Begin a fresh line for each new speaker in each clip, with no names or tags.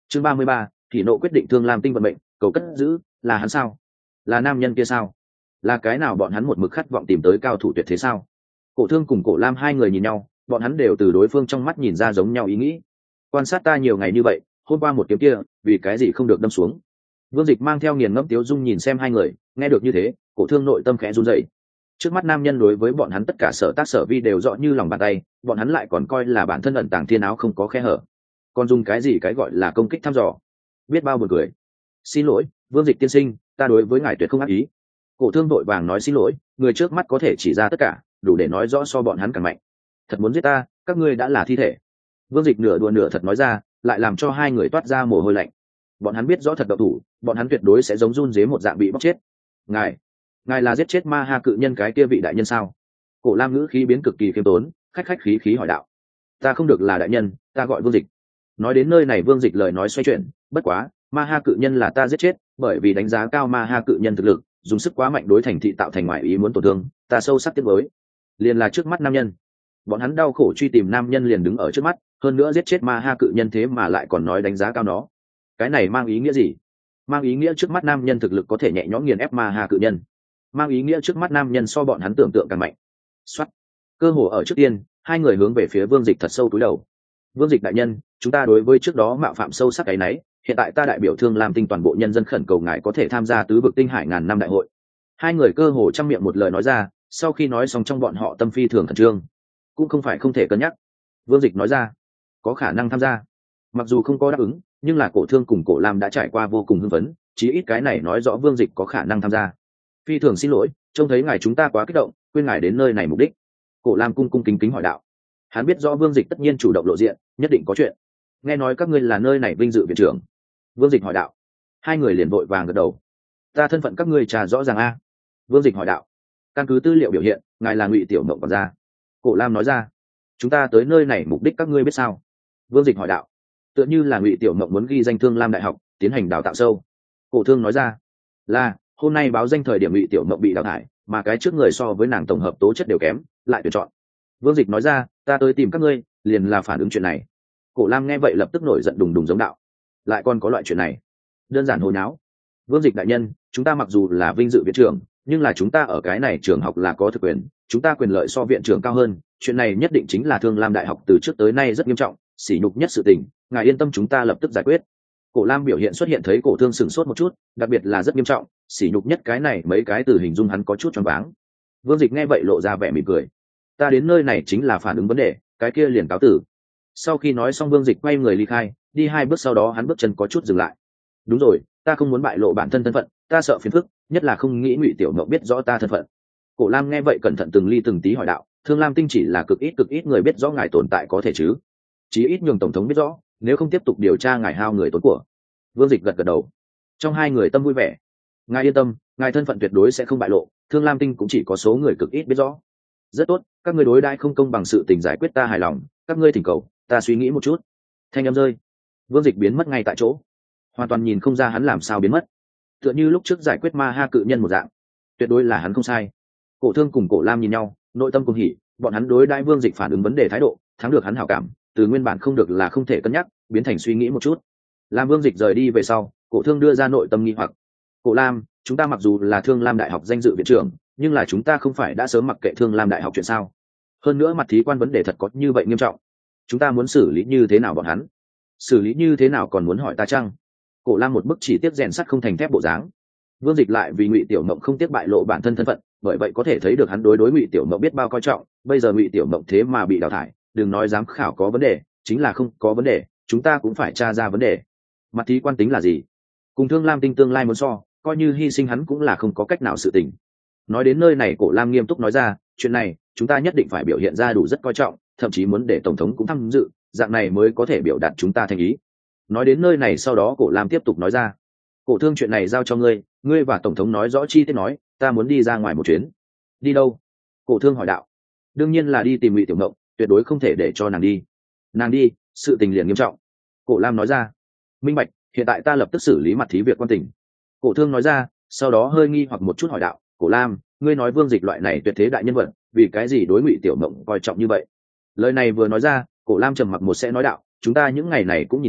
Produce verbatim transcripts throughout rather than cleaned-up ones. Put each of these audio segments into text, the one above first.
chương ba mươi ba, thì nộ quyết định thương lam tinh vận mệnh, cầu cất giữ. Là hắn sao? Là nam nhân kia sao? Là cái nào bọn hắn một mực khát vọng tìm tới cao thủ tuyệt thế sao? Cổ thương cùng cổ lam hai người nhìn nhau, bọn hắn đều từ đối phương trong mắt nhìn ra giống nhau ý nghĩ. Quan sát ta nhiều ngày như vậy, hôm qua một kiếm kia vì cái gì không được đâm xuống? Vương Dịch mang theo nghiền ngẫm tiếu dung nhìn xem hai người, nghe được như thế, cổ thương nội tâm khẽ run rẩy. Trước mắt nam nhân đối với bọn hắn tất cả sở tác sở vi đều rõ như lòng bàn tay, bọn hắn lại còn coi là bản thân ẩn tàng thiên áo không có khe hở, còn dùng cái gì cái gọi là công kích thăm dò, biết bao buồn cười. Xin lỗi, Vương Dịch tiên sinh, ta đối với ngài tuyệt không ác ý. Cổ thương vội vàng nói xin lỗi, người trước mắt có thể chỉ ra tất cả, đủ để nói rõ so bọn hắn càng mạnh. Thật muốn giết ta, các ngươi đã là thi thể. Vương Dịch nửa đùa nửa thật nói ra, lại làm cho hai người toát ra mồ hôi lạnh. Bọn hắn biết rõ thật độc thủ, bọn hắn tuyệt đối sẽ giống run dế một dạng bị bóc chết. Ngài, ngài là giết chết ma ha cự nhân cái kia vị đại nhân sao? Cổ lam ngữ khí biến cực kỳ khiêm tốn, khách khách khí khí hỏi đạo. Ta không được là đại nhân, ta gọi Vương Dịch. Nói đến nơi này Vương Dịch lời nói xoay chuyển, bất quá ma ha cự nhân là ta giết chết, bởi vì đánh giá cao ma ha cự nhân thực lực, dùng sức quá mạnh đối thành thị tạo thành ngoại ý muốn tổn thương, ta sâu sắc tiếc nuối. Liền là trước mắt nam nhân, bọn hắn đau khổ truy tìm nam nhân liền đứng ở trước mắt, hơn nữa giết chết ma ha cự nhân thế mà lại còn nói đánh giá cao nó. Cái này mang ý nghĩa gì? Mang ý nghĩa trước mắt nam nhân thực lực có thể nhẹ nhõm nghiền ép ma ha cự nhân, mang ý nghĩa trước mắt nam nhân so bọn hắn tưởng tượng càng mạnh. Soát. Cơ hồ ở trước tiên, hai người hướng về phía Vương Dịch thật sâu túi đầu. Vương Dịch đại nhân, chúng ta đối với trước đó mạo phạm sâu sắc cái nấy, hiện tại ta đại biểu thương lam tinh toàn bộ nhân dân khẩn cầu ngài có thể tham gia tứ vực tinh hải ngàn năm đại hội. Hai người cơ hồ trăm miệng một lời nói ra, sau khi nói xong trong bọn họ tâm phi thường khẩn trương. Cũng không phải không thể cân nhắc. Vương Dịch nói ra, có khả năng tham gia. Mặc dù không có đáp ứng, nhưng là cổ thương cùng cổ lam đã trải qua vô cùng hưng phấn, chí ít cái này nói rõ Vương Dịch có khả năng tham gia. Phi thường xin lỗi, trông thấy ngài chúng ta quá kích động, quên ngài đến nơi này mục đích. Cổ lam cung cung kính kính hỏi đạo. Hắn biết rõ Vương Dịch tất nhiên chủ động lộ diện, nhất định có chuyện. Nghe nói các ngươi là nơi này vinh dự viện trưởng. Vương Dịch hỏi đạo. Hai người liền vội vàng gật đầu. Ta thân phận các ngươi trà rõ ràng a. Vương Dịch hỏi đạo. Căn cứ tư liệu biểu hiện, ngài là Ngụy Tiểu Mộng còn ra. Cổ lam nói ra. Chúng ta tới nơi này mục đích các ngươi biết sao? Vương Dịch hỏi đạo. Tựa như là Ngụy Tiểu Mộng muốn ghi danh Thương Lam đại học, tiến hành đào tạo sâu. Cổ thương nói ra. Là hôm nay báo danh thời điểm Ngụy Tiểu Mộng bị đào thải, mà cái trước người so với nàng tổng hợp tố chất đều kém, lại tuyển chọn. Vương Dịch nói ra, ta tới tìm các ngươi liền là phản ứng chuyện này. Cổ lam nghe vậy lập tức nổi giận đùng đùng giống đạo. Lại còn có loại chuyện này? Đơn giản hồi náo. Vương Dịch đại nhân, chúng ta mặc dù là vinh dự viện trưởng, nhưng là chúng ta ở cái này trường học là có thực quyền, chúng ta quyền lợi so viện trưởng cao hơn, chuyện này nhất định chính là Thương Lam đại học từ trước tới nay rất nghiêm trọng, sỉ nhục nhất sự tình, ngài yên tâm chúng ta lập tức giải quyết. Cổ lam biểu hiện xuất hiện thấy cổ thương sửng sốt một chút, đặc biệt là rất nghiêm trọng, sỉ nhục nhất cái này mấy cái từ hình dung hắn có chút choáng váng. Vương Dịch nghe vậy lộ ra vẻ mỉm cười. Ta đến nơi này chính là phản ứng vấn đề, cái kia liền cáo tử. Sau khi nói xong Vương Dịch quay người ly khai, đi hai bước sau đó hắn bước chân có chút dừng lại. Đúng rồi, ta không muốn bại lộ bản thân thân phận, ta sợ phiền phức, nhất là không nghĩ Ngụy Tiểu Mộng biết rõ ta thân phận. Cổ lam nghe vậy cẩn thận từng ly từng tí hỏi đạo, Thương Lam tinh chỉ là cực ít cực ít người biết rõ ngài tồn tại có thể chứ? Chí ít nhường tổng thống biết rõ, nếu không tiếp tục điều tra ngài hao người tốn của. Vương Dịch gật gật đầu. Trong hai người tâm vui vẻ. Ngài yên tâm, ngài thân phận tuyệt đối sẽ không bại lộ, Thương Lam tinh cũng chỉ có số người cực ít biết rõ. Rất tốt, các ngươi đối đãi không công bằng sự tình giải quyết ta hài lòng, các ngươi thỉnh cầu, ta suy nghĩ một chút. Thanh âm rơi, Vương Dịch biến mất ngay tại chỗ, hoàn toàn nhìn không ra hắn làm sao biến mất, tựa như lúc trước giải quyết ma ha cự nhân một dạng. Tuyệt đối là hắn không sai. Cổ thương cùng cổ lam nhìn nhau, nội tâm cùng hỉ, bọn hắn đối đãi Vương Dịch phản ứng vấn đề thái độ, thắng được hắn hảo cảm, từ nguyên bản không được là không thể cân nhắc, biến thành suy nghĩ một chút. Làm Vương Dịch rời đi về sau, cổ thương đưa ra nội tâm nghi hoặc. Cổ lam, chúng ta mặc dù là Thương Lam đại học danh dự viện trưởng, nhưng là chúng ta không phải đã sớm mặc kệ Thương Lam đại học chuyện sao? Hơn nữa mặt thí quan vấn đề thật có như vậy nghiêm trọng, chúng ta muốn xử lý như thế nào bọn hắn? Xử lý như thế nào còn muốn hỏi ta chăng? Cổ lam một bức chỉ tiếc rèn sắt không thành thép bộ dáng. Vương Dịch lại vì Ngụy Tiểu Mộng không tiếc bại lộ bản thân thân phận, bởi vậy có thể thấy được hắn đối đối Ngụy Tiểu Mộng biết bao coi trọng. Bây giờ Ngụy Tiểu Mộng thế mà bị đào thải, đừng nói giám khảo có vấn đề, chính là không có vấn đề, chúng ta cũng phải tra ra vấn đề. Mặt thí quan tính là gì? Cùng Thương Lam tinh tương lai muốn so, coi như hy sinh hắn cũng là không có cách nào sự tình. Nói đến nơi này cổ lam nghiêm túc nói ra, chuyện này chúng ta nhất định phải biểu hiện ra đủ rất coi trọng, thậm chí muốn để tổng thống cũng tham dự, dạng này mới có thể biểu đạt chúng ta thành ý. Nói đến nơi này sau đó cổ lam tiếp tục nói ra, cổ thương chuyện này giao cho ngươi, ngươi và tổng thống nói rõ chi tiết nói, ta muốn đi ra ngoài một chuyến. Đi đâu? Cổ thương hỏi đạo. Đương nhiên là đi tìm Ngụy Tiểu Mộng, tuyệt đối không thể để cho nàng đi. Nàng đi, sự tình liền nghiêm trọng. Cổ lam nói ra. Minh bạch, hiện tại ta lập tức xử lý mặt thí việc quan tình. Cổ thương nói ra, sau đó hơi nghi hoặc một chút hỏi đạo, cổ lam, ngươi nói Vương Dịch loại này tuyệt thế đại nhân vật, vì cái gì đối Ngụy Tiểu Mộng coi trọng như vậy? Lời này vừa nói ra, cổ lam trầm mặc một sẽ nói đạo, chúng ta những ngày này cũng nhìn thấy,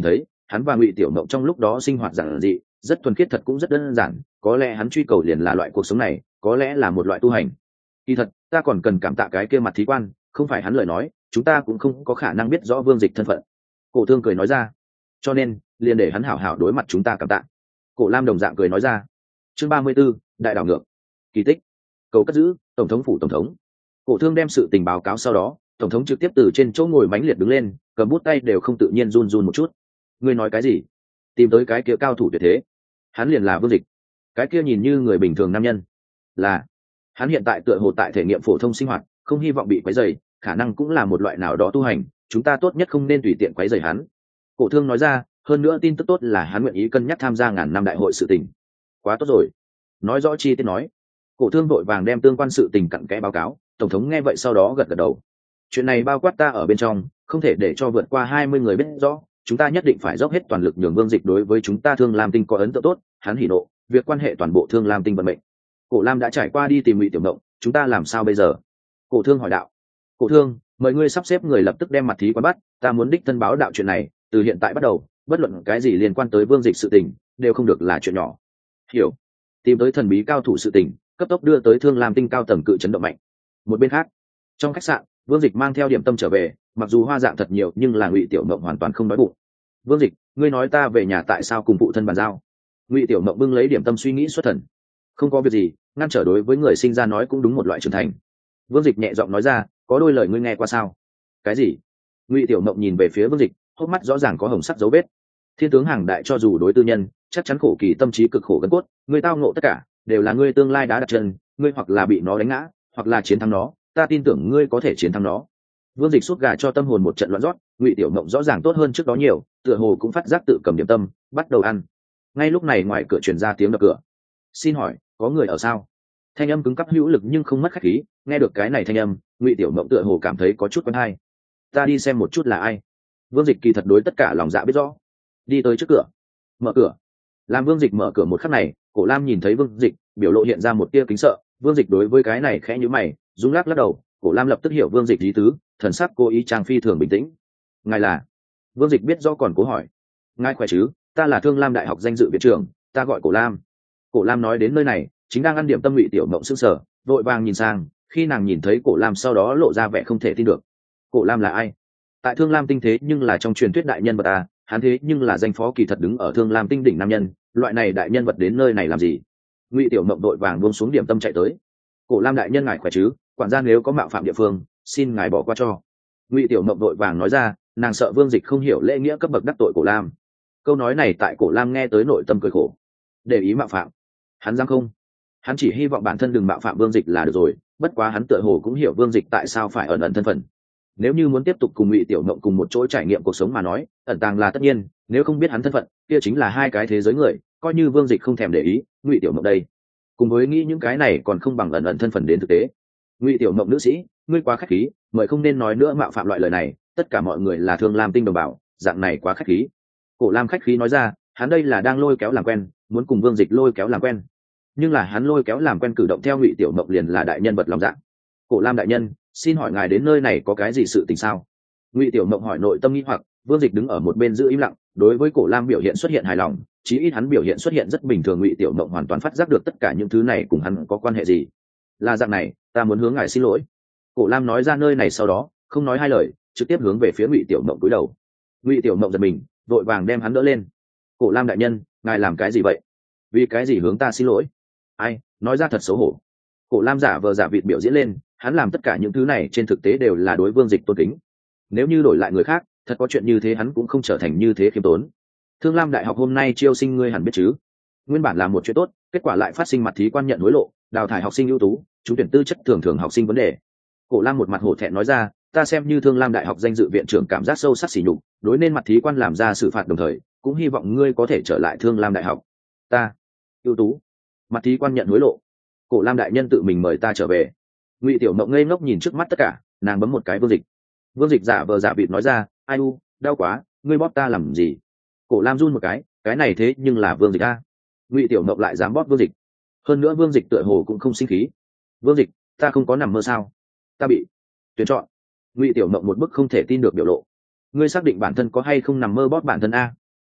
hắn và Ngụy Tiểu Mộng trong lúc đó sinh hoạt giản dị, rất thuần khiết, thật cũng rất đơn giản, có lẽ hắn truy cầu liền là loại cuộc sống này, có lẽ là một loại tu hành. Kỳ thật, ta còn cần cảm tạ cái kia mặt thí quan, không phải hắn lời nói, chúng ta cũng không có khả năng biết rõ Vương Dịch thân phận. Cổ Thương cười nói ra. Cho nên, liền để hắn hảo hảo đối mặt chúng ta cảm tạ. Cổ Lam đồng dạng cười nói ra. Chương ba mươi 34, đại đảo ngược. Kỳ tích. Cầu cất giữ, tổng thống phủ tổng thống. Cổ Thương đem sự tình báo cáo sau đó, tổng thống trực tiếp từ trên chỗ ngồi mãnh liệt đứng lên, cầm bút tay đều không tự nhiên run run một chút. Ngươi nói cái gì? Tìm tới cái kia cao thủ tuyệt thế? Hắn liền là Vương Dịch. Cái kia nhìn như người bình thường nam nhân. Là, hắn hiện tại tựa hồ tại thể nghiệm phổ thông sinh hoạt, không hy vọng bị quấy rầy, khả năng cũng là một loại nào đó tu hành, chúng ta tốt nhất không nên tùy tiện quấy rầy hắn. Cổ Thương nói ra, hơn nữa tin tức tốt là hắn nguyện ý cân nhắc tham gia ngàn năm đại hội sự tình. Quá tốt rồi. Nói rõ chi tiết nói. Cổ Thương vội vàng đem tương quan sự tình cặn kẽ báo cáo, tổng thống nghe vậy sau đó gật gật đầu. Chuyện này bao quát ta ở bên trong, không thể để cho vượt qua hai mươi người biết rõ, chúng ta nhất định phải dốc hết toàn lực nhường Vương Dịch đối với chúng ta Thương Lam Tinh có ấn tượng tốt, hắn hỉ nộ, việc quan hệ toàn bộ Thương Lam Tinh vận mệnh. Cổ Lam đã trải qua đi tìm Ngụy Tiểu Mộng, chúng ta làm sao bây giờ? Cổ Thương hỏi đạo. Cổ Thương, mời ngươi sắp xếp người lập tức đem mặt thí quan bắt, ta muốn đích thân báo đạo chuyện này, từ hiện tại bắt đầu, bất luận cái gì liên quan tới Vương Dịch sự tình, đều không được là chuyện nhỏ. Hiểu. Tìm tới thần bí cao thủ sự tình, cấp tốc đưa tới Thương Lam Tinh cao tầng cự chấn động mạnh. Một bên khác, trong khách sạn, Vương Dịch mang theo điểm tâm trở về, mặc dù hoa dạng thật nhiều nhưng là Ngụy Tiểu Mộng hoàn toàn không đói bụng. Vương Dịch, ngươi nói ta về nhà tại sao cùng phụ thân bàn giao? Ngụy Tiểu Mộng bưng lấy điểm tâm suy nghĩ xuất thần. Không có việc gì, ngăn trở đối với người sinh ra nói cũng đúng một loại trưởng thành. Vương Dịch nhẹ giọng nói ra, có đôi lời ngươi nghe qua sao? Cái gì? Ngụy Tiểu Mộng nhìn về phía Vương Dịch, hốc mắt rõ ràng có hồng sắc dấu vết. Thiên tướng hàng đại cho dù đối tư nhân, chắc chắn khổ kỳ tâm trí cực khổ gân cốt, ngươi tao ngộ tất cả, đều là ngươi tương lai đá đặt chân, ngươi hoặc là bị nó đánh ngã, hoặc là chiến thắng nó, ta tin tưởng ngươi có thể chiến thắng nó. Vương Dịch sút gà cho tâm hồn một trận loạn rót, Ngụy Tiểu Mộng rõ ràng tốt hơn trước đó nhiều, tựa hồ cũng phát giác tự cầm điểm tâm, bắt đầu ăn. Ngay lúc này ngoài cửa truyền ra tiếng đập cửa. Xin hỏi, có người ở sao? Thanh âm cứng cáp hữu lực nhưng không mất khách khí, nghe được cái này thanh âm, Ngụy Tiểu Mộng tựa hồ cảm thấy có chút quen hay. Ta đi xem một chút là ai. Vương Dịch kỳ thật đối tất cả lòng dạ biết rõ. Đi tới trước cửa, mở cửa. Làm Vương Dịch mở cửa một khắc này, Cổ Lam nhìn thấy Vương Dịch, biểu lộ hiện ra một tia kính sợ. Vương Dịch đối với cái này khẽ nhíu mày, rung lắc lắc đầu. Cổ Lam lập tức hiểu Vương Dịch ý tứ, thần sắc cố ý trang phi thường bình tĩnh. Ngài là? Vương Dịch biết rõ còn cố hỏi. Ngài khỏe chứ? Ta là Thương Lam Đại học danh dự viện trưởng, ta gọi Cổ Lam. Cổ Lam nói đến nơi này, chính đang ăn điểm tâm. Ngụy Tiểu Mộng sững sờ, vội vàng nhìn sang, khi nàng nhìn thấy Cổ Lam sau đó lộ ra vẻ không thể tin được. Cổ Lam là ai? Tại Thương Lam Tinh thế nhưng là trong truyền thuyết đại nhân vật à, hắn thế nhưng là danh phó kỳ thật đứng ở Thương Lam Tinh đỉnh nam nhân, loại này đại nhân vật đến nơi này làm gì? Ngụy Tiểu Mộng vội vàng buông xuống điểm tâm chạy tới. Cổ Lam đại nhân ngài khỏe chứ? Quản gia nếu có mạo phạm địa phương, xin ngài bỏ qua cho. Ngụy Tiểu Mộng vội vàng nói ra, nàng sợ Vương Dịch không hiểu lễ nghĩa cấp bậc đắc tội Cổ Lam. Câu nói này tại Cổ Lam nghe tới nội tâm cười khổ. Để ý mạo phạm? Hắn dám không? Hắn chỉ hy vọng bản thân đừng mạo phạm Vương Dịch là được rồi, bất quá hắn tựa hồ cũng hiểu Vương Dịch tại sao phải ẩn ẩn thân phận. Nếu như muốn tiếp tục cùng Ngụy Tiểu Mộng cùng một chỗ trải nghiệm cuộc sống mà nói, ẩn tàng là tất nhiên, nếu không biết hắn thân phận, kia chính là hai cái thế giới người, coi như Vương Dịch không thèm để ý, Ngụy Tiểu Mộng đây, cùng với nghĩ những cái này còn không bằng ẩn ẩn thân phận đến thực tế. Ngụy Tiểu Mộng nữ sĩ, ngươi quá khách khí, mời không nên nói nữa mạo phạm loại lời này, tất cả mọi người là Thương Lam Tinh đồng bào, dạng này quá khách khí. Cổ Lam khách khí nói ra, hắn đây là đang lôi kéo làm quen, muốn cùng Vương Dịch lôi kéo làm quen. Nhưng là hắn lôi kéo làm quen cử động theo Ngụy Tiểu Mộng liền là đại nhân vật lòng dạ. Cổ Lam đại nhân, xin hỏi ngài đến nơi này có cái gì sự tình sao? Ngụy Tiểu Mộng hỏi nội tâm nghi hoặc. Vương Dịch đứng ở một bên giữ im lặng, đối với Cổ Lam biểu hiện xuất hiện hài lòng, chí ít hắn biểu hiện xuất hiện rất bình thường. Ngụy Tiểu Mộng hoàn toàn phát giác được tất cả những thứ này cùng hắn có quan hệ gì. Là dạng này, ta muốn hướng ngài xin lỗi. Cổ Lam nói ra nơi này sau đó, không nói hai lời, trực tiếp hướng về phía Ngụy Tiểu Mộng cúi đầu. Ngụy Tiểu Mộng giật mình, vội vàng đem hắn đỡ lên. Cổ Lam đại nhân, ngài làm cái gì vậy? Vì cái gì hướng ta xin lỗi? Ai, nói ra thật xấu hổ. Cổ Lam giả vờ giả vịt biểu diễn lên, hắn làm tất cả những thứ này trên thực tế đều là đối Vương Dịch tôn kính. Nếu như đổi lại người khác, thật có chuyện như thế hắn cũng không trở thành như thế khiêm tốn. Thương Lam Đại học hôm nay chiêu sinh ngươi hẳn biết chứ? Nguyên bản là một chuyện tốt, kết quả lại phát sinh mặt thí quan nhận hối lộ, đào thải học sinh ưu tú, trúng tuyển tư chất thường thường học sinh vấn đề. Cổ Lam một mặt hổ thẹn nói ra, ta xem như Thương Lam Đại học danh dự viện trưởng cảm giác sâu sắc sỉ nhục, đối nên mặt thí quan làm ra xử phạt đồng thời, cũng hy vọng ngươi có thể trở lại Thương Lam Đại học. Ta ưu tú, mặt thí quan nhận hối lộ. Cổ Lam đại nhân tự mình mời ta trở về. Ngụy Tiểu Mộng ngây ngốc nhìn trước mắt tất cả, nàng bấm một cái Vương Dịch. Vương Dịch giả vờ giả vịt nói ra, ai u, đau quá, ngươi bóp ta làm gì? Cổ Lam run một cái, cái này thế nhưng là Vương Dịch a. Ngụy Tiểu Mộng lại dám bóp Vương Dịch. Hơn nữa Vương Dịch tựa hồ cũng không sinh khí. Vương Dịch, ta không có nằm mơ sao? Ta bị tuyển chọn. Ngụy Tiểu Mộng một bức không thể tin được biểu lộ. Ngươi xác định bản thân có hay không nằm mơ bóp bản thân a?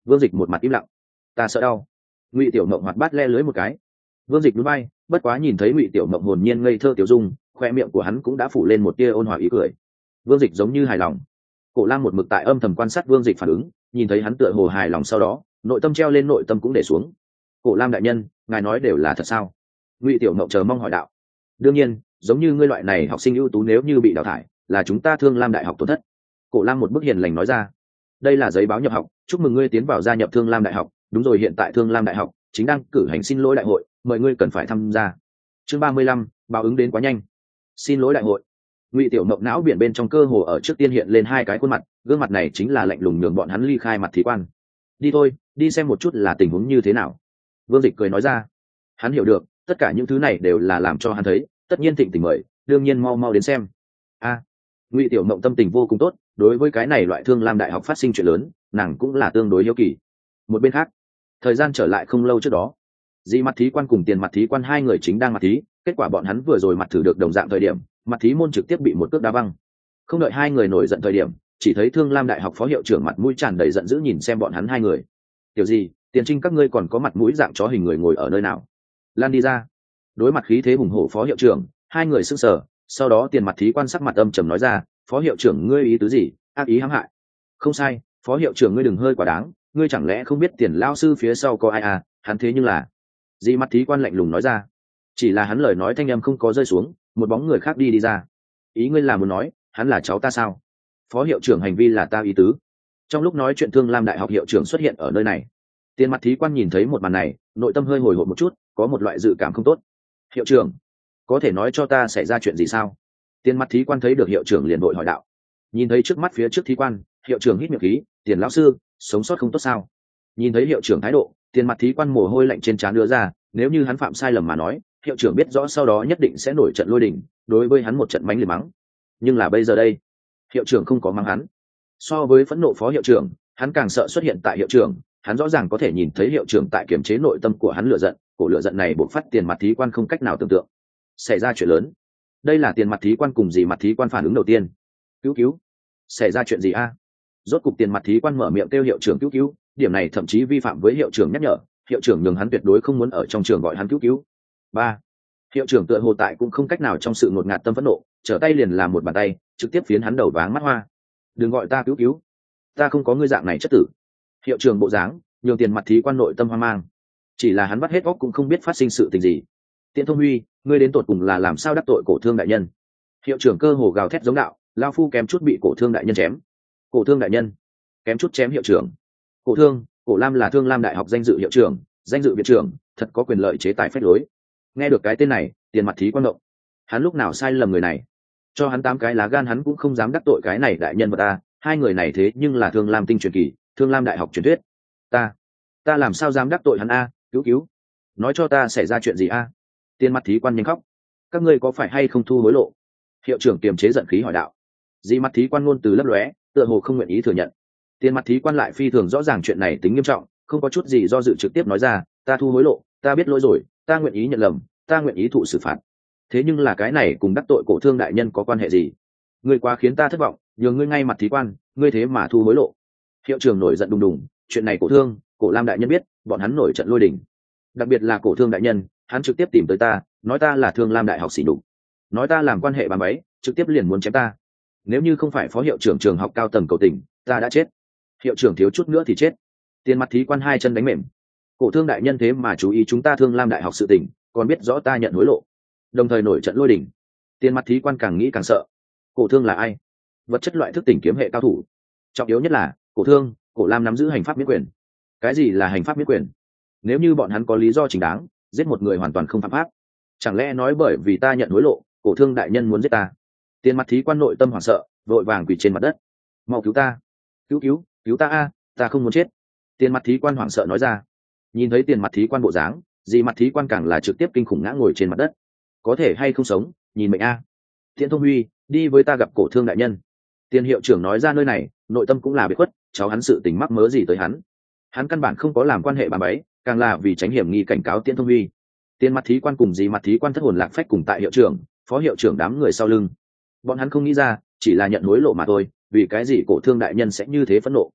Vương Dịch một mặt im lặng. Ta sợ đau. Ngụy Tiểu Mộng hoạt bát le lưới một cái. Vương Dịch núi bay, bất quá nhìn thấy Ngụy Tiểu Mộng hồn nhiên ngây thơ tiểu dung, khoe miệng của hắn cũng đã phủ lên một tia ôn hòa ý cười. Vương Dịch giống như hài lòng. Cổ Lam một mực tại âm thầm quan sát Vương Dịch phản ứng, nhìn thấy hắn tựa hồ hài lòng sau đó, nội tâm treo lên nội tâm cũng để xuống. Cổ Lam đại nhân, ngài nói đều là thật sao? Ngụy Tiểu Mộng chờ mong hỏi đạo. Đương nhiên, giống như ngươi loại này học sinh ưu tú nếu như bị đào thải, là chúng ta Thương Lam đại học tổn thất. Cổ Lam một bức hiền lành nói ra. Đây là giấy báo nhập học, chúc mừng ngươi tiến vào gia nhập Thương Lam đại học. Đúng rồi, hiện tại Thương Lam đại học chính đang cử hành xin lỗi đại hội, mời ngươi cần phải tham gia. Chương ba mươi lăm, báo ứng đến quá nhanh. Xin lỗi đại hội. Ngụy Tiểu Mộng não biển bên trong cơ hồ ở trước tiên hiện lên hai cái khuôn mặt, gương mặt này chính là lạnh lùng nhường bọn hắn ly khai mặt thí quan. Đi thôi, đi xem một chút là tình huống như thế nào. Vương Dịch cười nói ra. Hắn hiểu được, tất cả những thứ này đều là làm cho hắn thấy, tất nhiên Thịnh Tình mời, đương nhiên mau mau đến xem. A, Ngụy Tiểu Mộng tâm tình vô cùng tốt, đối với cái này loại Thương Lam đại học phát sinh chuyện lớn, nàng cũng là tương đối hiếu kỳ. Một bên khác, thời gian trở lại không lâu trước đó, Di mặt thí quan cùng Tiền mặt thí quan hai người chính đang mặt thí, kết quả bọn hắn vừa rồi mặt thử được đồng dạng thời điểm, mặt thí môn trực tiếp bị một cước đá văng. Không đợi hai người nổi giận thời điểm, chỉ thấy Thương Lam đại học phó hiệu trưởng mặt mũi tràn đầy giận dữ nhìn xem bọn hắn hai người. Tiểu gì, Tiền Trinh các ngươi còn có mặt mũi dạng chó hình người ngồi ở nơi nào? Lan đi ra. Đối mặt khí thế hùng hổ phó hiệu trưởng, hai người sững sờ, sau đó Tiền mặt thí quan sắc mặt âm trầm nói ra, phó hiệu trưởng ngươi ý tứ gì? Ác ý hãm hại. Không sai, phó hiệu trưởng ngươi đừng hơi quá đáng, ngươi chẳng lẽ không biết Tiền lao sư phía sau có ai à? Hắn thế nhưng là. Di mặt thí quan lạnh lùng nói ra. Chỉ là hắn lời nói thanh âm không có rơi xuống, một bóng người khác đi đi ra. Ý ngươi là muốn nói hắn là cháu ta sao? Phó hiệu trưởng hành vi là ta ý tứ. Trong lúc nói chuyện, Thương Lam đại học hiệu trưởng xuất hiện ở nơi này. Tiền mặt thí quan nhìn thấy một màn này, nội tâm hơi hồi hộp một chút, có một loại dự cảm không tốt. Hiệu trưởng, có thể nói cho ta xảy ra chuyện gì sao? Tiền mặt thí quan thấy được hiệu trưởng liền vội hỏi đạo. Nhìn thấy trước mắt phía trước thí quan, hiệu trưởng hít miệng khí, Tiền lão sư, sống sót không tốt sao? Nhìn thấy hiệu trưởng thái độ, Tiền mặt thí quan mồ hôi lạnh trên trán đưa ra, nếu như hắn phạm sai lầm mà nói, hiệu trưởng biết rõ sau đó nhất định sẽ nổi trận lôi đình, đối với hắn một trận mánh liệt mắng. Nhưng là bây giờ đây, hiệu trưởng không có mắng hắn. So với phẫn nộ phó hiệu trưởng, hắn càng sợ xuất hiện tại hiệu trưởng. Hắn rõ ràng có thể nhìn thấy hiệu trưởng tại kiềm chế nội tâm của hắn lửa giận, cổ lửa giận này bộc phát. Tiền mặt thí quan không cách nào tưởng tượng xảy ra chuyện lớn. Đây là Tiền mặt thí quan cùng Dì mặt thí quan phản ứng đầu tiên. Cứu cứu, xảy ra chuyện gì a? Rốt cục Tiền mặt thí quan mở miệng kêu hiệu trưởng cứu cứu, điểm này thậm chí vi phạm với hiệu trưởng nhắc nhở, hiệu trưởng nhường hắn tuyệt đối không muốn ở trong trường gọi hắn cứu cứu. Ba, hiệu trưởng tựa hồ tại cũng không cách nào trong sự ngột ngạt tâm phẫn nộ, trở tay liền làm một bàn tay trực tiếp phiến hắn đầu váng mắt hoa. Đừng gọi ta cứu cứu, ta không có ngươi dạng này chất tử. Hiệu trưởng bộ dáng nhường Tiền mặt thí quan nội tâm hoang mang, chỉ là hắn vắt hết óc cũng không biết phát sinh sự tình gì. Tiễn Thông Huy, ngươi đến tột cùng là làm sao đắc tội Cổ Thương đại nhân? Hiệu trưởng cơ hồ gào thét giống đạo, lao phu kém chút bị Cổ Thương đại nhân chém. Cổ Thương đại nhân kém chút chém hiệu trưởng. Cổ Thương, Cổ Lam là Thương Lam đại học danh dự hiệu trưởng, danh dự viện trưởng, thật có quyền lợi chế tài phép lối. Nghe được cái tên này, Tiền mặt thí quan động. Hắn lúc nào sai lầm người này? Cho hắn tám cái lá gan hắn cũng không dám đắc tội cái này đại nhân vật ta. Hai người này thế nhưng là Thương Lam tinh truyền kỳ, Thương Lam đại học truyền thuyết. Ta, ta làm sao dám đắc tội hắn a? Cứu cứu, nói cho ta xảy ra chuyện gì a? Tiền mặt thí quan nhanh khóc. Các ngươi có phải hay không thu hối lộ? Hiệu trưởng kiềm chế giận khí hỏi đạo. Dì mặt thí quan ngôn từ lấp lóe, tựa hồ không nguyện ý thừa nhận. Tiền mặt thí quan lại phi thường rõ ràng chuyện này tính nghiêm trọng, không có chút gì do dự trực tiếp nói ra, ta thu hối lộ, ta biết lỗi rồi, ta nguyện ý nhận lầm, ta nguyện ý thụ xử phạt. Thế nhưng là cái này cùng đắc tội Cổ Thương đại nhân có quan hệ gì? Ngươi quá khiến ta thất vọng, nhường ngươi ngay mặt thí quan, ngươi thế mà thu hối lộ. Hiệu trưởng nổi giận đùng đùng, chuyện này Cổ Thương, Cổ Lam đại nhân biết, bọn hắn nổi trận lôi đình. Đặc biệt là Cổ Thương đại nhân, hắn trực tiếp tìm tới ta, nói ta là Thương Lam đại học xỉ nhục, nói ta làm quan hệ bàn bấy, trực tiếp liền muốn chém ta. Nếu như không phải phó hiệu trưởng trường học cao tầng cầu tình, ta đã chết. Hiệu trưởng thiếu chút nữa thì chết. Tiền mặt thí quan hai chân đánh mềm. Cổ Thương đại nhân thế mà chú ý chúng ta Thương Lam đại học sự tình, còn biết rõ ta nhận hối lộ, đồng thời nổi trận lôi đình. Tiền mặt thí quan càng nghĩ càng sợ. Cổ Thương là ai? Vật chất loại thức tỉnh kiếm hệ cao thủ. Trọng yếu nhất là Cổ Thương, Cổ Lam nắm giữ hành pháp miễn quyền. Cái gì là hành pháp miễn quyền? Nếu như bọn hắn có lý do chính đáng, giết một người hoàn toàn không phạm pháp. Chẳng lẽ nói bởi vì ta nhận hối lộ, Cổ Thương đại nhân muốn giết ta? Tiền mặt thí quan nội tâm hoảng sợ, vội vàng quỳ trên mặt đất. Mau cứu ta! Cứu cứu, cứu ta a, ta không muốn chết. Tiền mặt thí quan hoảng sợ nói ra. Nhìn thấy Tiền mặt thí quan bộ dáng, Dì mặt thí quan càng là trực tiếp kinh khủng ngã ngồi trên mặt đất. Có thể hay không sống, nhìn mệnh a. Tiễn Thông Huy, đi với ta gặp Cổ Thương đại nhân. Tiền hiệu trưởng nói ra nơi này, nội tâm cũng là biệt khuất, cháu hắn sự tình mắc mớ gì tới hắn. Hắn căn bản không có làm quan hệ bàn bấy, càng là vì tránh hiểm nghi cảnh cáo Tiễn Thông Huy. Tiền mặt thí quan cùng Dì mặt thí quan thất hồn lạc phách cùng tại hiệu trưởng, phó hiệu trưởng đám người sau lưng. Bọn hắn không nghĩ ra, chỉ là nhận hối lộ mà thôi, vì cái gì Cổ Thương đại nhân sẽ như thế phẫn nộ.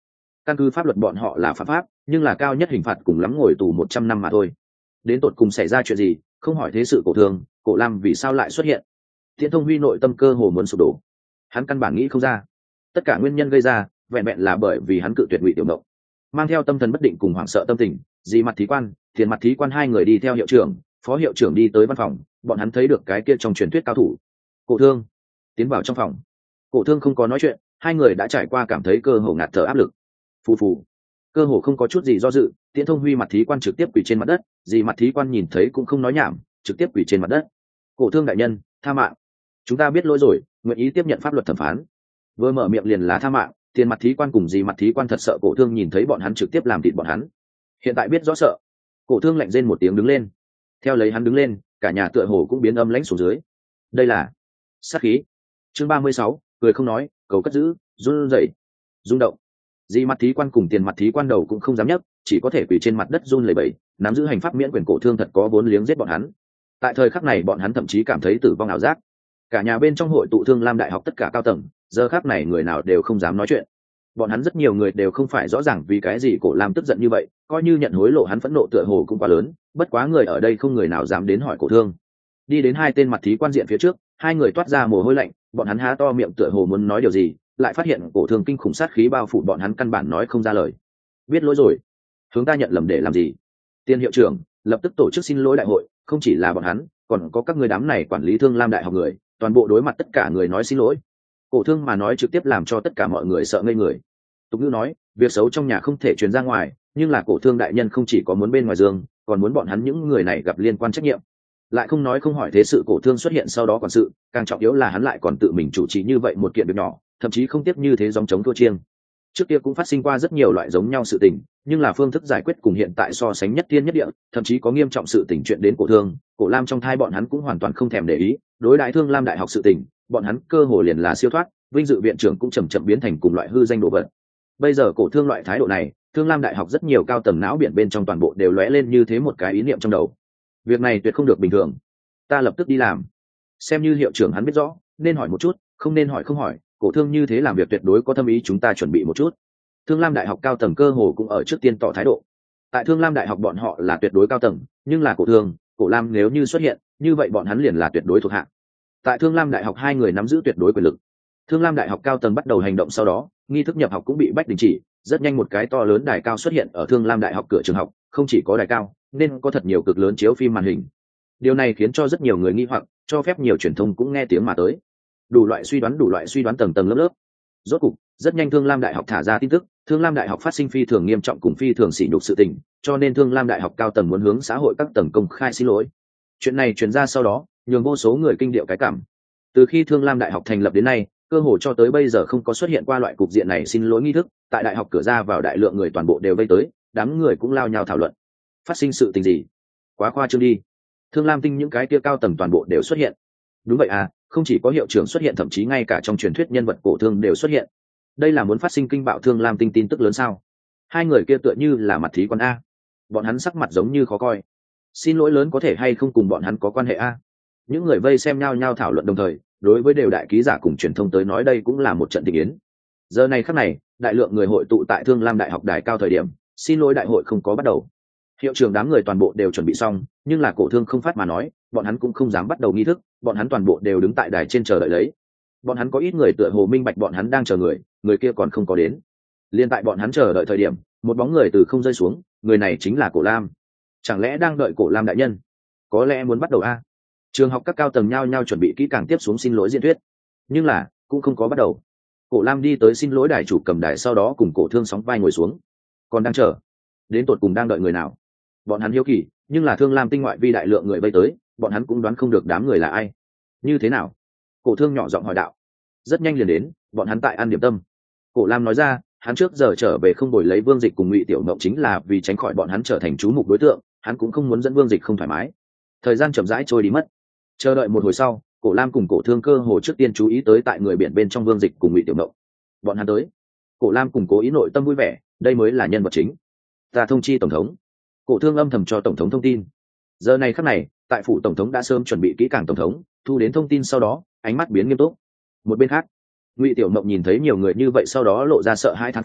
căn cứ pháp luật bọn họ là phạm pháp, nhưng là cao nhất hình phạt cùng lắm ngồi tù một trăm năm mà thôi. Đến tột cùng xảy ra chuyện gì, không hỏi thế sự Cổ Thương, Cổ Lam vì sao lại xuất hiện? Tiễn Thông Huy nội tâm cơ hồ muốn sụp đổ. Hắn căn bản nghĩ không ra. Tất cả nguyên nhân gây ra, vẹn vẹn là bởi vì hắn cự tuyệt Ngụy Tiểu Mộng. Mang theo tâm thần bất định cùng hoảng sợ tâm tình, Dì Mặt Thí Quan, Tiền Mặt Thí Quan hai người đi theo hiệu trưởng, phó hiệu trưởng đi tới văn phòng, bọn hắn thấy được cái kia trong truyền thuyết cao thủ. Cổ Thương tiến vào trong phòng. Cổ Thương không có nói chuyện, hai người đã trải qua cảm thấy cơ hồ ngạt thở áp lực. Phù phù, cơ hồ không có chút gì do dự, Tiễn Thông Huy Mặt Thí Quan trực tiếp quỳ trên mặt đất, Dì Mặt Thí Quan nhìn thấy cũng không nói nhảm, trực tiếp quỳ trên mặt đất. Cổ Thương đại nhân, tha mạng, chúng ta biết lỗi rồi, nguyện ý tiếp nhận pháp luật thẩm phán. Vừa mở miệng liền là tha mạng, Tiền Mặt Thí Quan cùng Dì Mặt Thí Quan thật sợ Cổ Thương nhìn thấy bọn hắn trực tiếp làm thịt bọn hắn. Hiện tại biết rõ sợ, Cổ Thương lạnh rên một tiếng đứng lên. Theo lấy hắn đứng lên, cả nhà tựa hồ cũng biến âm lãnh xuống dưới. Đây là sát khí. Chương ba mươi sáu, cười không nói, cầu cất giữ, run rẩy, rung động. Dì Mặt Thí Quan cùng Tiền Mặt Thí Quan đầu cũng không dám nhấc, chỉ có thể quỳ trên mặt đất run lẩy bẩy, nắm giữ hành pháp miễn quyền. Cổ Thương thật có vốn liếng giết bọn hắn. Tại thời khắc này bọn hắn thậm chí cảm thấy tử vong ảo giác. Cả nhà bên trong hội tụ Thương Lam đại học tất cả cao tầng, giờ khắc này người nào đều không dám nói chuyện. Bọn hắn rất nhiều người đều không phải rõ ràng vì cái gì Cổ Lam tức giận như vậy, coi như nhận hối lộ hắn phẫn nộ tựa hồ cũng quá lớn, bất quá người ở đây không người nào dám đến hỏi Cổ Thương. Đi đến hai tên Mặt Thí Quan diện phía trước, hai người toát ra mồ hôi lạnh, bọn hắn há to miệng tựa hồ muốn nói điều gì, lại phát hiện Cổ Thương kinh khủng sát khí bao phủ bọn hắn căn bản nói không ra lời. Biết lỗi rồi, hướng ta nhận lầm để làm gì? Tiên hiệu trưởng lập tức tổ chức xin lỗi đại hội, không chỉ là bọn hắn, còn có các người đám này quản lý Thương Lam đại học người, toàn bộ đối mặt tất cả người nói xin lỗi. Cổ Thương mà nói trực tiếp làm cho tất cả mọi người sợ ngây người. Tục ngữ nói, việc xấu trong nhà không thể truyền ra ngoài, nhưng là Cổ Thương đại nhân không chỉ có muốn bên ngoài giường, còn muốn bọn hắn những người này gặp liên quan trách nhiệm. Lại không nói không hỏi thế sự Cổ Thương xuất hiện sau đó còn sự, càng trọng yếu là hắn lại còn tự mình chủ trì như vậy một kiện việc nhỏ, thậm chí không tiếp như thế gióng chống thua chiêng. Trước kia cũng phát sinh qua rất nhiều loại giống nhau sự tình, nhưng là phương thức giải quyết cùng hiện tại so sánh nhất thiên nhất địa, thậm chí có nghiêm trọng sự tình chuyện đến Cổ Thương, Cổ Lam trong thai bọn hắn cũng hoàn toàn không thèm để ý, đối đại Thương Lam đại học sự tình, bọn hắn cơ hồ liền là siêu thoát, vinh dự viện trưởng cũng chậm chậm biến thành cùng loại hư danh đồ vật. Bây giờ Cổ Thương loại thái độ này, Thương Lam đại học rất nhiều cao tầng não biển bên trong toàn bộ đều lóe lên như thế một cái ý niệm trong đầu. Việc này tuyệt không được bình thường, ta lập tức đi làm. Xem như hiệu trưởng hắn biết rõ, nên hỏi một chút, không nên hỏi không hỏi, Cổ Thương như thế làm việc tuyệt đối có thâm ý, chúng ta chuẩn bị một chút. Thương Lam đại học cao tầng cơ hồ cũng ở trước tiên tỏ thái độ. Tại Thương Lam đại học bọn họ là tuyệt đối cao tầng, nhưng là Cổ Thương, Cổ Lam nếu như xuất hiện, như vậy bọn hắn liền là tuyệt đối thuộc hạ. Tại Thương Lam đại học hai người nắm giữ tuyệt đối quyền lực. Thương Lam đại học cao tầng bắt đầu hành động, sau đó nghi thức nhập học cũng bị bách đình chỉ. Rất nhanh một cái to lớn đài cao xuất hiện ở Thương Lam đại học cửa trường học, không chỉ có đài cao, nên có thật nhiều cực lớn chiếu phim màn hình. Điều này khiến cho rất nhiều người nghi hoặc, cho phép nhiều truyền thông cũng nghe tiếng mà tới. Đủ loại suy đoán, đủ loại suy đoán tầng tầng lớp lớp. Rốt cục, rất nhanh Thương Lam đại học thả ra tin tức, Thương Lam đại học phát sinh phi thường nghiêm trọng cùng phi thường sỉ nhục sự tình, cho nên Thương Lam đại học cao tầng muốn hướng xã hội các tầng công khai xin lỗi. Chuyện này truyền ra sau đó, nhường vô số người kinh điệu cái cảm. Từ khi Thương Lam đại học thành lập đến nay, cơ hồ cho tới bây giờ không có xuất hiện qua loại cục diện này xin lỗi nghi thức, tại đại học cửa ra vào đại lượng người toàn bộ đều vây tới, đám người cũng lao nhau thảo luận. Phát sinh sự tình gì? Quá khoa trương đi. Thương Lam tinh những cái kia cao tầng toàn bộ đều xuất hiện. Đúng vậy à, không chỉ có hiệu trưởng xuất hiện, thậm chí ngay cả trong truyền thuyết nhân vật cổ thương đều xuất hiện. Đây là muốn phát sinh kinh bạo Thương Lam tinh tin tức lớn sao? Hai người kia tựa như là Mặt Thí Quan a. Bọn hắn sắc mặt giống như khó coi. Xin lỗi lớn có thể hay không cùng bọn hắn có quan hệ a? Những người vây xem nhau nhau thảo luận đồng thời, đối với đều đại ký giả cùng truyền thông tới nói đây cũng là một trận tình yến. Giờ này khắc này, đại lượng người hội tụ tại Thương Lam đại học đài cao thời điểm, xin lỗi đại hội không có bắt đầu. Hiệu trưởng đám người toàn bộ đều chuẩn bị xong, nhưng là cổ thương không phát mà nói, bọn hắn cũng không dám bắt đầu nghi thức, bọn hắn toàn bộ đều đứng tại đài trên chờ đợi lấy. Bọn hắn có ít người tựa hồ minh bạch bọn hắn đang chờ người, người kia còn không có đến. Liên tại bọn hắn chờ đợi thời điểm, một bóng người từ không rơi xuống, người này chính là Cổ Lam. Chẳng lẽ đang đợi Cổ Lam đại nhân? Có lẽ muốn bắt đầu a. Trường học các cao tầng nhao nhao chuẩn bị kỹ càng tiếp xuống xin lỗi diễn thuyết, nhưng là cũng không có bắt đầu. Cổ Lam đi tới xin lỗi đài chủ cầm đài, sau đó cùng cổ thương sóng vai ngồi xuống. Còn đang chờ, đến tột cùng đang đợi người nào? Bọn hắn hiếu kỳ, nhưng là Thương Lam tinh ngoại vi đại lượng người vây tới, bọn hắn cũng đoán không được đám người là ai. Như thế nào? Cổ thương nhỏ giọng hỏi đạo. Rất nhanh liền đến, bọn hắn tại ăn điểm tâm. Cổ Lam nói ra, hắn trước giờ trở về không bồi lấy Vương Dịch cùng Ngụy Tiểu Ngộng chính là vì tránh khỏi bọn hắn trở thành chú mục đối tượng, hắn cũng không muốn dẫn Vương Dịch không thoải mái. Thời gian chậm rãi trôi đi mất. Chờ đợi một hồi sau, Cổ Lam cùng cổ thương cơ hồ trước tiên chú ý tới tại người biển bên trong Vương Dịch cùng Ngụy Tiểu Ngộng. Bọn hắn tới. Cổ Lam cùng cố ý nội tâm vui vẻ, đây mới là nhân vật chính. Ta thông chi tổng thống. Cổ thương âm thầm cho tổng thống thông tin. Giờ này khắc này, tại phủ tổng thống đã sớm chuẩn bị kỹ càng, tổng thống thu đến thông tin sau đó, ánh mắt biến nghiêm túc. Một bên khác, Ngụy Tiểu Ngộng nhìn thấy nhiều người như vậy sau đó lộ ra sợ hãi thán phục,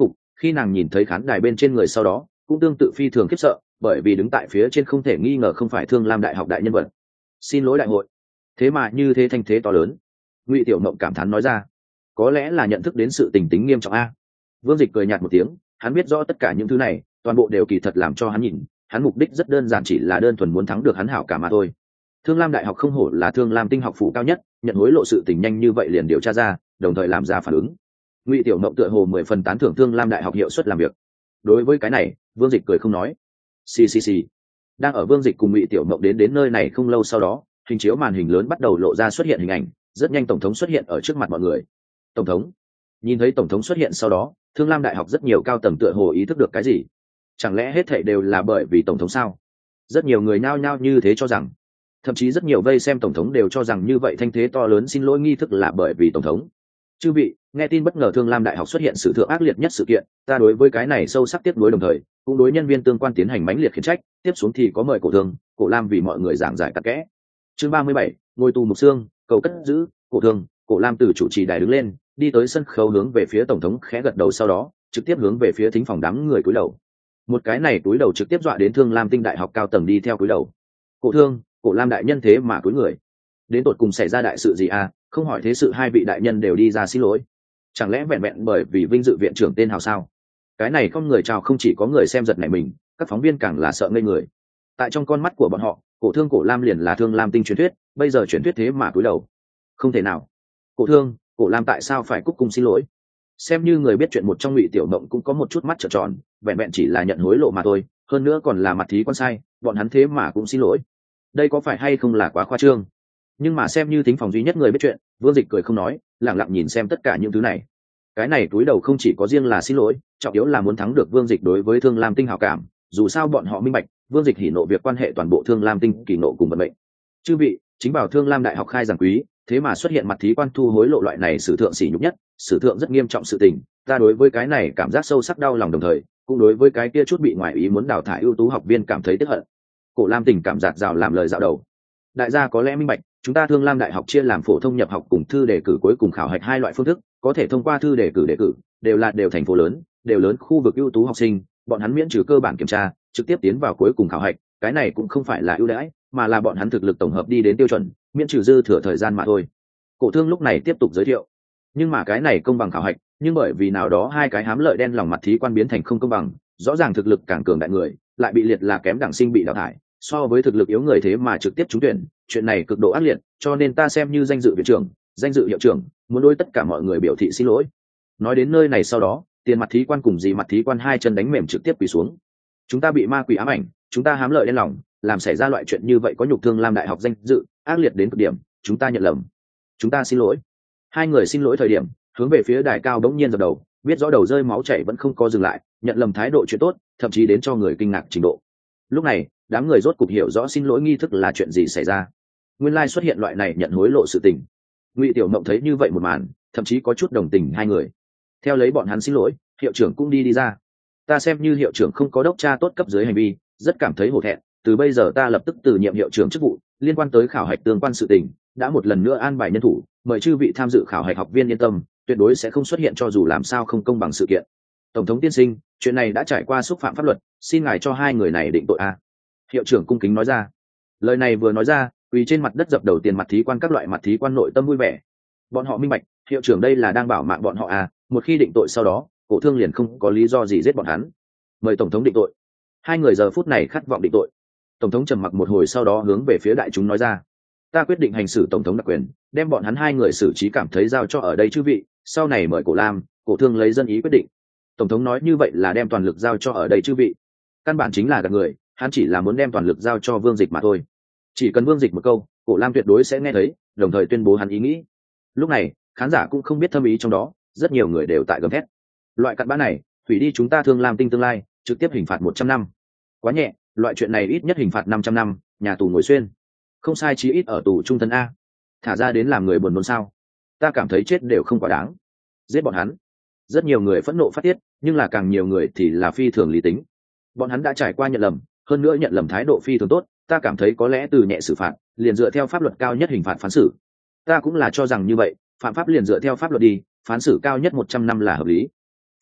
khi nàng nhìn thấy khán đài bên trên người sau đó cũng tương tự phi thường khiếp sợ, bởi vì đứng tại phía trên không thể nghi ngờ không phải Thương Lam đại học đại nhân vật. Xin lỗi đại hội, thế mà như thế thanh thế to lớn. Ngụy Tiểu Mộng cảm thán nói ra, có lẽ là nhận thức đến sự tình tính nghiêm trọng a. Vương Dịch cười nhạt một tiếng, hắn biết rõ tất cả những thứ này toàn bộ đều kỳ thật làm cho hắn nhìn, hắn mục đích rất đơn giản, chỉ là đơn thuần muốn thắng được hắn hảo cả mà thôi. Thương Lam đại học không hổ là Thương Lam tinh học phủ cao nhất, nhận hối lộ sự tình nhanh như vậy liền điều tra ra, đồng thời làm ra phản ứng. Ngụy Tiểu Mộng tựa hồ mười phần tán thưởng Thương Lam đại học hiệu suất làm việc. Đối với cái này, Vương Dịch cười không nói. Xì xì xì. Đang ở Vương Dịch cùng Ngụy Tiểu Mộng đến đến nơi này không lâu sau đó, hình chiếu màn hình lớn bắt đầu lộ ra xuất hiện hình ảnh, rất nhanh tổng thống xuất hiện ở trước mặt mọi người. Tổng thống. Nhìn thấy tổng thống xuất hiện sau đó, Thương Lam đại học rất nhiều cao tầng tựa hồ ý thức được cái gì. Chẳng lẽ hết thảy đều là bởi vì tổng thống sao? Rất nhiều người nhao nhao như thế cho rằng. Thậm chí rất nhiều vây xem tổng thống đều cho rằng như vậy thanh thế to lớn xin lỗi nghi thức là bởi vì tổng thống. Chư vị, nghe tin bất ngờ Thương Lam đại học xuất hiện sự thượng ác liệt nhất sự kiện, ta đối với cái này sâu sắc tiếc nuối, đồng thời cũng đối nhân viên tương quan tiến hành mãnh liệt khiển trách. Tiếp xuống thì có mời cổ thương, cổ lam vì mọi người giảng giải cặn kẽ. Chương ba mươi bảy, ngôi tù mục xương, cầu cất giữ. Cổ thương, cổ lam từ chủ trì đài đứng lên, đi tới sân khấu hướng về phía tổng thống khẽ gật đầu, sau đó trực tiếp hướng về phía thính phòng đám người cúi đầu. Một cái này cúi đầu trực tiếp dọa đến Thương Lam tinh đại học cao tầng đi theo cúi đầu. Cổ thương, cổ lam đại nhân thế mà cúi người, đến tột cùng xảy ra đại sự gì à? Không hỏi thế sự hai vị đại nhân đều đi ra xin lỗi, chẳng lẽ vẹn vẹn bởi vì vinh dự viện trưởng tên hào sao? Cái này không người chào, không chỉ có người xem giật nảy mình, các phóng viên càng là sợ ngây người. Tại trong con mắt của bọn họ, cổ thương cổ lam liền là Thương Lam tinh truyền thuyết, bây giờ truyền thuyết thế mà cúi đầu, không thể nào. Cổ thương, cổ lam tại sao phải cúc cung xin lỗi? Xem như người biết chuyện một trong Ngụy Tiểu Mộng cũng có một chút mắt trợn tròn, vẹn vẹn chỉ là nhận hối lộ mà thôi, hơn nữa còn là mặt thí quan sai, bọn hắn thế mà cũng xin lỗi, đây có phải hay không là quá khoa trương? Nhưng mà xem như thính phòng duy nhất người biết chuyện, Vương Dịch cười không nói, lặng lặng nhìn xem tất cả những thứ này. Cái này túi đầu không chỉ có riêng là xin lỗi, trọng yếu là muốn thắng được Vương Dịch đối với Thương Lam tinh hảo cảm, dù sao bọn họ minh bạch Vương Dịch hỉ nộ việc quan hệ toàn bộ Thương Lam tinh kỳ nộ cùng vận mệnh. Chư vị, chính bảo Thương Lam đại học khai giảng quý, thế mà xuất hiện mặt thí quan thu hối lộ loại này sử thượng sỉ nhục nhất, sử thượng rất nghiêm trọng sự tình, ta đối với cái này cảm giác sâu sắc đau lòng, đồng thời cũng đối với cái kia chút bị ngoại ý muốn đào thải ưu tú học viên cảm thấy tiếc hận. Cổ lam tình cảm giạt rào làm lời dạo đầu. Đại gia có lẽ minh bạch, chúng ta Thương Lam đại học chia làm phổ thông nhập học cùng thư đề cử cuối cùng khảo hạch hai loại phương thức, có thể thông qua thư đề cử đề cử, đều là đều thành phố lớn, đều lớn khu vực ưu tú học sinh, bọn hắn miễn trừ cơ bản kiểm tra, trực tiếp tiến vào cuối cùng khảo hạch, cái này cũng không phải là ưu đãi, mà là bọn hắn thực lực tổng hợp đi đến tiêu chuẩn, miễn trừ dư thừa thời gian mà thôi. Cổ thương lúc này tiếp tục giới thiệu. Nhưng mà cái này công bằng khảo hạch, nhưng bởi vì nào đó hai cái hám lợi đen lòng mặt thí quan biến thành không công bằng, rõ ràng thực lực càng cường đại người, lại bị liệt là kém đẳng sinh bị đào thải, so với thực lực yếu người thế mà trực tiếp trúng tuyển, chuyện này cực độ ác liệt, cho nên ta xem như danh dự viện trưởng, danh dự hiệu trưởng, muốn đối tất cả mọi người biểu thị xin lỗi. Nói đến nơi này sau đó, tiền mặt thí quan cùng dì mặt thí quan hai chân đánh mềm trực tiếp quỳ xuống. Chúng ta bị ma quỷ ám ảnh, chúng ta hám lợi đen lòng, làm xảy ra loại chuyện như vậy có nhục Thương Lam đại học danh dự, ác liệt đến cực điểm, chúng ta nhận lầm, chúng ta xin lỗi. Hai người xin lỗi thời điểm, hướng về phía đài cao bỗng nhiên dập đầu, biết rõ đầu rơi máu chảy vẫn không có dừng lại, nhận lầm thái độ chuyện tốt, thậm chí đến cho người kinh ngạc trình độ. Lúc này, đám người rốt cục hiểu rõ xin lỗi nghi thức là chuyện gì xảy ra. Nguyên lai xuất hiện loại này nhận hối lộ sự tình. Ngụy Tiểu Mộng thấy như vậy một màn, thậm chí có chút đồng tình hai người. Theo lấy bọn hắn xin lỗi, hiệu trưởng cũng đi đi ra. Ta xem như hiệu trưởng không có đốc tra tốt cấp dưới hành vi, rất cảm thấy hổ thẹn, từ bây giờ ta lập tức từ nhiệm hiệu trưởng chức vụ, liên quan tới khảo hạch tương quan sự tình, đã một lần nữa an bài nhân thủ, mời chư vị tham dự khảo hạch học viên yên tâm, tuyệt đối sẽ không xuất hiện cho dù làm sao không công bằng sự kiện. Tổng thống tiên sinh, chuyện này đã trải qua xúc phạm pháp luật, xin ngài cho hai người này định tội a. Hiệu trưởng cung kính nói ra. Lời này vừa nói ra, quỳ trên mặt đất dập đầu tiền mặt thí quan các loại mặt thí quan nội tâm vui vẻ. Bọn họ minh bạch, hiệu trưởng đây là đang bảo mạng bọn họ à, một khi định tội sau đó, cổ thương liền không có lý do gì giết bọn hắn. Mời tổng thống định tội. Hai người giờ phút này khát vọng định tội. Tổng thống trầm mặc một hồi sau đó hướng về phía đại chúng nói ra. Ta quyết định hành xử tổng thống đặc quyền, đem bọn hắn hai người xử trí cảm thấy giao cho ở đây chư vị, sau này mời cổ lam, cổ thương lấy dân ý quyết định. Tổng thống nói như vậy là đem toàn lực giao cho ở đây chư vị. Căn bản chính là gạt người, hắn chỉ là muốn đem toàn lực giao cho Vương Dịch mà thôi. Chỉ cần Vương Dịch một câu, cổ lam tuyệt đối sẽ nghe thấy, đồng thời tuyên bố hắn ý nghĩ. Lúc này, khán giả cũng không biết thâm ý trong đó, rất nhiều người đều tại gầm thét. Loại cặn bã này, hủy đi chúng ta Thương Lam tinh tương lai, trực tiếp hình phạt một trăm năm. Quá nhẹ, loại chuyện này ít nhất hình phạt năm trăm năm, nhà tù ngồi xuyên. Không sai, chí ít ở tù trung thân a. Thả ra đến làm người buồn nôn sao? Ta cảm thấy chết đều không quá đáng. Giết bọn hắn. Rất nhiều người phẫn nộ phát tiết, nhưng là càng nhiều người thì là phi thường lý tính. Bọn hắn đã trải qua nhận lầm, hơn nữa nhận lầm thái độ phi thường tốt, ta cảm thấy có lẽ từ nhẹ xử phạt, liền dựa theo pháp luật cao nhất hình phạt phán xử. Ta cũng là cho rằng như vậy, phạm pháp liền dựa theo pháp luật đi, phán xử cao nhất một trăm năm là hợp lý.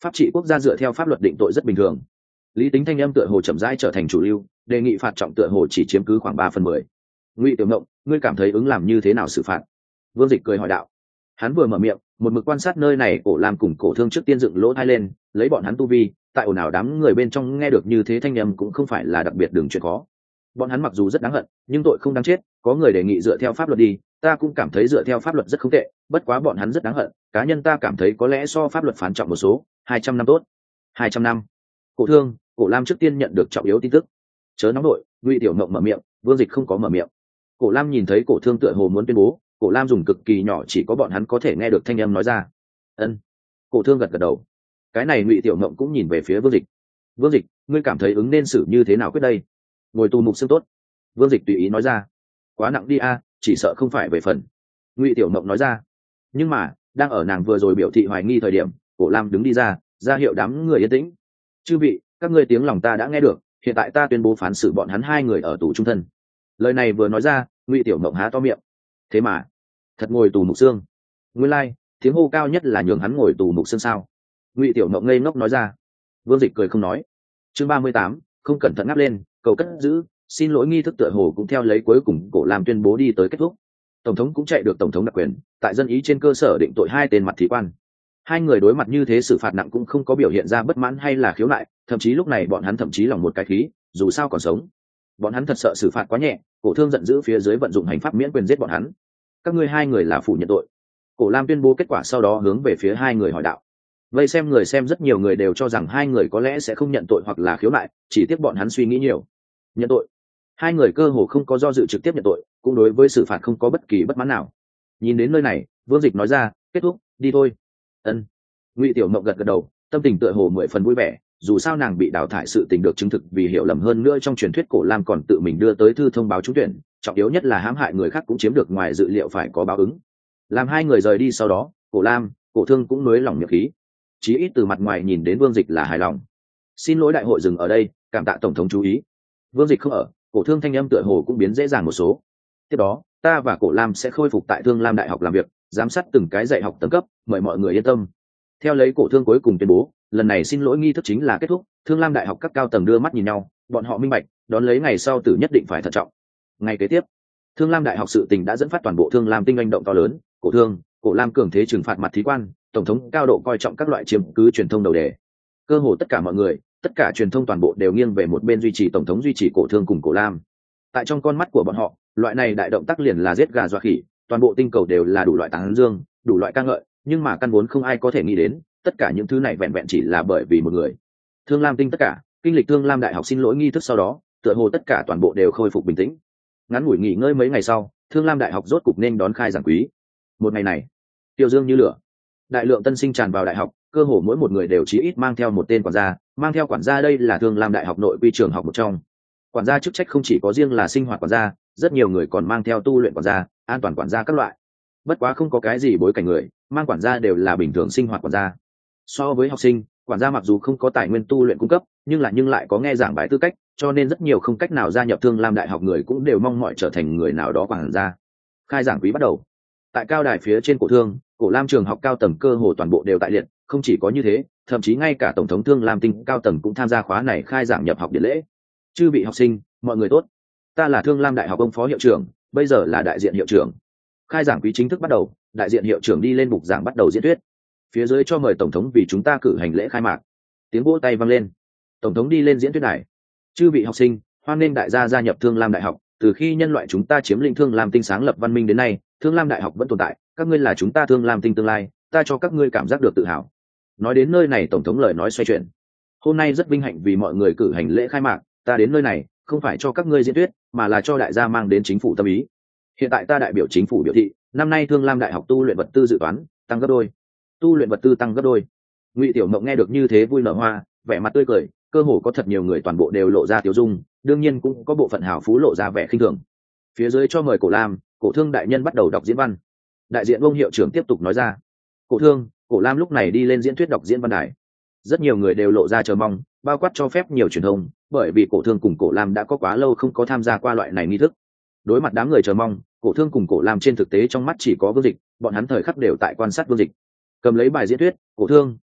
pháp trị quốc gia dựa theo pháp luật định tội rất bình thường. Lý Tính thanh âm tựa hồ chậm rãi trở thành chủ lưu, đề nghị phạt trọng tựa hồ chỉ chiếm cứ khoảng ba phần mười. Ngụy Tiểu Ngộng, ngươi cảm thấy ứng làm như thế nào xử phạt? Vương Dịch cười hỏi đạo. Hắn vừa mở miệng, một mực quan sát nơi này, Cổ Lam cùng Cổ Thương trước tiên dựng lỗ tai lên, lấy bọn hắn tu vi, tại ồn ào đám người bên trong nghe được như thế thanh âm cũng không phải là đặc biệt đường chuyện khó. Bọn hắn mặc dù rất đáng hận, nhưng tội không đáng chết, có người đề nghị dựa theo pháp luật đi, ta cũng cảm thấy dựa theo pháp luật rất không tệ, bất quá bọn hắn rất đáng hận, cá nhân ta cảm thấy có lẽ so pháp luật phán trọng một số, hai trăm năm tốt. hai trăm năm. Cổ Thương, Cổ Lam trước tiên nhận được trọng yếu tin tức. Chớ nóng nội, Ngụy Tiểu Ngộng mở miệng, Vương Dịch không có mở miệng. Cổ Lam nhìn thấy Cổ Thương tựa hồ muốn tuyên bố, Cổ Lam dùng cực kỳ nhỏ chỉ có bọn hắn có thể nghe được thanh âm nói ra. Ân. Cổ Thương gật gật đầu. Cái này Ngụy Tiểu Ngộng cũng nhìn về phía Vương Dịch. Vương Dịch, ngươi cảm thấy ứng nên xử như thế nào quyết đây? Ngồi tù mục xương tốt. Vương Dịch tùy ý nói ra. Quá nặng đi a, chỉ sợ không phải về phần. Ngụy Tiểu Ngộng nói ra. Nhưng mà, đang ở nàng vừa rồi biểu thị hoài nghi thời điểm, Cổ Lam đứng đi ra, ra hiệu đám người yên tĩnh. Chư vị, các ngươi tiếng lòng ta đã nghe được, hiện tại ta tuyên bố phán xử bọn hắn hai người ở tù trung thân. Lời này vừa nói ra, Ngụy Tiểu Ngộng há to miệng. Thế mà, thật ngồi tù mục xương. Nguyên lai, like, tiếng hô cao nhất là nhường hắn ngồi tù mục xương sao? Ngụy Tiểu Ngộng ngây ngốc nói ra. Vương Dịch cười không nói. Chương ba mươi tám, không cẩn thận ngáp lên, cầu cất giữ, xin lỗi nghi thức tựa hồ cũng theo lấy cuối cùng Cổ Lam tuyên bố đi tới kết thúc. Tổng thống cũng chạy được tổng thống đặc quyền, tại dân ý trên cơ sở định tội hai tên mặt thí quan. Hai người đối mặt như thế xử phạt nặng cũng không có biểu hiện ra bất mãn hay là khiếu nại, thậm chí lúc này bọn hắn thậm chí lòng một cái khí, dù sao còn sống. Bọn hắn thật sợ xử phạt quá nhẹ, Cổ Thương giận dữ phía dưới vận dụng hành pháp miễn quyền giết bọn hắn. Các ngươi hai người là phủ nhận tội. Cổ Lam tuyên bố kết quả sau đó hướng về phía hai người hỏi đạo. Vây xem người xem rất nhiều người đều cho rằng hai người có lẽ sẽ không nhận tội hoặc là khiếu nại, chỉ tiếc bọn hắn suy nghĩ nhiều. Nhận tội. Hai người cơ hồ không có do dự trực tiếp nhận tội, cũng đối với xử phạt không có bất kỳ bất mãn nào. Nhìn đến nơi này, Vương Dịch nói ra, kết thúc, đi thôi. Ân. Ngụy Tiểu Mộng gật gật đầu, tâm tình tựa hồ mười phần vui vẻ, dù sao nàng bị đào thải sự tình được chứng thực, vì hiểu lầm hơn nữa trong truyền thuyết Cổ Lam còn tự mình đưa tới thư thông báo trúng tuyển, trọng yếu nhất là hãm hại người khác cũng chiếm được ngoài dự liệu phải có báo ứng. Làm hai người rời đi sau đó, Cổ Lam, Cổ Thương cũng nới lỏng miệng khí, chí ít từ mặt ngoài nhìn đến Vương Dịch là hài lòng. Xin lỗi đại hội dừng ở đây, cảm tạ tổng thống chú ý. Vương Dịch không ở, Cổ Thương thanh âm tựa hồ cũng biến dễ dàng một số. Tiếp đó, ta và Cổ Lam sẽ khôi phục tại Thương Lam Đại học làm việc, giám sát từng cái dạy học tầng cấp, mời mọi người yên tâm. Theo lấy Cổ Thương cuối cùng tuyên bố, lần này xin lỗi nghi thức chính là kết thúc. Thương Lam Đại học các cao tầng đưa mắt nhìn nhau, bọn họ minh bạch, đón lấy ngày sau tử nhất định phải thận trọng. Ngày kế tiếp, Thương Lam Đại học sự tình đã dẫn phát toàn bộ Thương Lam tinh anh động to lớn, Cổ Thương, Cổ Lam cường thế trừng phạt mặt thí quan, tổng thống cao độ coi trọng các loại chiếm cứ truyền thông đầu đề. Cơ hồ tất cả mọi người, tất cả truyền thông toàn bộ đều nghiêng về một bên duy trì tổng thống duy trì Cổ Thương cùng Cổ Lam. Tại trong con mắt của bọn họ, loại này đại động tác liền là giết gà dọa khỉ, toàn bộ tinh cầu đều là đủ loại tán dương, đủ loại ca ngợi, nhưng mà căn vốn không ai có thể nghĩ đến, tất cả những thứ này vẹn vẹn chỉ là bởi vì một người. Thương Lam tinh tất cả, kinh lịch Thương Lam Đại học xin lỗi nghi thức sau đó, tựa hồ tất cả toàn bộ đều khôi phục bình tĩnh. Ngắn ngủi nghỉ ngơi mấy ngày sau, Thương Lam Đại học rốt cục nên đón khai giảng quý. Một ngày này, tiêu dương như lửa, đại lượng tân sinh tràn vào đại học, cơ hồ mỗi một người đều chí ít mang theo một tên quản gia, mang theo quản gia đây là Thương Lam Đại học nội quy trường học một trong. Quản gia chức trách không chỉ có riêng là sinh hoạt quản gia, rất nhiều người còn mang theo tu luyện quản gia, an toàn quản gia các loại. Bất quá không có cái gì bối cảnh người, mang quản gia đều là bình thường sinh hoạt quản gia. So với học sinh, quản gia mặc dù không có tài nguyên tu luyện cung cấp, nhưng là nhưng lại có nghe giảng bài tư cách, cho nên rất nhiều không cách nào gia nhập Thương Lam Đại học người cũng đều mong mỏi trở thành người nào đó quản gia. Khai giảng quý bắt đầu. Tại cao đài phía trên Cổ Thương, Cổ Lam trường học cao tầng cơ hồ toàn bộ đều tại liệt, không chỉ có như thế, thậm chí ngay cả tổng thống Thương Lam tinh cao tầng cũng tham gia khóa này khai giảng nhập học điện lễ. Chư vị học sinh, mọi người tốt. Ta là Thương Lam Đại học ông phó hiệu trưởng, bây giờ là đại diện hiệu trưởng. Khai giảng quý chính thức bắt đầu, đại diện hiệu trưởng đi lên bục giảng bắt đầu diễn thuyết. Phía dưới cho mời tổng thống vì chúng ta cử hành lễ khai mạc. Tiếng vỗ tay vang lên. Tổng thống đi lên diễn thuyết đài. Chư vị học sinh, hoan nghênh đại gia gia nhập Thương Lam Đại học. Từ khi nhân loại chúng ta chiếm lĩnh Thương Lam tinh sáng lập văn minh đến nay, Thương Lam Đại học vẫn tồn tại. Các ngươi là chúng ta Thương Lam tinh tương lai, ta cho các ngươi cảm giác được tự hào. Nói đến nơi này, tổng thống lời nói xoay chuyển. Hôm nay rất vinh hạnh vì mọi người cử hành lễ khai mạc. Ta đến nơi này không phải cho các ngươi diễn thuyết, mà là cho đại gia mang đến chính phủ tâm ý. Hiện tại ta đại biểu chính phủ biểu thị, năm nay Thương Lam Đại học tu luyện vật tư dự toán tăng gấp đôi. Tu luyện vật tư tăng gấp đôi. Ngụy Tiểu Mộng nghe được như thế vui nở hoa, vẻ mặt tươi cười, cơ hồ có thật nhiều người toàn bộ đều lộ ra tiêu dung, đương nhiên cũng có bộ phận hào phú lộ ra vẻ khinh thường. Phía dưới cho mời Cổ Lam, Cổ Thương đại nhân bắt đầu đọc diễn văn. Đại diện ông hiệu trưởng tiếp tục nói ra. Cổ Thương, Cổ Lam lúc này đi lên diễn thuyết đọc diễn văn đài. Rất nhiều người đều lộ ra chờ mong, bao quát cho phép nhiều truyền thông, bởi vì Cổ Thương cùng Cổ Lam đã có quá lâu không có tham gia qua loại này nghi thức. Đối mặt đám người chờ mong, Cổ Thương cùng Cổ Lam trên thực tế trong mắt chỉ có Vương Dịch, bọn hắn thời khắc đều tại quan sát Vương Dịch. Cầm lấy bài diễn thuyết, Cổ Thương,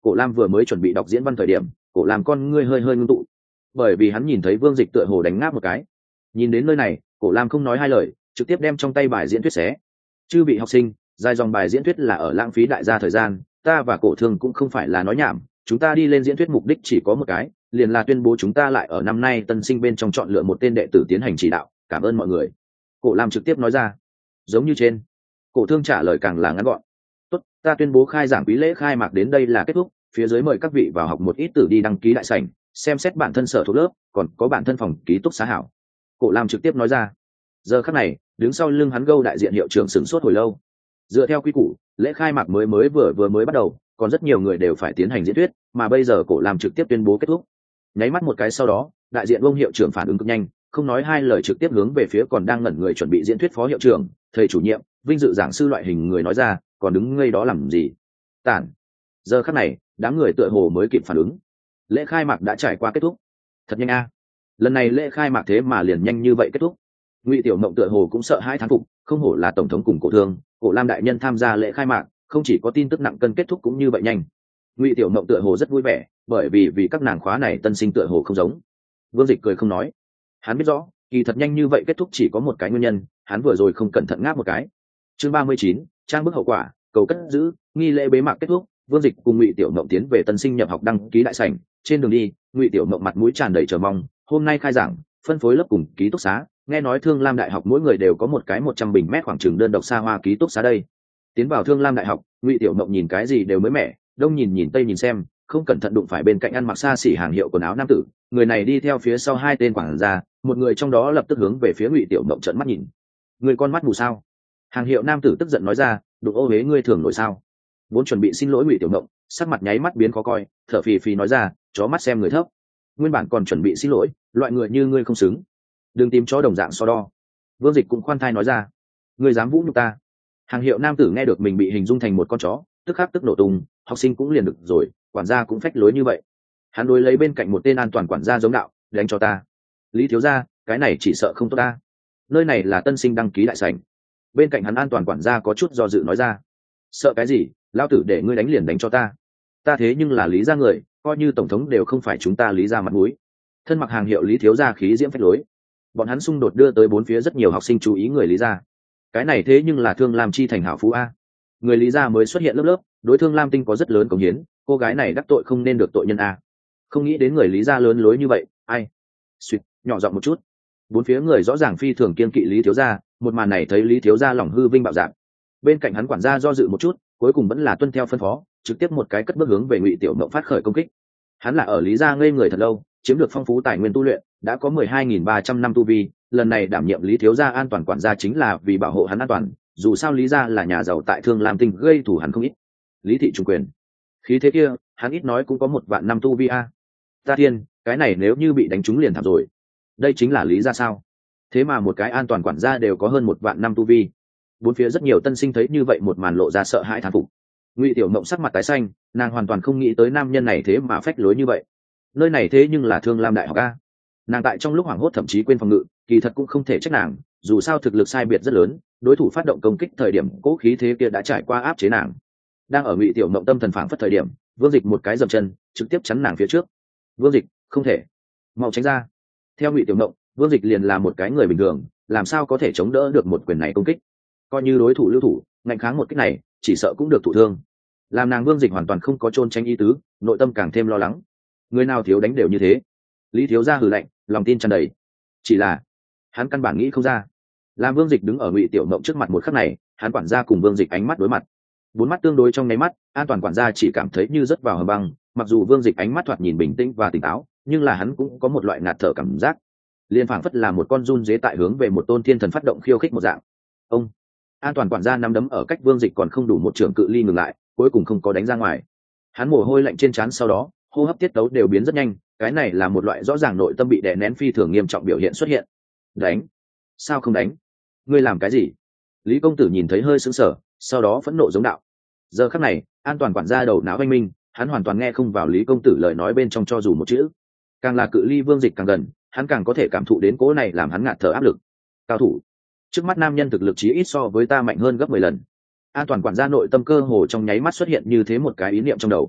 Cổ Lam vừa mới chuẩn bị đọc diễn văn thời điểm, Cổ Lam con ngươi hơi hơi ngưng tụ, bởi vì hắn nhìn thấy Vương Dịch tựa hồ đánh ngáp một cái. Nhìn đến nơi này, Cổ Lam không nói hai lời, trực tiếp đem trong tay bài diễn thuyết xé. Chư vị học sinh, dài dòng bài diễn thuyết là ở lãng phí đại gia thời gian, ta và Cổ Thương cũng không phải là nói nhảm, chúng ta đi lên diễn thuyết mục đích chỉ có một cái, liền là tuyên bố chúng ta lại ở năm nay tân sinh bên trong chọn lựa một tên đệ tử tiến hành chỉ đạo, cảm ơn mọi người. Cổ Lam trực tiếp nói ra. Giống như trên. Cổ Thương trả lời càng là ngắn gọn. Tốt, ta tuyên bố khai giảng quý lễ khai mạc đến đây là kết thúc, phía dưới mời các vị vào học một ít tử đi đăng ký đại sảnh, xem xét bản thân sở thuộc lớp, còn có bản thân phòng ký túc xá hảo. Cổ Lam trực tiếp nói ra. Giờ khắc này, đứng sau lưng hắn gâu đại diện hiệu trưởng sửng sốt hồi lâu. Dựa theo quy củ, lễ khai mạc mới mới vừa vừa mới bắt đầu, còn rất nhiều người đều phải tiến hành diễn thuyết, mà bây giờ Cổ Lam trực tiếp tuyên bố kết thúc. Nháy mắt một cái sau đó, đại diện ông hiệu trưởng phản ứng cực nhanh, không nói hai lời trực tiếp hướng về phía còn đang ngẩn người chuẩn bị diễn thuyết phó hiệu trưởng, thầy chủ nhiệm, vinh dự giảng sư loại hình người nói ra, còn đứng ngây đó làm gì? Tản. Giờ khắc này, đám người tựa hồ mới kịp phản ứng. Lễ khai mạc đã trải qua kết thúc. Thật nhanh a. Lần này lễ khai mạc thế mà liền nhanh như vậy kết thúc. Ngụy Tiểu Mộng tựa hồ cũng sợ hãi thán phục, không hổ là tổng thống cùng Cổ Thương, Cổ Lam đại nhân tham gia lễ khai mạc, không chỉ có tin tức nặng cân kết thúc cũng như vậy nhanh. Ngụy Tiểu Mộng tựa hồ rất vui vẻ, bởi vì vì các nàng khóa này tân sinh tựa hồ không giống. Vương Dịch cười không nói. Hắn biết rõ, kỳ thật nhanh như vậy kết thúc chỉ có một cái nguyên nhân, hắn vừa rồi không cẩn thận ngáp một cái. Chương ba mươi chín, trang bức hậu quả, cầu cất giữ, nghi lễ bế mạc kết thúc, Vương Dịch cùng Ngụy Tiểu Mộng tiến về tân sinh nhập học đăng ký đại sảnh, trên đường đi, Ngụy Tiểu Mộng mặt mũi tràn đầy chờ mong, hôm nay khai giảng, phân phối lớp cùng ký túc xá, nghe nói Thương Lam Đại học mỗi người đều có một cái một trăm bình mét khoảng trường đơn độc xa hoa ký túc xá đây. Tiến vào Thương Lam Đại học, Ngụy Tiểu Mộng nhìn cái gì đều mới mẻ, đông nhìn nhìn tây nhìn xem, không cẩn thận đụng phải bên cạnh ăn mặc xa xỉ hàng hiệu quần áo nam tử, người này đi theo phía sau hai tên quản gia, một người trong đó lập tức hướng về phía Ngụy Tiểu Mộng trợn mắt nhìn. Người con mắt mù sao? Hàng hiệu nam tử tức giận nói ra, đụng ô hế ngươi thường nổi sao? Vốn chuẩn bị xin lỗi Ngụy Tiểu Mộng, sắc mặt nháy mắt biến khó coi, thở phì phì nói ra, chó mắt xem người thấp. Nguyên bản còn chuẩn bị xin lỗi, loại người như ngươi không xứng, đừng tìm chó đồng dạng so đo. Vương Dịch cũng khoan thai nói ra, ngươi dám vũ nhục ta? Hàng hiệu nam tử nghe được mình bị hình dung thành một con chó, tức khắc tức nổ tung, học sinh cũng liền được rồi, quản gia cũng phách lối như vậy. Hắn đối lấy bên cạnh một tên an toàn quản gia giống đạo, đánh cho ta. Lý thiếu gia, cái này chỉ sợ không tốt ta. Nơi này là tân sinh đăng ký đại sảnh. Bên cạnh hắn an toàn quản gia có chút do dự nói ra, sợ cái gì, lão tử để ngươi đánh liền đánh cho ta. Ta thế nhưng là Lý gia người, coi như tổng thống đều không phải chúng ta Lý gia mặt mũi. Thân mặc hàng hiệu Lý thiếu gia khí diễm phách lối. Bọn hắn xung đột đưa tới bốn phía rất nhiều học sinh chú ý người Lý gia. Cái này thế nhưng là Thương Lam chi thành hảo phú a. Người Lý gia mới xuất hiện lớp lớp, đối Thương Lam tinh có rất lớn cống hiến, cô gái này đắc tội không nên được tội nhân a. Không nghĩ đến người Lý gia lớn lối như vậy, ai? Suýt, nhỏ giọng một chút. Bốn phía người rõ ràng phi thường kiên kỵ Lý thiếu gia, một màn này thấy Lý thiếu gia lòng hư vinh bạo dạn. Bên cạnh hắn quản gia do dự một chút, cuối cùng vẫn là tuân theo phân phó, trực tiếp một cái cất bước hướng về Ngụy Tiểu Mộng phát khởi công kích. Hắn là ở Lý gia ngây người thật lâu, chiếm được phong phú tài nguyên tu luyện, đã có mười hai nghìn ba trăm năm tu vi, lần này đảm nhiệm Lý thiếu gia an toàn quản gia chính là vì bảo hộ hắn an toàn, dù sao Lý gia là nhà giàu tại Thương Lam tinh, gây thủ hắn không ít. Lý thị trung quyền, khí thế kia, hắn ít nói cũng có một vạn năm tu vi a. Ta thiên, cái này nếu như bị đánh trúng liền thảm rồi. Đây chính là Lý gia sao? Thế mà một cái an toàn quản gia đều có hơn một vạn năm tu vi. Bốn phía rất nhiều tân sinh thấy như vậy một màn lộ ra sợ hãi thán phục. Ngụy Tiểu Mộng sắc mặt tái xanh, nàng hoàn toàn không nghĩ tới nam nhân này thế mà phách lối như vậy. Nơi này thế nhưng là Thương Lam Đại học a. Nàng tại trong lúc hoảng hốt thậm chí quên phòng ngự, kỳ thật cũng không thể trách nàng, dù sao thực lực sai biệt rất lớn, đối thủ phát động công kích thời điểm cố khí thế kia đã trải qua áp chế nàng. Đang ở Ngụy Tiểu Mộng tâm thần phảng phất thời điểm, Vương Dịch một cái dậm chân, trực tiếp chắn nàng phía trước. Vương Dịch, không thể, mau tránh ra. Theo Ngụy Tiểu Mộng, Vương Dịch liền là một cái người bình thường, làm sao có thể chống đỡ được một quyền này công kích? Coi như đối thủ lưu thủ, ngạnh kháng một kích này, chỉ sợ cũng được thụ thương. Làm nàng Vương Dịch hoàn toàn không có trôn tránh ý tứ, nội tâm càng thêm lo lắng. Người nào thiếu đánh đều như thế. Lý thiếu gia hừ lạnh, lòng tin tràn đầy. Chỉ là hắn căn bản nghĩ không ra. Làm Vương Dịch đứng ở Ngụy Tiểu Mộng trước mặt một khắc này, hắn quản gia cùng Vương Dịch ánh mắt đối mặt. Bốn mắt tương đối trong nháy mắt, an toàn quản gia chỉ cảm thấy như rớt vào hầm băng, mặc dù Vương Dịch ánh mắt thoạt nhìn bình tĩnh và tỉnh táo, nhưng là hắn cũng có một loại ngạt thở cảm giác. Liên phảng phất là một con run dế tại hướng về một tôn thiên thần phát động khiêu khích một dạng. Ông an toàn quản gia nắm đấm ở cách Vương Dịch còn không đủ một trường cự ly ngừng lại, cuối cùng không có đánh ra ngoài. Hắn mồ hôi lạnh trên trán, sau đó hô hấp tiết tấu đều biến rất nhanh, cái này là một loại rõ ràng nội tâm bị đè nén phi thường nghiêm trọng biểu hiện xuất hiện. Đánh? Sao không đánh? Ngươi làm cái gì? Lý công tử nhìn thấy hơi sững sờ, sau đó phẫn nộ giống đạo. Giờ khắc này, an toàn quản gia đầu não anh minh, hắn hoàn toàn nghe không vào Lý công tử lời nói bên trong cho dù một chữ. Càng là cự ly Vương Dịch càng gần, hắn càng có thể cảm thụ đến cỗ này làm hắn ngạt thở áp lực. Cao thủ, trước mắt nam nhân thực lực chí ít so với ta mạnh hơn gấp mười lần. An toàn quản gia nội tâm cơ hồ trong nháy mắt xuất hiện như thế một cái ý niệm trong đầu.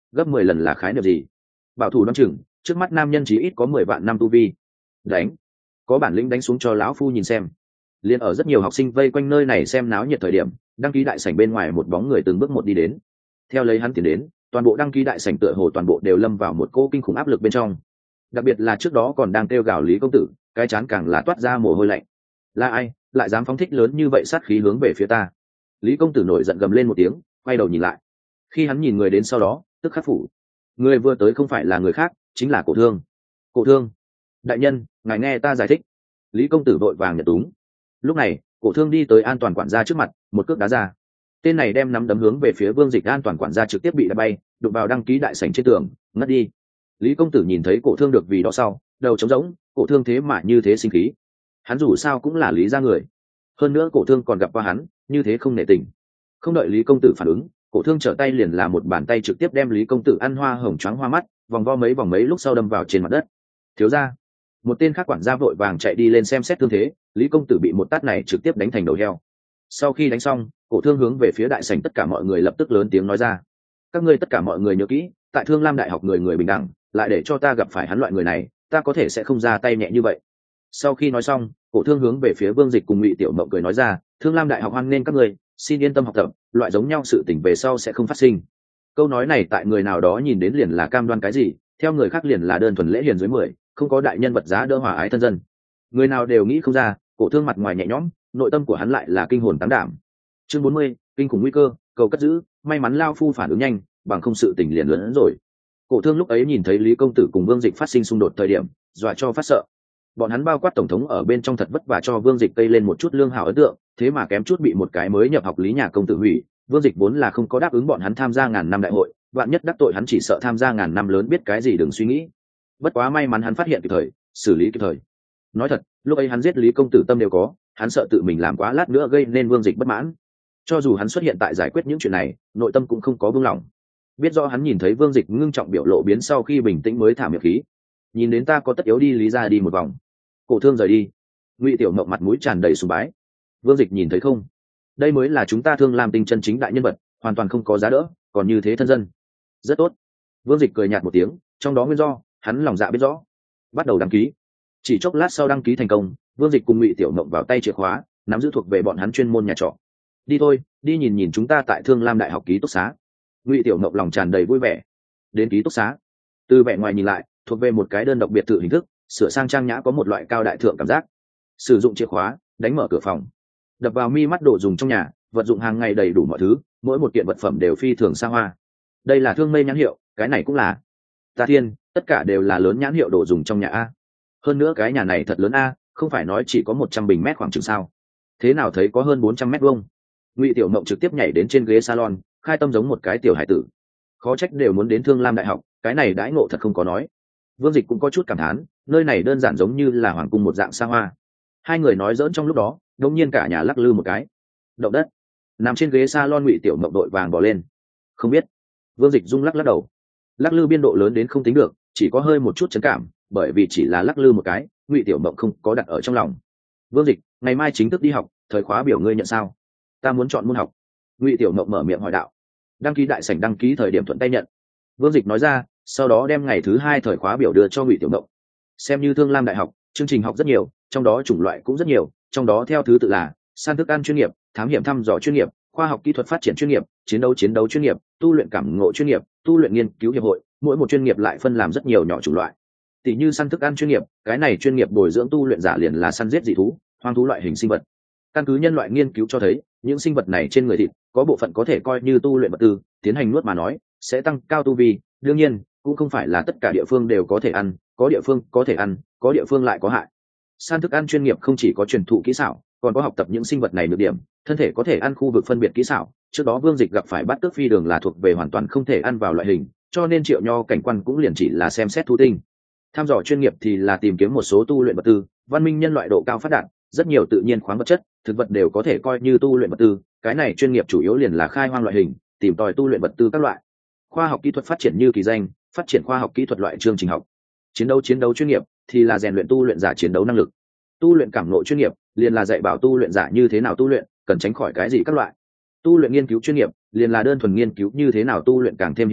gấp mười lần là khái niệm gì? Bảo thủ đoán chừng trước mắt nam nhân chỉ ít có mười vạn năm tu vi. Đánh, có bản lĩnh đánh xuống cho lão phu nhìn xem. Liên ở rất nhiều học sinh vây quanh nơi này xem náo nhiệt thời điểm, đăng ký đại sảnh bên ngoài một bóng người từng bước một đi đến. Theo lấy hắn tiến đến, toàn bộ đăng ký đại sảnh tựa hồ toàn bộ đều lâm vào một cô kinh khủng áp lực bên trong. Đặc biệt là trước đó còn đang kêu gào Lý công tử, cái chán càng là toát ra mồ hôi lạnh. Là ai, lại dám phóng thích lớn như vậy sát khí hướng về phía ta? Lý công tử nổi giận gầm lên một tiếng, quay đầu nhìn lại. Khi hắn nhìn người đến sau đó, tức khắc phủ. Người vừa tới không phải là người khác, chính là Cổ Thương. Cổ Thương, đại nhân, ngài nghe ta giải thích. Lý công tử vội vàng nhận túng. Lúc này, Cổ Thương đi tới an toàn quản gia trước mặt, một cước đá ra. Tên này đem nắm đấm hướng về phía Vương Dịch an toàn quản gia trực tiếp bị đá bay, đụng vào đăng ký đại sảnh trên tường, ngất đi. Lý công tử nhìn thấy Cổ Thương được vì đó sau, đầu trống rỗng, Cổ Thương thế mà như thế sinh khí. Hắn dù sao cũng là Lý gia người, hơn nữa Cổ Thương còn gặp qua hắn, như thế không nể tình. Không đợi Lý công tử phản ứng, Cổ Thương trở tay liền là một bàn tay trực tiếp đem Lý công tử ăn hoa hồng choáng hoa mắt, vòng vo mấy vòng mấy lúc sau đâm vào trên mặt đất. Thiếu gia, một tên khác quản gia vội vàng chạy đi lên xem xét thương thế. Lý công tử bị một tát này trực tiếp đánh thành đầu heo. Sau khi đánh xong, Cổ Thương hướng về phía đại sảnh tất cả mọi người lập tức lớn tiếng nói ra: các ngươi tất cả mọi người nhớ kỹ, tại Thương Lam đại học người người bình đẳng, lại để cho ta gặp phải hắn loại người này, ta có thể sẽ không ra tay nhẹ như vậy. Sau khi nói xong, Cổ Thương hướng về phía Vương Dịch cùng Ngụy Tiểu Mộng cười nói ra: Thương Lam đại học hoan nên các ngươi, xin yên tâm học tập, loại giống nhau sự tình về sau sẽ không phát sinh. Câu nói này tại người nào đó nhìn đến liền là cam đoan cái gì, theo người khác liền là đơn thuần lễ hiền dưới mười, không có đại nhân vật giá đỡ hòa ái thân dân. Người nào đều nghĩ không ra, Cổ Thương mặt ngoài nhẹ nhõm, nội tâm của hắn lại là kinh hồn táng đảm. Chương bốn mươi, kinh khủng nguy cơ, cầu cất giữ, may mắn lao phu phản ứng nhanh, bằng không sự tình liền lớn hơn rồi. Cổ Thương lúc ấy nhìn thấy Lý công tử cùng Vương Dịch phát sinh xung đột thời điểm, dọa cho phát sợ. Bọn hắn bao quát tổng thống ở bên trong thật vất vả cho Vương Dịch cây lên một chút lương hảo ấn tượng, thế mà kém chút bị một cái mới nhập học Lý nhà công tử hủy. Vương Dịch vốn là không có đáp ứng bọn hắn tham gia ngàn năm đại hội, vạn nhất đắc tội hắn chỉ sợ tham gia ngàn năm lớn biết cái gì đừng suy nghĩ. Bất quá may mắn hắn phát hiện kịp thời, xử lý kịp thời. Nói thật, lúc ấy hắn giết Lý công tử tâm đều có, hắn sợ tự mình làm quá lát nữa gây nên Vương Dịch bất mãn. Cho dù hắn xuất hiện tại giải quyết những chuyện này, nội tâm cũng không có buông lỏng. Biết rõ hắn nhìn thấy Vương Dịch ngưng trọng biểu lộ biến sau khi bình tĩnh mới thả miệng khí. Nhìn đến ta có tất yếu đi Lý ra đi một vòng. Cổ Thương rời đi. Ngụy Tiểu Mộng mặt mũi tràn đầy sùng bái. Vương Dịch nhìn thấy không? Đây mới là chúng ta Thương Lam Tinh chân chính đại nhân vật, hoàn toàn không có giá đỡ, còn như thế thân dân. Rất tốt. Vương Dịch cười nhạt một tiếng, trong đó nguyên do, hắn lòng dạ biết rõ. Bắt đầu đăng ký. Chỉ chốc lát sau đăng ký thành công, Vương Dịch cùng Ngụy Tiểu Mộng vào tay chìa khóa, nắm giữ thuộc về bọn hắn chuyên môn nhà trọ. Đi thôi, đi nhìn nhìn chúng ta tại Thương Lam đại học ký túc xá. Ngụy Tiểu Mộng lòng tràn đầy vui vẻ. Đến ký túc xá, từ vẻ ngoài nhìn lại, thuộc về một cái đơn độc biệt thự hình thức, sửa sang trang nhã có một loại cao đại thượng cảm giác. Sử dụng chìa khóa, đánh mở cửa phòng, đập vào mi mắt đồ dùng trong nhà, vật dụng hàng ngày đầy đủ mọi thứ, mỗi một kiện vật phẩm đều phi thường xa hoa. Đây là Thương Mây nhãn hiệu, cái này cũng là. Ta thiên, tất cả đều là lớn nhãn hiệu đồ dùng trong nhà a. Hơn nữa cái nhà này thật lớn a, không phải nói chỉ có một trăm bình mét khoảng chừng sao? Thế nào thấy có hơn bốn trăm mét vuông. Ngụy Tiểu Mộng trực tiếp nhảy đến trên ghế salon, khai tâm giống một cái tiểu hải tử. Khó trách đều muốn đến Thương Lam đại học, cái này đãi ngộ thật không có nói. Vương Dịch cũng có chút cảm thán, nơi này đơn giản giống như là hoàng cung một dạng xa hoa. Hai người nói dỡn trong lúc đó, đột nhiên cả nhà lắc lư một cái. Động đất. Nằm trên ghế salon Ngụy Tiểu Mộng đội vàng bỏ lên. Không biết. Vương Dịch rung lắc lắc đầu. Lắc lư biên độ lớn đến không tính được, chỉ có hơi một chút chấn cảm, bởi vì chỉ là lắc lư một cái, Ngụy Tiểu Mộng không có đặt ở trong lòng. Vương Dịch, ngày mai chính thức đi học, thời khóa biểu ngươi nhận sao? Ta muốn chọn môn học. Ngụy Tiểu Mộng mở miệng hỏi đạo. Đăng ký đại sảnh đăng ký thời điểm thuận tay nhận. Vương Dịch nói ra, sau đó đem ngày thứ hai thời khóa biểu đưa cho Ngụy Tiểu Mộng. Xem như Thương Lam đại học, chương trình học rất nhiều, trong đó chủng loại cũng rất nhiều, trong đó theo thứ tự là san thức ăn chuyên nghiệp, thám hiểm thăm dò chuyên nghiệp, khoa học kỹ thuật phát triển chuyên nghiệp, chiến đấu chiến đấu chuyên nghiệp, tu luyện cảm ngộ chuyên nghiệp, tu luyện nghiên cứu hiệp hội, mỗi một chuyên nghiệp lại phân làm rất nhiều nhỏ chủng loại. Tỷ như săn thức ăn chuyên nghiệp, cái này chuyên nghiệp bồi dưỡng tu luyện giả liền là săn giết dị thú, hoang thú loại hình sinh vật. Căn cứ nhân loại nghiên cứu cho thấy, những sinh vật này trên người thịt có bộ phận có thể coi như tu luyện vật tư, tiến hành nuốt mà nói sẽ tăng cao tu vi. Đương nhiên, cũng không phải là tất cả địa phương đều có thể ăn, có địa phương có thể ăn, có địa phương lại có hại. Săn thức ăn chuyên nghiệp không chỉ có truyền thụ kỹ xảo, còn có học tập những sinh vật này nhược điểm, thân thể có thể ăn khu vực phân biệt kỹ xảo. Trước đó Vương Dịch gặp phải bắt tước phi đường là thuộc về hoàn toàn không thể ăn vào loại hình, cho nên Triệu Nho cảnh quan cũng liền chỉ là xem xét thú tinh. Tham dò chuyên nghiệp thì là tìm kiếm một số tu luyện vật tư, văn minh nhân loại độ cao phát đạt, rất nhiều tự nhiên khoáng vật chất, thực vật đều có thể coi như tu luyện vật tư, cái này chuyên nghiệp chủ yếu liền là khai hoang loại hình, tìm tòi tu luyện vật tư các loại. Khoa học kỹ thuật phát triển như kỳ danh, phát triển khoa học kỹ thuật loại chương trình học. Chiến đấu chiến đấu chuyên nghiệp thì là rèn luyện tu luyện giả chiến đấu năng lực. Tu luyện cảm ngộ chuyên nghiệp liền là dạy bảo tu luyện giả như thế nào tu luyện, cần tránh khỏi cái gì các loại. Tu luyện nghiên cứu chuyên nghiệp liền là đơn thuần nghiên cứu như thế nào tu luyện càng thêm hiệu suất,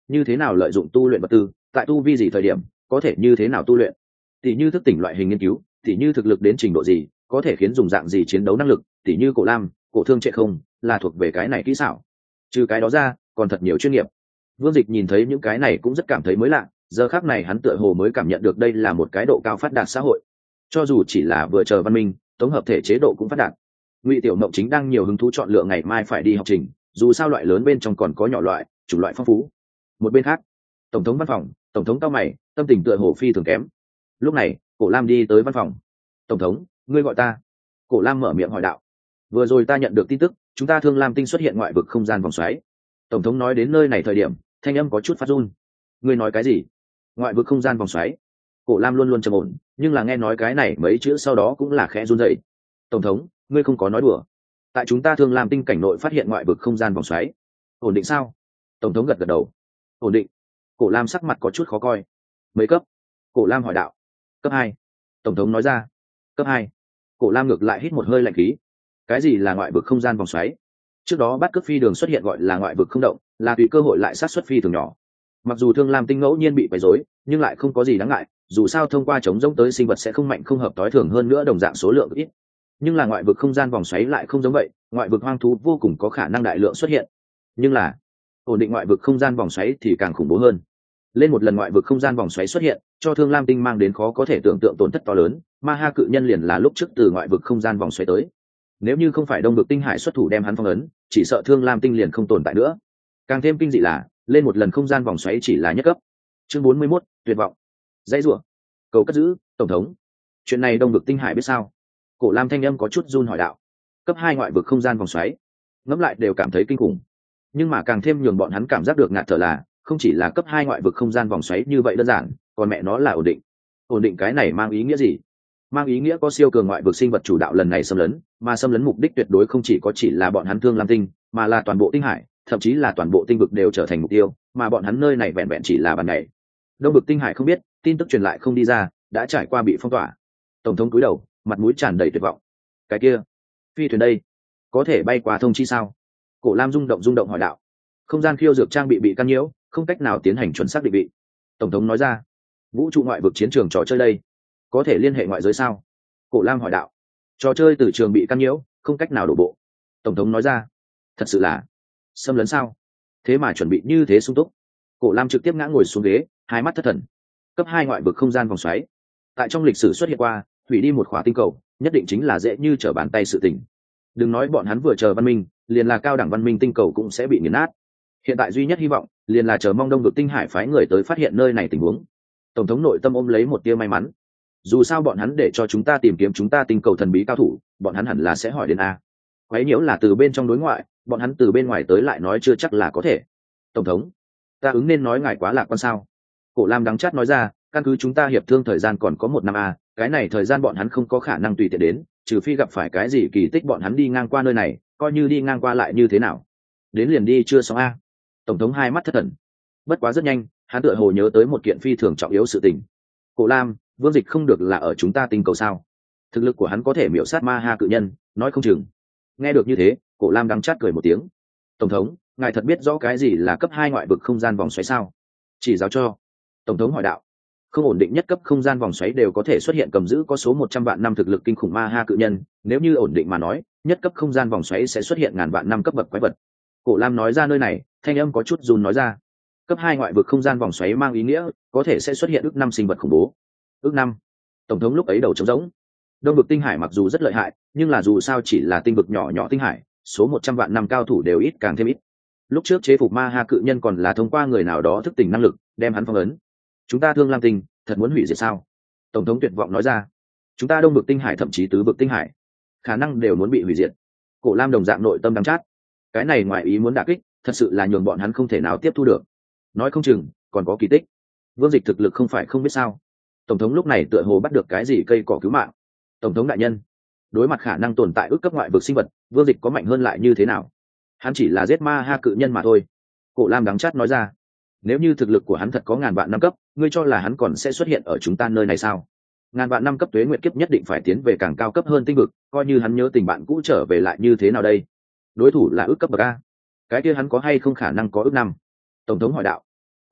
như thế nào lợi dụng tu luyện vật tư, tại tu vi gì thời điểm có thể như thế nào tu luyện, tỉ như thức tỉnh loại hình nghiên cứu, tỉ như thực lực đến trình độ gì có thể khiến dùng dạng gì chiến đấu năng lực, tỉ như cổ lam cổ thương trệ không là thuộc về cái này kỹ xảo. Trừ cái đó ra còn thật nhiều chuyên nghiệp. Vương Dịch nhìn thấy những cái này cũng rất cảm thấy mới lạ, giờ khác này hắn tựa hồ mới cảm nhận được đây là một cái độ cao phát đạt xã hội. Cho dù chỉ là vừa chờ văn minh tổng hợp thể chế độ cũng phát đạt. Ngụy Tiểu Mộng chính đang nhiều hứng thú chọn lựa ngày mai phải đi học trình, dù sao loại lớn bên trong còn có nhỏ loại chủng loại phong phú. Một bên khác, tổng thống văn phòng, tổng thống cao mày, tâm tình tựa hồ phi thường kém. Lúc này cổ lam đi tới văn phòng. Tổng thống, ngươi gọi ta? Cổ lam mở miệng hỏi đạo. Vừa rồi ta nhận được tin tức, chúng ta Thương Lam tinh xuất hiện ngoại vực không gian vòng xoáy. Tổng thống nói đến nơi này thời điểm thanh âm có chút phát run. Ngươi nói cái gì? Ngoại vực không gian vòng xoáy? Cổ lam luôn luôn trầm ổn, nhưng là nghe nói cái này mấy chữ sau đó cũng là khẽ run rẩy. Tổng thống, ngươi không có nói đùa? Tại chúng ta Thương Lam tinh cảnh nội phát hiện ngoại vực không gian vòng xoáy. Ổn định sao? Tổng thống gật gật đầu. Ổn định. Cổ lam sắc mặt có chút khó coi. Mấy cấp? Cổ lam hỏi đạo. Cấp hai. Tổng thống nói ra. Cấp hai. Cổ lam ngược lại hít một hơi lạnh khí. Cái gì là ngoại vực không gian vòng xoáy? Trước đó bắt cướp phi đường xuất hiện gọi là ngoại vực không động, là tùy cơ hội lại sát xuất phi thường nhỏ. Mặc dù Thương Lam tinh ngẫu nhiên bị quấy rối, nhưng lại không có gì đáng ngại, dù sao thông qua chống giống tới sinh vật sẽ không mạnh không hợp tối thường hơn nữa đồng dạng số lượng ít. Nhưng là ngoại vực không gian vòng xoáy lại không giống vậy, ngoại vực hoang thú vô cùng có khả năng đại lượng xuất hiện. Nhưng là ổn định ngoại vực không gian vòng xoáy thì càng khủng bố hơn. Lên một lần ngoại vực không gian vòng xoáy xuất hiện, cho Thương Lam tinh mang đến khó có thể tưởng tượng tổn thất to lớn, Ma Ha cự nhân liền là lúc trước từ ngoại vực không gian vòng xoáy tới. Nếu như không phải Đông Vực tinh hải xuất thủ đem hắn phong ấn, chỉ sợ Thương Lam tinh liền không tồn tại nữa. Càng thêm kinh dị là, lên một lần không gian vòng xoáy chỉ là nhất cấp. Chương bốn mươi mốt, tuyệt vọng. Dãy rủa. Cầu cất giữ, tổng thống. Chuyện này Đông Vực tinh hải biết sao? Cổ lam thanh âm có chút run hỏi đạo. Cấp hai ngoại vực không gian vòng xoáy. Ngẫm lại đều cảm thấy kinh khủng. Nhưng mà càng thêm nhường bọn hắn cảm giác được ngạt thở là, không chỉ là cấp hai ngoại vực không gian vòng xoáy như vậy đơn giản, còn mẹ nó là ổn định. Ổn định cái này mang ý nghĩa gì? Mang ý nghĩa có siêu cường ngoại vực sinh vật chủ đạo lần này xâm lấn, mà xâm lấn mục đích tuyệt đối không chỉ có chỉ là bọn hắn Thương Lam tinh, mà là toàn bộ tinh hải, thậm chí là toàn bộ tinh vực đều trở thành mục tiêu, mà bọn hắn nơi này vẹn vẹn chỉ là bàn nhảy. Đông vực tinh hải không biết, tin tức truyền lại không đi ra, đã trải qua bị phong tỏa. Tổng thống cúi đầu, mặt mũi tràn đầy tuyệt vọng. Cái kia, phi thuyền đây, có thể bay qua thông chi sao? Cổ lam rung động rung động hỏi đạo. Không gian khiêu dược trang bị bị căn nhiễu, không cách nào tiến hành chuẩn xác định vị. Tổng thống nói ra. Vũ trụ ngoại vực chiến trường trò chơi đây, có thể liên hệ ngoại giới sao? Cổ lam hỏi đạo. Trò chơi từ trường bị căn nhiễu, không cách nào đổ bộ. Tổng thống nói ra. Thật sự là xâm lấn sao? Thế mà chuẩn bị như thế sung túc. Cổ lam trực tiếp ngã ngồi xuống ghế, hai mắt thất thần. Cấp hai ngoại vực không gian vòng xoáy, tại trong lịch sử xuất hiện qua, hủy đi một khỏa tinh cầu nhất định chính là dễ như trở bàn tay sự tình. Đừng nói bọn hắn vừa chờ văn minh, liền là cao đẳng văn minh tinh cầu cũng sẽ bị nghiền nát. Hiện tại duy nhất hy vọng liền là chờ mong Đông Vực tinh hải phái người tới phát hiện nơi này tình huống. Tổng thống nội tâm ôm lấy một tia may mắn. Dù sao bọn hắn để cho chúng ta tìm kiếm chúng ta tinh cầu thần bí cao thủ, bọn hắn hẳn là sẽ hỏi đến a. Quấy nhiễu là từ bên trong đối ngoại, bọn hắn từ bên ngoài tới lại nói chưa chắc là có thể. Tổng thống, ta ứng nên nói ngài quá lạc quan sao? Cổ lam đắng chát nói ra, căn cứ chúng ta hiệp thương thời gian còn có một năm a, cái này thời gian bọn hắn không có khả năng tùy tiện đến, trừ phi gặp phải cái gì kỳ tích bọn hắn đi ngang qua nơi này, coi như đi ngang qua lại như thế nào. Đến liền đi chưa xong a. Tổng thống hai mắt thất thần. Bất quá rất nhanh, hắn tựa hồ nhớ tới một kiện phi thường trọng yếu sự tình. Cổ lam, Vương Dịch không được là ở chúng ta tinh cầu sao? Thực lực của hắn có thể miểu sát Ma Ha cự nhân, nói không chừng. Nghe được như thế, Cổ lam đắng chát cười một tiếng. Tổng thống, ngài thật biết rõ cái gì là cấp hai ngoại vực không gian vòng xoáy sao? Chỉ giáo cho. Tổng thống hỏi đạo. Không ổn định nhất cấp không gian vòng xoáy đều có thể xuất hiện cầm giữ có số một trăm vạn năm thực lực kinh khủng Ma Ha cự nhân, nếu như ổn định mà nói, nhất cấp không gian vòng xoáy sẽ xuất hiện ngàn vạn năm cấp bậc quái vật. Cổ lam nói ra nơi này, thanh âm có chút run nói ra. Cấp hai ngoại vực không gian vòng xoáy mang ý nghĩa có thể sẽ xuất hiện ước năm sinh vật khủng bố. Ước năm. Tổng thống lúc ấy đầu trống rỗng. Đông vực tinh hải mặc dù rất lợi hại, nhưng là dù sao chỉ là tinh vực nhỏ nhỏ tinh hải, số một trăm vạn năm cao thủ đều ít càng thêm ít. Lúc trước chế phục Ma Ha cự nhân còn là thông qua người nào đó thức tỉnh năng lực đem hắn phong ấn. Chúng ta Thương Lam tinh thật muốn hủy diệt sao? Tổng thống tuyệt vọng nói ra. Chúng ta đông vực tinh hải thậm chí tứ vực tinh hải khả năng đều muốn bị hủy diệt. Cổ lam đồng dạng nội tâm đắng chát. Cái này ngoài ý muốn đả kích, thật sự là nhường bọn hắn không thể nào tiếp thu được. Nói không chừng còn có kỳ tích. Vương Dịch thực lực không phải không biết sao. Tổng thống lúc này tựa hồ bắt được cái gì cây cỏ cứu mạng. Tổng thống đại nhân, đối mặt khả năng tồn tại ước cấp ngoại vực sinh vật, Vương Dịch có mạnh hơn lại như thế nào? Hắn chỉ là giết Ma Ha cự nhân mà thôi. Cổ lam đắng chát nói ra. Nếu như thực lực của hắn thật có ngàn vạn năm cấp, ngươi cho là hắn còn sẽ xuất hiện ở chúng ta nơi này sao? Ngàn vạn năm cấp tuế nguyệt kiếp nhất định phải tiến về càng cao cấp hơn tinh vực, coi như hắn nhớ tình bạn cũ trở về lại như thế nào đây? Đối thủ là ước cấp bậc a, cái kia hắn có hay không khả năng có ước năm? Tổng thống hỏi đạo.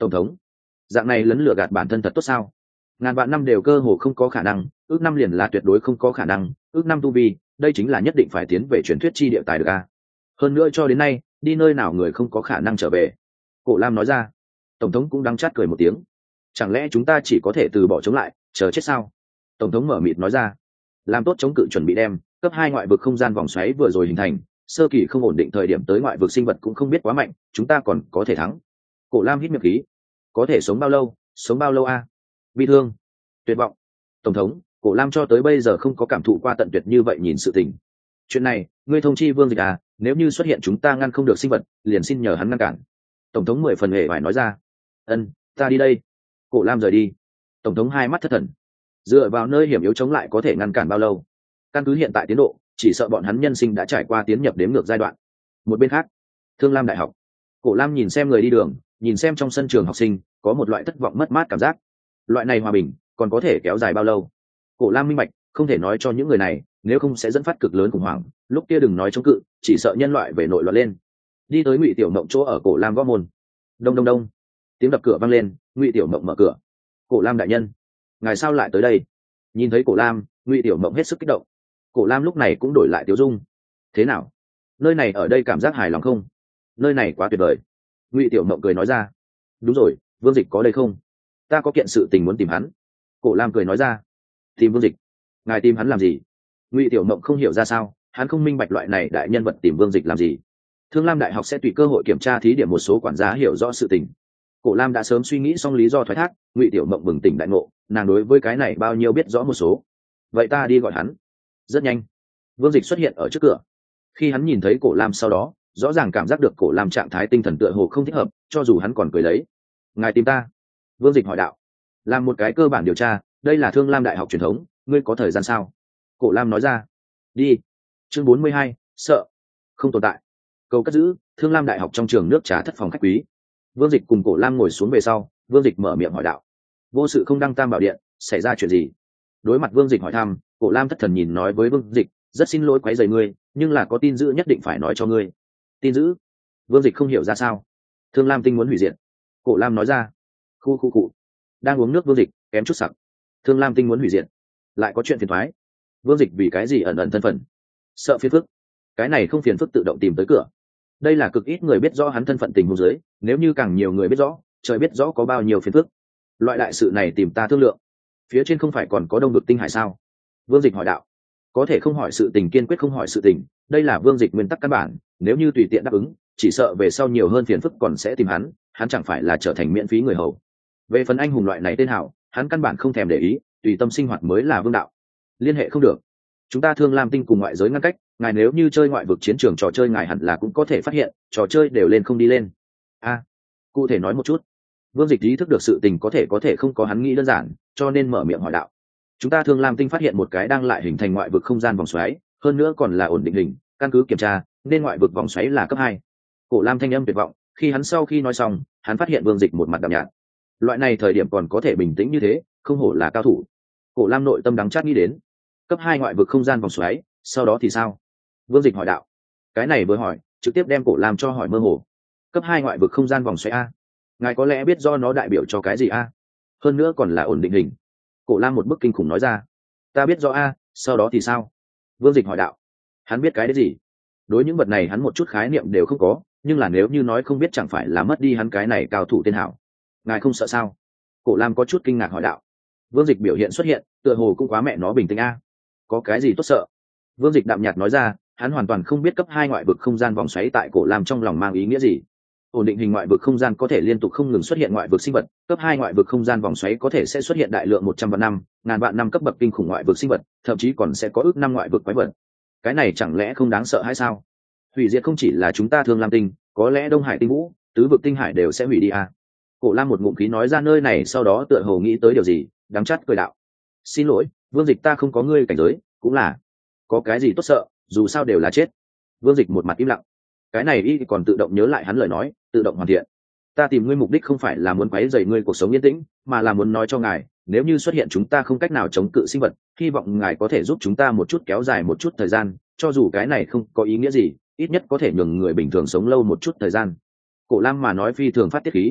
tổng thống, dạng này lấn lửa gạt bản thân thật tốt sao? Ngàn vạn năm đều cơ hồ không có khả năng, ước năm liền là tuyệt đối không có khả năng, ước năm tu vi, đây chính là nhất định phải tiến về truyền thuyết chi địa tài được a. Hơn nữa cho đến nay, đi nơi nào người không có khả năng trở về. Cổ Lam nói ra. Tổng thống cũng đang chát cười một tiếng. Chẳng lẽ chúng ta chỉ có thể từ bỏ chống lại, chờ chết sao? Tổng thống mở mịt nói ra. Làm tốt chống cự chuẩn bị đem, cấp hai ngoại vực không gian vòng xoáy vừa rồi hình thành, sơ kỳ không ổn định thời điểm tới ngoại vực sinh vật cũng không biết quá mạnh, chúng ta còn có thể thắng. Cổ Lam hít miệng khí. Có thể sống bao lâu, sống bao lâu a? Bi thương, tuyệt vọng. Tổng thống, Cổ Lam cho tới bây giờ không có cảm thụ qua tận tuyệt như vậy nhìn sự tình. Chuyện này, ngươi thông chi Vương Dịch à, nếu như xuất hiện chúng ta ngăn không được sinh vật, liền xin nhờ hắn ngăn cản. Tổng thống mười phần hề phải nói ra. Ân, ta đi đây. Cổ Lam rời đi. Tổng thống hai mắt thất thần. Dựa vào nơi hiểm yếu chống lại có thể ngăn cản bao lâu? Căn cứ hiện tại tiến độ, chỉ sợ bọn hắn nhân sinh đã trải qua tiến nhập đếm ngược giai đoạn. Một bên khác, Thương Lam đại học. Cổ Lam nhìn xem người đi đường, nhìn xem trong sân trường học sinh, có một loại thất vọng mất mát cảm giác. Loại này hòa bình còn có thể kéo dài bao lâu? Cổ Lam minh bạch, không thể nói cho những người này, nếu không sẽ dẫn phát cực lớn khủng hoảng, lúc kia đừng nói chống cự, chỉ sợ nhân loại về nội loạn lên. Đi tới Ngụy Tiểu Mộng chỗ ở Cổ Lam gõ môn. Đông đông đông. Tiếng đập cửa vang lên, Ngụy Tiểu Mộng mở cửa. Cổ Lam đại nhân, ngài sao lại tới đây? Nhìn thấy Cổ Lam, Ngụy Tiểu Mộng hết sức kích động. Cổ Lam lúc này cũng đổi lại tiểu dung. Thế nào? Nơi này ở đây cảm giác hài lòng không? Nơi này quá tuyệt vời. Ngụy Tiểu Mộng cười nói ra. Đúng rồi, Vương Dịch có đây không? Ta có kiện sự tình muốn tìm hắn. Cổ Lam cười nói ra. Tìm Vương Dịch? Ngài tìm hắn làm gì? Ngụy Tiểu Mộng không hiểu ra sao, hắn không minh bạch loại này đại nhân vật tìm Vương Dịch làm gì. Thương Lam đại học sẽ tùy cơ hội kiểm tra thí điểm một số quản gia hiểu rõ sự tình. Cổ Lam đã sớm suy nghĩ xong lý do thoái thác, Ngụy Tiểu Mộng bừng tỉnh đại ngộ, nàng đối với cái này bao nhiêu biết rõ một số. Vậy ta đi gọi hắn. Rất nhanh, Vương Dịch xuất hiện ở trước cửa. Khi hắn nhìn thấy Cổ Lam sau đó, rõ ràng cảm giác được Cổ Lam trạng thái tinh thần tựa hồ không thích hợp, cho dù hắn còn cười lấy. Ngài tìm ta? Vương Dịch hỏi đạo. Làm một cái cơ bản điều tra, đây là Thương Lam đại học truyền thống, ngươi có thời gian sao? Cổ Lam nói ra. Đi. Chương bốn mươi hai, sợ không tồn tại. Cầu cất giữ, Thương Lam đại học trong trường nước trà thất phòng khách quý. Vương Dịch cùng Cổ Lam ngồi xuống về sau, Vương Dịch mở miệng hỏi đạo. Vô sự không đăng tam bảo điện, xảy ra chuyện gì? Đối mặt Vương Dịch hỏi thăm, Cổ Lam thất thần nhìn nói với Vương Dịch, rất xin lỗi quấy rầy ngươi, nhưng là có tin dữ nhất định phải nói cho ngươi. Tin dữ? Vương Dịch không hiểu ra sao. Thương Lam tinh muốn hủy diệt. Cổ Lam nói ra. Khu khu cụ. Đang uống nước Vương Dịch, kém chút sặc. Thương Lam tinh muốn hủy diệt, lại có chuyện phiền toái. Vương Dịch vì cái gì ẩn ẩn thân phận? Sợ phiền phức. Cái này không phiền phức tự động tìm tới cửa. Đây là cực ít người biết rõ hắn thân phận tình huống dưới, nếu như càng nhiều người biết rõ, trời biết rõ có bao nhiêu phiền phức. Loại đại sự này tìm ta thương lượng. Phía trên không phải còn có Đông Vực Tinh Hải sao? Vương Dịch hỏi đạo. Có thể không hỏi sự tình, kiên quyết không hỏi sự tình, đây là Vương Dịch nguyên tắc căn bản, nếu như tùy tiện đáp ứng, chỉ sợ về sau nhiều hơn phiền phức còn sẽ tìm hắn, hắn chẳng phải là trở thành miễn phí người hầu. Về phần anh hùng loại này tên hảo, hắn căn bản không thèm để ý, tùy tâm sinh hoạt mới là vương đạo. Liên hệ không được. Chúng ta Thương Lam tinh cùng ngoại giới ngăn cách, ngài nếu như chơi ngoại vực chiến trường trò chơi ngài hẳn là cũng có thể phát hiện, trò chơi đều lên không đi lên. A, à, cụ thể nói một chút. Vương Dịch ý thức được sự tình có thể có thể không có hắn nghĩ đơn giản, cho nên mở miệng hỏi đạo. Chúng ta Thương Lam tinh phát hiện một cái đang lại hình thành ngoại vực không gian vòng xoáy, hơn nữa còn là ổn định hình, căn cứ kiểm tra, nên ngoại vực vòng xoáy là cấp hai. Cổ Lam thanh âm tuyệt vọng, khi hắn sau khi nói xong, hắn phát hiện Vương Dịch một mặt đạm nhạt. Loại này thời điểm còn có thể bình tĩnh như thế, không hổ là cao thủ. Cổ Lam nội tâm đắng chát nghĩ đến. Cấp hai ngoại vực không gian vòng xoáy, sau đó thì sao? Vương Dịch hỏi đạo. Cái này vừa hỏi, trực tiếp đem Cổ Lam cho hỏi mơ hồ. Cấp hai ngoại vực không gian vòng xoáy a? Ngài có lẽ biết do nó đại biểu cho cái gì a? Hơn nữa còn là ổn định hình. Cổ Lam một bức kinh khủng nói ra. Ta biết rõ a, sau đó thì sao? Vương Dịch hỏi đạo. Hắn biết cái đấy gì? Đối những vật này hắn một chút khái niệm đều không có, nhưng là nếu như nói không biết chẳng phải là mất đi hắn cái này cao thủ tên hảo. Ngài không sợ sao? Cổ Lam có chút kinh ngạc hỏi đạo. Vương Dịch biểu hiện xuất hiện, tựa hồ cũng quá mẹ nó bình tĩnh a. Có cái gì tốt sợ? Vương Dịch đạm nhạt nói ra, hắn hoàn toàn không biết cấp hai ngoại vực không gian vòng xoáy tại Cổ Lam trong lòng mang ý nghĩa gì. Ổn định hình ngoại vực không gian có thể liên tục không ngừng xuất hiện ngoại vực sinh vật, cấp hai ngoại vực không gian vòng xoáy có thể sẽ xuất hiện đại lượng một trăm vạn năm, ngàn vạn năm cấp bậc kinh khủng ngoại vực sinh vật, thậm chí còn sẽ có ước năm ngoại vực quái vật. Cái này chẳng lẽ không đáng sợ hay sao? Hủy diệt không chỉ là chúng ta Thương Lam tinh, có lẽ Đông Hải tinh vũ, tứ vực tinh hải đều sẽ hủy đi à? Cổ Lam một ngụm khí nói ra nơi này, sau đó tựa hồ nghĩ tới điều gì, đắng chát cười đạo. Xin lỗi, Vương Dịch, ta không có ngươi cảnh giới, cũng là có cái gì tốt sợ, dù sao đều là chết. Vương Dịch một mặt im lặng. Cái này y còn tự động nhớ lại hắn lời nói, tự động hoàn thiện. Ta tìm ngươi mục đích không phải là muốn quấy rầy ngươi cuộc sống yên tĩnh, mà là muốn nói cho ngài, nếu như xuất hiện chúng ta không cách nào chống cự sinh vật, hy vọng ngài có thể giúp chúng ta một chút, kéo dài một chút thời gian, cho dù cái này không có ý nghĩa gì, ít nhất có thể nhường người bình thường sống lâu một chút thời gian. Cổ Lam mà nói phi thường phát tiết khí.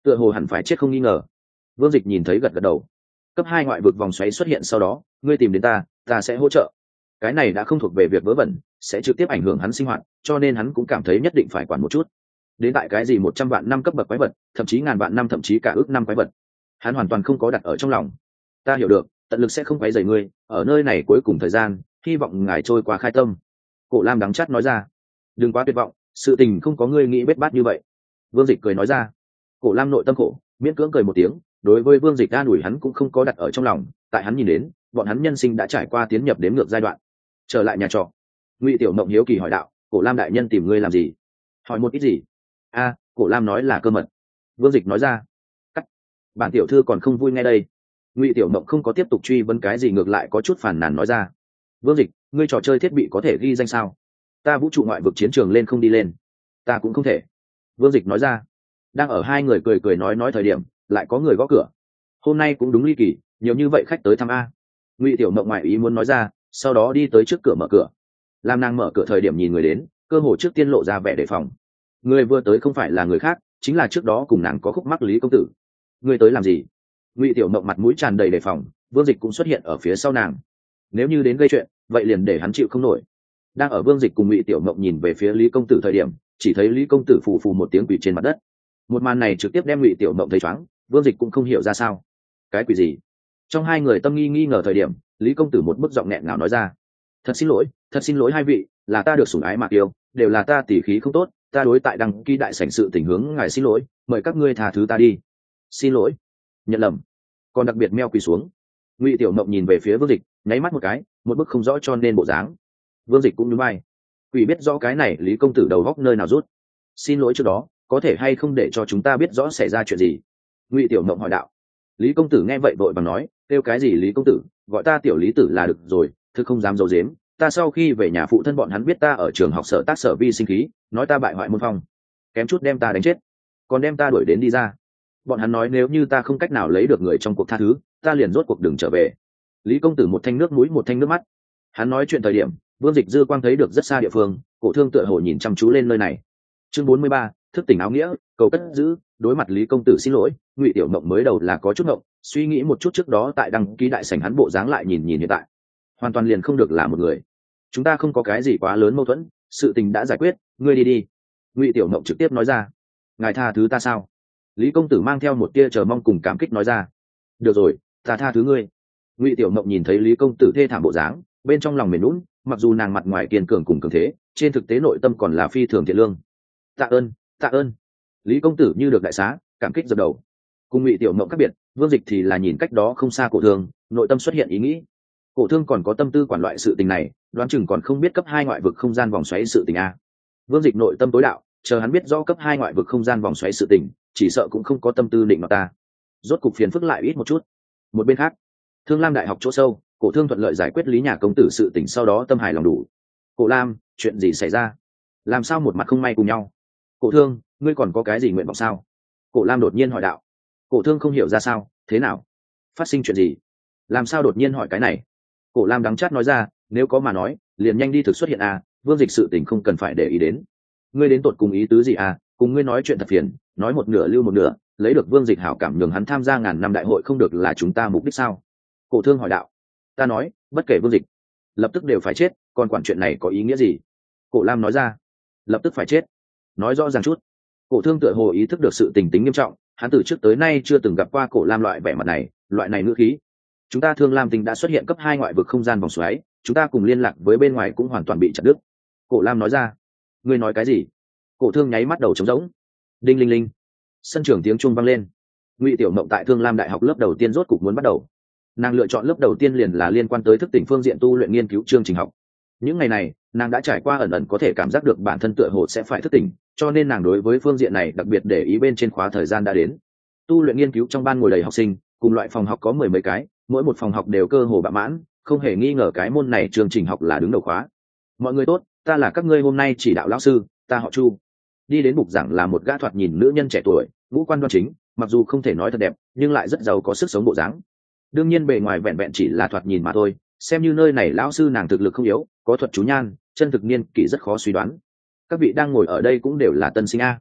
tựa hồ hẳn phải chết không nghi ngờ. Vương Dịch nhìn thấy gật gật đầu. Cấp hai ngoại vực vòng xoáy xuất hiện sau đó, ngươi tìm đến ta, ta sẽ hỗ trợ. Cái này đã không thuộc về việc vớ vẩn, sẽ trực tiếp ảnh hưởng hắn sinh hoạt, cho nên hắn cũng cảm thấy nhất định phải quản một chút. Đến tại cái gì một trăm vạn năm cấp bậc quái vật, thậm chí ngàn vạn năm, thậm chí cả ước năm quái vật, hắn hoàn toàn không có đặt ở trong lòng. Ta hiểu được, tận lực sẽ không quấy rầy ngươi, ở nơi này cuối cùng thời gian, hy vọng ngài trôi qua khai tâm. Cổ Lam đắng chát nói ra. Đừng quá tuyệt vọng, sự tình không có ngươi nghĩ bết bát như vậy. Vương Dịch cười nói ra. Cổ Lam nội tâm khổ, miễn cưỡng cười một tiếng. Đối với Vương Dịch an ủi hắn cũng không có đặt ở trong lòng, tại hắn nhìn đến, bọn hắn nhân sinh đã trải qua tiến nhập đếm ngược giai đoạn. Trở lại nhà trọ, Ngụy Tiểu Mộng hiếu kỳ hỏi đạo, Cổ Lam đại nhân tìm ngươi làm gì? Hỏi một ít gì? A, Cổ Lam nói là cơ mật. Vương Dịch nói ra. Cắt. Bản tiểu thư còn không vui nghe đây. Ngụy Tiểu Mộng không có tiếp tục truy vấn cái gì, ngược lại có chút phàn nàn nói ra. Vương Dịch, ngươi trò chơi thiết bị có thể ghi danh sao? Ta vũ trụ ngoại vực chiến trường lên không đi lên. Ta cũng không thể. Vương Dịch nói ra. Đang ở hai người cười cười nói nói thời điểm, lại có người gõ cửa. Hôm nay cũng đúng ly kỳ, nhiều như vậy khách tới thăm a. Ngụy Tiểu Mộng ngoại ý muốn nói ra, sau đó đi tới trước cửa mở cửa. Làm nàng mở cửa thời điểm nhìn người đến, cơ hồ trước tiên lộ ra vẻ đề phòng. Người vừa tới không phải là người khác, chính là trước đó cùng nàng có khúc mắc Lý công tử. Người tới làm gì? Ngụy Tiểu Mộng mặt mũi tràn đầy đề phòng. Vương Dịch cũng xuất hiện ở phía sau nàng. Nếu như đến gây chuyện, vậy liền để hắn chịu không nổi. Đang ở Vương Dịch cùng Ngụy Tiểu Mộng nhìn về phía Lý công tử thời điểm, chỉ thấy Lý công tử phù phù một tiếng quỳ trên mặt đất. Một màn này trực tiếp đem Ngụy Tiểu Mộng thấy choáng. Vương Dịch cũng không hiểu ra sao. Cái quỷ gì? Trong hai người tâm nghi nghi ngờ thời điểm, Lý công tử một bức giọng nghẹn ngào nói ra. Thật xin lỗi, thật xin lỗi hai vị, là ta được sủng ái mạc yêu, đều là ta tỉ khí không tốt, ta đối tại đăng ký đại sảnh sự tình hướng ngài xin lỗi, mời các ngươi tha thứ ta đi. Xin lỗi. Nhận lầm. Còn đặc biệt meo quỳ xuống. Ngụy Tiểu Mộng nhìn về phía Vương Dịch, nháy mắt một cái, một bức không rõ cho nên bộ dáng. Vương Dịch cũng nhún vai. Quỷ biết rõ cái này Lý công tử đầu góc nơi nào rút. Xin lỗi trước đó, có thể hay không để cho chúng ta biết rõ xảy ra chuyện gì? Ngụy Tiểu Mộng hỏi đạo. Lý công tử nghe vậy vội vàng nói, kêu cái gì Lý công tử, gọi ta tiểu Lý tử là được rồi, thứ không dám giấu giếm. Ta sau khi về nhà phụ thân bọn hắn biết ta ở trường học sở tác sở vi sinh khí, nói ta bại hoại môn phong, kém chút đem ta đánh chết, còn đem ta đuổi đến đi ra. Bọn hắn nói nếu như ta không cách nào lấy được người trong cuộc tha thứ, ta liền rốt cuộc đường trở về. Lý công tử một thanh nước mũi một thanh nước mắt. Hắn nói chuyện thời điểm, Vương Dịch dư quang thấy được rất xa địa phương, Cổ Thương tựa hồ nhìn chăm chú lên nơi này. Chương bốn mươi ba, thức tỉnh áo nghĩa, cầu cất giữ. Đối mặt Lý công tử xin lỗi, Ngụy Tiểu Mộng mới đầu là có chút ngộng, suy nghĩ một chút trước đó tại đăng ký đại sảnh hắn bộ dáng, lại nhìn nhìn hiện tại, hoàn toàn liền không được là một người. Chúng ta không có cái gì quá lớn mâu thuẫn, sự tình đã giải quyết, ngươi đi đi. Ngụy Tiểu Mộng trực tiếp nói ra. Ngài tha thứ ta sao? Lý công tử mang theo một tia chờ mong cùng cảm kích nói ra. Được rồi, ta tha thứ ngươi. Ngụy Tiểu Mộng nhìn thấy Lý công tử thê thảm bộ dáng, bên trong lòng mềm lún, mặc dù nàng mặt ngoài kiên cường cùng cường thế, trên thực tế nội tâm còn là phi thường thiện lương. Tạ ơn, tạ ơn. Lý công tử như được đại xá, cảm kích dập đầu. Cùng Ngụy Tiểu Mộng khác biệt, Vương Dịch thì là nhìn cách đó không xa Cổ Thương, nội tâm xuất hiện ý nghĩ. Cổ Thương còn có tâm tư quản loại sự tình này, đoán chừng còn không biết cấp hai ngoại vực không gian vòng xoáy sự tình a. Vương Dịch nội tâm tối đạo, chờ hắn biết rõ cấp hai ngoại vực không gian vòng xoáy sự tình, chỉ sợ cũng không có tâm tư định mà ta. Rốt cục phiền phức lại ít một chút. Một bên khác, Thương Lam đại học chỗ sâu, Cổ Thương thuận lợi giải quyết Lý nhà công tử sự tình, sau đó tâm hài lòng đủ. Cổ Lam, chuyện gì xảy ra? Làm sao một mặt không may cùng nhau? Cổ Thương, ngươi còn có cái gì nguyện vọng sao? Cổ Lam đột nhiên hỏi đạo. Cổ Thương không hiểu ra sao, thế nào? Phát sinh chuyện gì? Làm sao đột nhiên hỏi cái này? Cổ Lam đắng chát nói ra, nếu có mà nói, liền nhanh đi thực xuất hiện à, Vương Dịch sự tình không cần phải để ý đến. Ngươi đến tột cùng ý tứ gì à? Cùng ngươi nói chuyện thật phiền, nói một nửa lưu một nửa, lấy được Vương Dịch hảo cảm nhường hắn tham gia ngàn năm đại hội không được là chúng ta mục đích sao? Cổ Thương hỏi đạo. Ta nói, bất kể Vương Dịch, lập tức đều phải chết, còn quản chuyện này có ý nghĩa gì? Cổ Lam nói ra. Lập tức phải chết. Nói rõ ràng chút. Cổ Thương tựa hồ ý thức được sự tình tính nghiêm trọng, hắn từ trước tới nay chưa từng gặp qua Cổ Lam loại vẻ mặt này, loại này ngữ khí. Chúng ta Thương Lam Tinh đã xuất hiện cấp hai ngoại vực không gian vòng xoáy, chúng ta cùng liên lạc với bên ngoài cũng hoàn toàn bị chặt đứt. Cổ Lam nói ra. Ngươi nói cái gì? Cổ Thương nháy mắt đầu trống rỗng. Đinh linh linh. Sân trường tiếng chuông vang lên. Ngụy Tiểu Mộng tại Thương Lam đại học lớp đầu tiên rốt cục muốn bắt đầu. Nàng lựa chọn lớp đầu tiên liền là liên quan tới thức tỉnh phương diện tu luyện nghiên cứu chương trình học. Những ngày này, nàng đã trải qua ẩn ẩn có thể cảm giác được bản thân tựa hồ sẽ phải thức tỉnh, cho nên nàng đối với phương diện này đặc biệt để ý. Bên trên khóa thời gian đã đến. Tu luyện nghiên cứu trong ban ngồi đầy học sinh, cùng loại phòng học có mười mấy cái, mỗi một phòng học đều cơ hồ bạ mãn, không hề nghi ngờ cái môn này chương trình học là đứng đầu khóa. Mọi người tốt, ta là các ngươi hôm nay chỉ đạo lão sư, ta họ Chu. Đi đến bục giảng là một gã thoạt nhìn nữ nhân trẻ tuổi, ngũ quan đoan chính, mặc dù không thể nói thật đẹp, nhưng lại rất giàu có sức sống bộ dáng. Đương nhiên bề ngoài vẹn vẹn chỉ là thoạt nhìn mà thôi, xem như nơi này lão sư nàng thực lực không yếu, có thuật chú nhan, chân thực niên kỷ rất khó suy đoán. Các vị đang ngồi ở đây cũng đều là tân sinh a.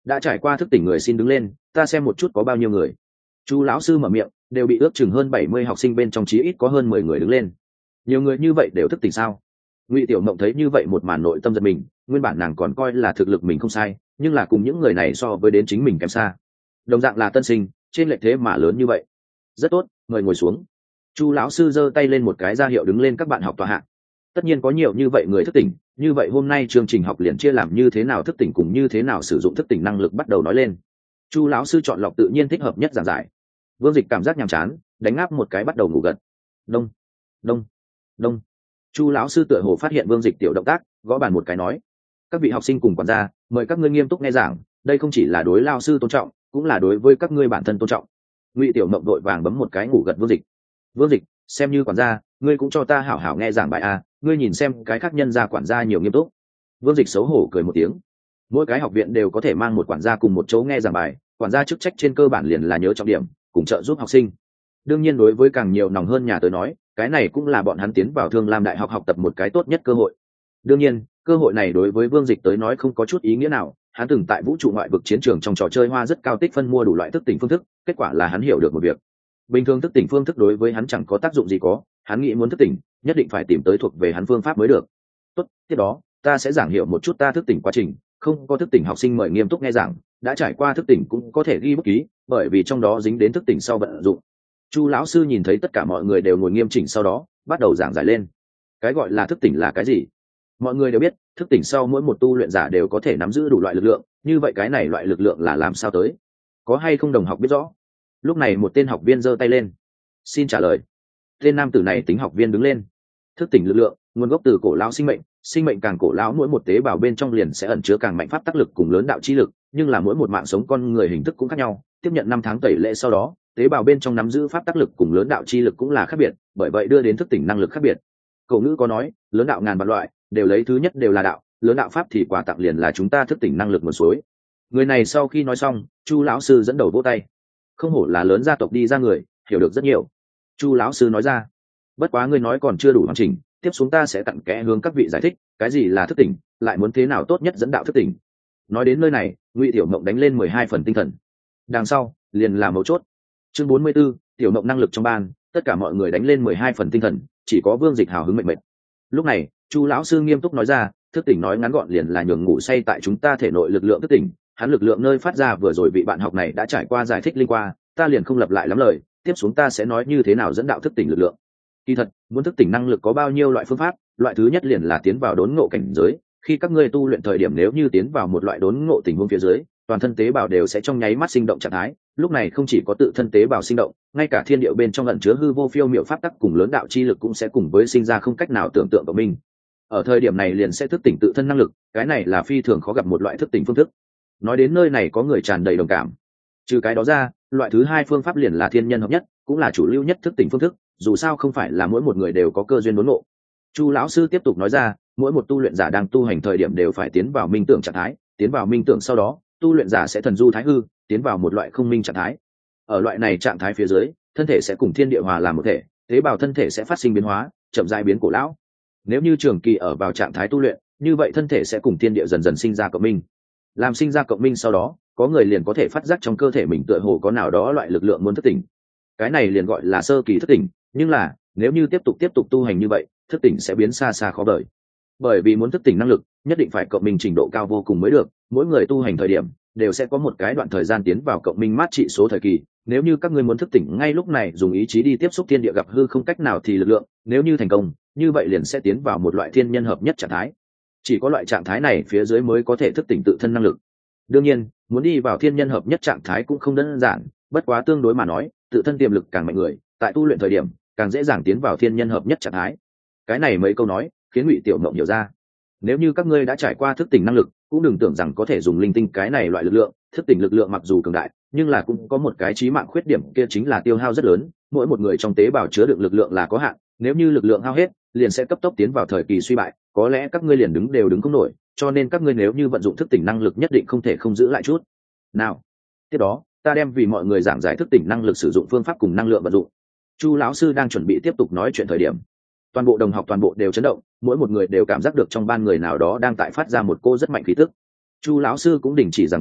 đã trải qua thức tỉnh người xin đứng lên, ta xem một chút có bao nhiêu người. Chu lão sư mở miệng, đều bị ước chừng hơn bảy mươi học sinh bên trong chí ít có hơn mười người đứng lên. Nhiều người như vậy đều thức tỉnh sao? Ngụy Tiểu Mộng thấy như vậy một màn nội tâm giật mình, nguyên bản nàng còn coi là thực lực mình không sai, nhưng là cùng những người này so với đến chính mình kém xa. Đồng dạng là tân sinh, trên lệch thế mà lớn như vậy. Rất tốt, mời ngồi xuống. Chu lão sư giơ tay lên một cái ra hiệu đứng lên các bạn học tọa hạ. Tất nhiên có nhiều như vậy người thức tỉnh, như vậy hôm nay chương trình học liền chia làm như thế nào thức tỉnh cùng như thế nào sử dụng thức tỉnh năng lực bắt đầu nói lên. Chu lão sư chọn lọc tự nhiên thích hợp nhất giảng giải. Vương Dịch cảm giác nhàm chán, đánh ngáp một cái bắt đầu ngủ gật. Đông, đông, đông. Chu lão sư tựa hồ phát hiện Vương Dịch tiểu động tác, gõ bàn một cái nói: các vị học sinh cùng quản gia, mời các ngươi nghiêm túc nghe giảng, đây không chỉ là đối lao sư tôn trọng, cũng là đối với các ngươi bản thân tôn trọng. Ngụy Tiểu Mộng đội vàng bấm một cái ngủ gật Vương Dịch. Vương Dịch, xem như quản gia, ngươi cũng cho ta hảo hảo nghe giảng bài a, ngươi nhìn xem cái khác nhân gia quản gia nhiều nghiêm túc. Vương Dịch xấu hổ cười một tiếng. Mỗi cái học viện đều có thể mang một quản gia cùng một chỗ nghe giảng bài, quản gia chức trách trên cơ bản liền là nhớ trọng điểm, cùng trợ giúp học sinh. Đương nhiên đối với càng nhiều nòng hơn nhà tới nói, cái này cũng là bọn hắn tiến vào Thương Lam Đại học học tập một cái tốt nhất cơ hội. Đương nhiên, cơ hội này đối với Vương Dịch tới nói không có chút ý nghĩa nào, hắn từng tại vũ trụ ngoại vực chiến trường trong trò chơi hoa rất cao tích phân mua đủ loại thức tỉnh phương thức, kết quả là hắn hiểu được một việc. Bình thường thức tỉnh phương thức đối với hắn chẳng có tác dụng gì có, hắn nghĩ muốn thức tỉnh, nhất định phải tìm tới thuộc về hắn phương pháp mới được. Tốt, tiếp đó, ta sẽ giảng hiểu một chút ta thức tỉnh quá trình, không có thức tỉnh học sinh mời nghiêm túc nghe giảng, đã trải qua thức tỉnh cũng có thể ghi bút ký, bởi vì trong đó dính đến thức tỉnh sau vận dụng. Chu lão sư nhìn thấy tất cả mọi người đều ngồi nghiêm chỉnh sau đó, bắt đầu giảng giải lên. Cái gọi là thức tỉnh là cái gì? Mọi người đều biết, thức tỉnh sau mỗi một tu luyện giả đều có thể nắm giữ đủ loại lực lượng, như vậy cái này loại lực lượng là làm sao tới? Có hay không đồng học biết rõ? Lúc này một tên học viên giơ tay lên. Xin trả lời. Tên nam tử này tính học viên đứng lên. Thức tỉnh lực lượng, nguồn gốc từ cổ lão sinh mệnh, sinh mệnh càng cổ lão mỗi một tế bào bên trong liền sẽ ẩn chứa càng mạnh pháp tác lực cùng lớn đạo chi lực, nhưng là mỗi một mạng sống con người hình thức cũng khác nhau, tiếp nhận năm tháng tẩy lễ sau đó, tế bào bên trong nắm giữ pháp tác lực cùng lớn đạo chi lực cũng là khác biệt, bởi vậy đưa đến thức tỉnh năng lực khác biệt. Cổ ngữ có nói, lớn đạo ngàn vạn loại, đều lấy thứ nhất đều là đạo, lớn đạo pháp thì quà tặng liền là chúng ta thức tỉnh năng lực nguồn suối. Người này sau khi nói xong, Chu lão sư dẫn đầu vỗ tay. Không hổ là lớn gia tộc đi ra người, hiểu được rất nhiều. Chu lão sư nói ra. Bất quá ngươi nói còn chưa đủ hoàn chỉnh, tiếp xuống ta sẽ cặn kẽ hướng các vị giải thích, cái gì là thức tỉnh, lại muốn thế nào tốt nhất dẫn đạo thức tỉnh. Nói đến nơi này, Ngụy Tiểu Mộng đánh lên mười hai phần tinh thần. Đằng sau, liền là mấu chốt. Chương bốn mươi 44, Tiểu Mộng năng lực trong ban, tất cả mọi người đánh lên mười hai phần tinh thần, chỉ có Vương Dịch hào hứng mệt mệt. Lúc này, Chu lão sư nghiêm túc nói ra, thức tỉnh nói ngắn gọn liền là nhường ngủ say tại chúng ta thể nội lực lượng thức tỉnh, hắn lực lượng nơi phát ra vừa rồi vị bạn học này đã trải qua giải thích linh qua, ta liền không lặp lại lắm lời, tiếp xuống ta sẽ nói như thế nào dẫn đạo thức tỉnh lực lượng. Kỳ thật, muốn thức tỉnh năng lực có bao nhiêu loại phương pháp, loại thứ nhất liền là tiến vào đốn ngộ cảnh giới, khi các ngươi tu luyện thời điểm nếu như tiến vào một loại đốn ngộ tình huống phía dưới, toàn thân tế bào đều sẽ trong nháy mắt sinh động trạng thái, lúc này không chỉ có tự thân tế bào sinh động, ngay cả thiên địa bên trong ẩn chứa hư vô phiêu miểu pháp tắc cùng lớn đạo chi lực cũng sẽ cùng với sinh ra không cách nào tưởng tượng của mình. Ở thời điểm này liền sẽ thức tỉnh tự thân năng lực, cái này là phi thường khó gặp một loại thức tỉnh phương thức. Nói đến nơi này có người tràn đầy đồng cảm. Trừ cái đó ra, loại thứ hai phương pháp liền là thiên nhân hợp nhất, cũng là chủ lưu nhất thức tỉnh phương thức, dù sao không phải là mỗi một người đều có cơ duyên đốn ngộ. Chu lão sư tiếp tục nói ra, mỗi một tu luyện giả đang tu hành thời điểm đều phải tiến vào minh tưởng trạng thái, tiến vào minh tưởng sau đó, tu luyện giả sẽ thần du thái hư, tiến vào một loại không minh trạng thái. Ở loại này trạng thái phía dưới, thân thể sẽ cùng thiên địa hòa làm một thể, tế bào thân thể sẽ phát sinh biến hóa, chậm rãi biến cổ lão. Nếu như trường kỳ ở vào trạng thái tu luyện, như vậy thân thể sẽ cùng thiên địa dần dần sinh ra cộng minh. Làm sinh ra cộng minh sau đó, có người liền có thể phát giác trong cơ thể mình tựa hồ có nào đó loại lực lượng muốn thức tỉnh. Cái này liền gọi là sơ kỳ thức tỉnh, nhưng là nếu như tiếp tục tiếp tục tu hành như vậy, thức tỉnh sẽ biến xa xa khó vời. Bởi vì muốn thức tỉnh năng lực, nhất định phải cộng minh trình độ cao vô cùng mới được, mỗi người tu hành thời điểm đều sẽ có một cái đoạn thời gian tiến vào cộng minh mát trị số thời kỳ. Nếu như các ngươi muốn thức tỉnh ngay lúc này dùng ý chí đi tiếp xúc thiên địa gặp hư không cách nào thì lực lượng, nếu như thành công, như vậy liền sẽ tiến vào một loại thiên nhân hợp nhất trạng thái. Chỉ có loại trạng thái này phía dưới mới có thể thức tỉnh tự thân năng lực. Đương nhiên, muốn đi vào thiên nhân hợp nhất trạng thái cũng không đơn giản, bất quá tương đối mà nói, tự thân tiềm lực càng mạnh người, tại tu luyện thời điểm, càng dễ dàng tiến vào thiên nhân hợp nhất trạng thái. Cái này mấy câu nói, khiến Ngụy Tiểu Mộng hiểu ra. Nếu như các ngươi đã trải qua thức tỉnh năng lực, cũng đừng tưởng rằng có thể dùng linh tinh cái này loại lực lượng, thức tỉnh lực lượng mặc dù cường đại, nhưng là cũng có một cái chí mạng khuyết điểm, kia chính là tiêu hao rất lớn, mỗi một người trong tế bào chứa đựng lực lượng là có hạn, nếu như lực lượng hao hết, liền sẽ cấp tốc tiến vào thời kỳ suy bại, có lẽ các ngươi liền đứng đều đứng không nổi, cho nên các ngươi nếu như vận dụng thức tỉnh năng lực nhất định không thể không giữ lại chút. Nào, tiếp đó, ta đem vì mọi người giảng giải thức tỉnh năng lực sử dụng phương pháp cùng năng lượng vận dụng. Chu lão sư đang chuẩn bị tiếp tục nói chuyện thời điểm, toàn bộ đồng học toàn bộ đều chấn động, mỗi một người đều cảm giác được trong ban người nào đó đang tại phát ra một cô rất mạnh khí tức. Chu lão sư cũng đình chỉ giảng bài,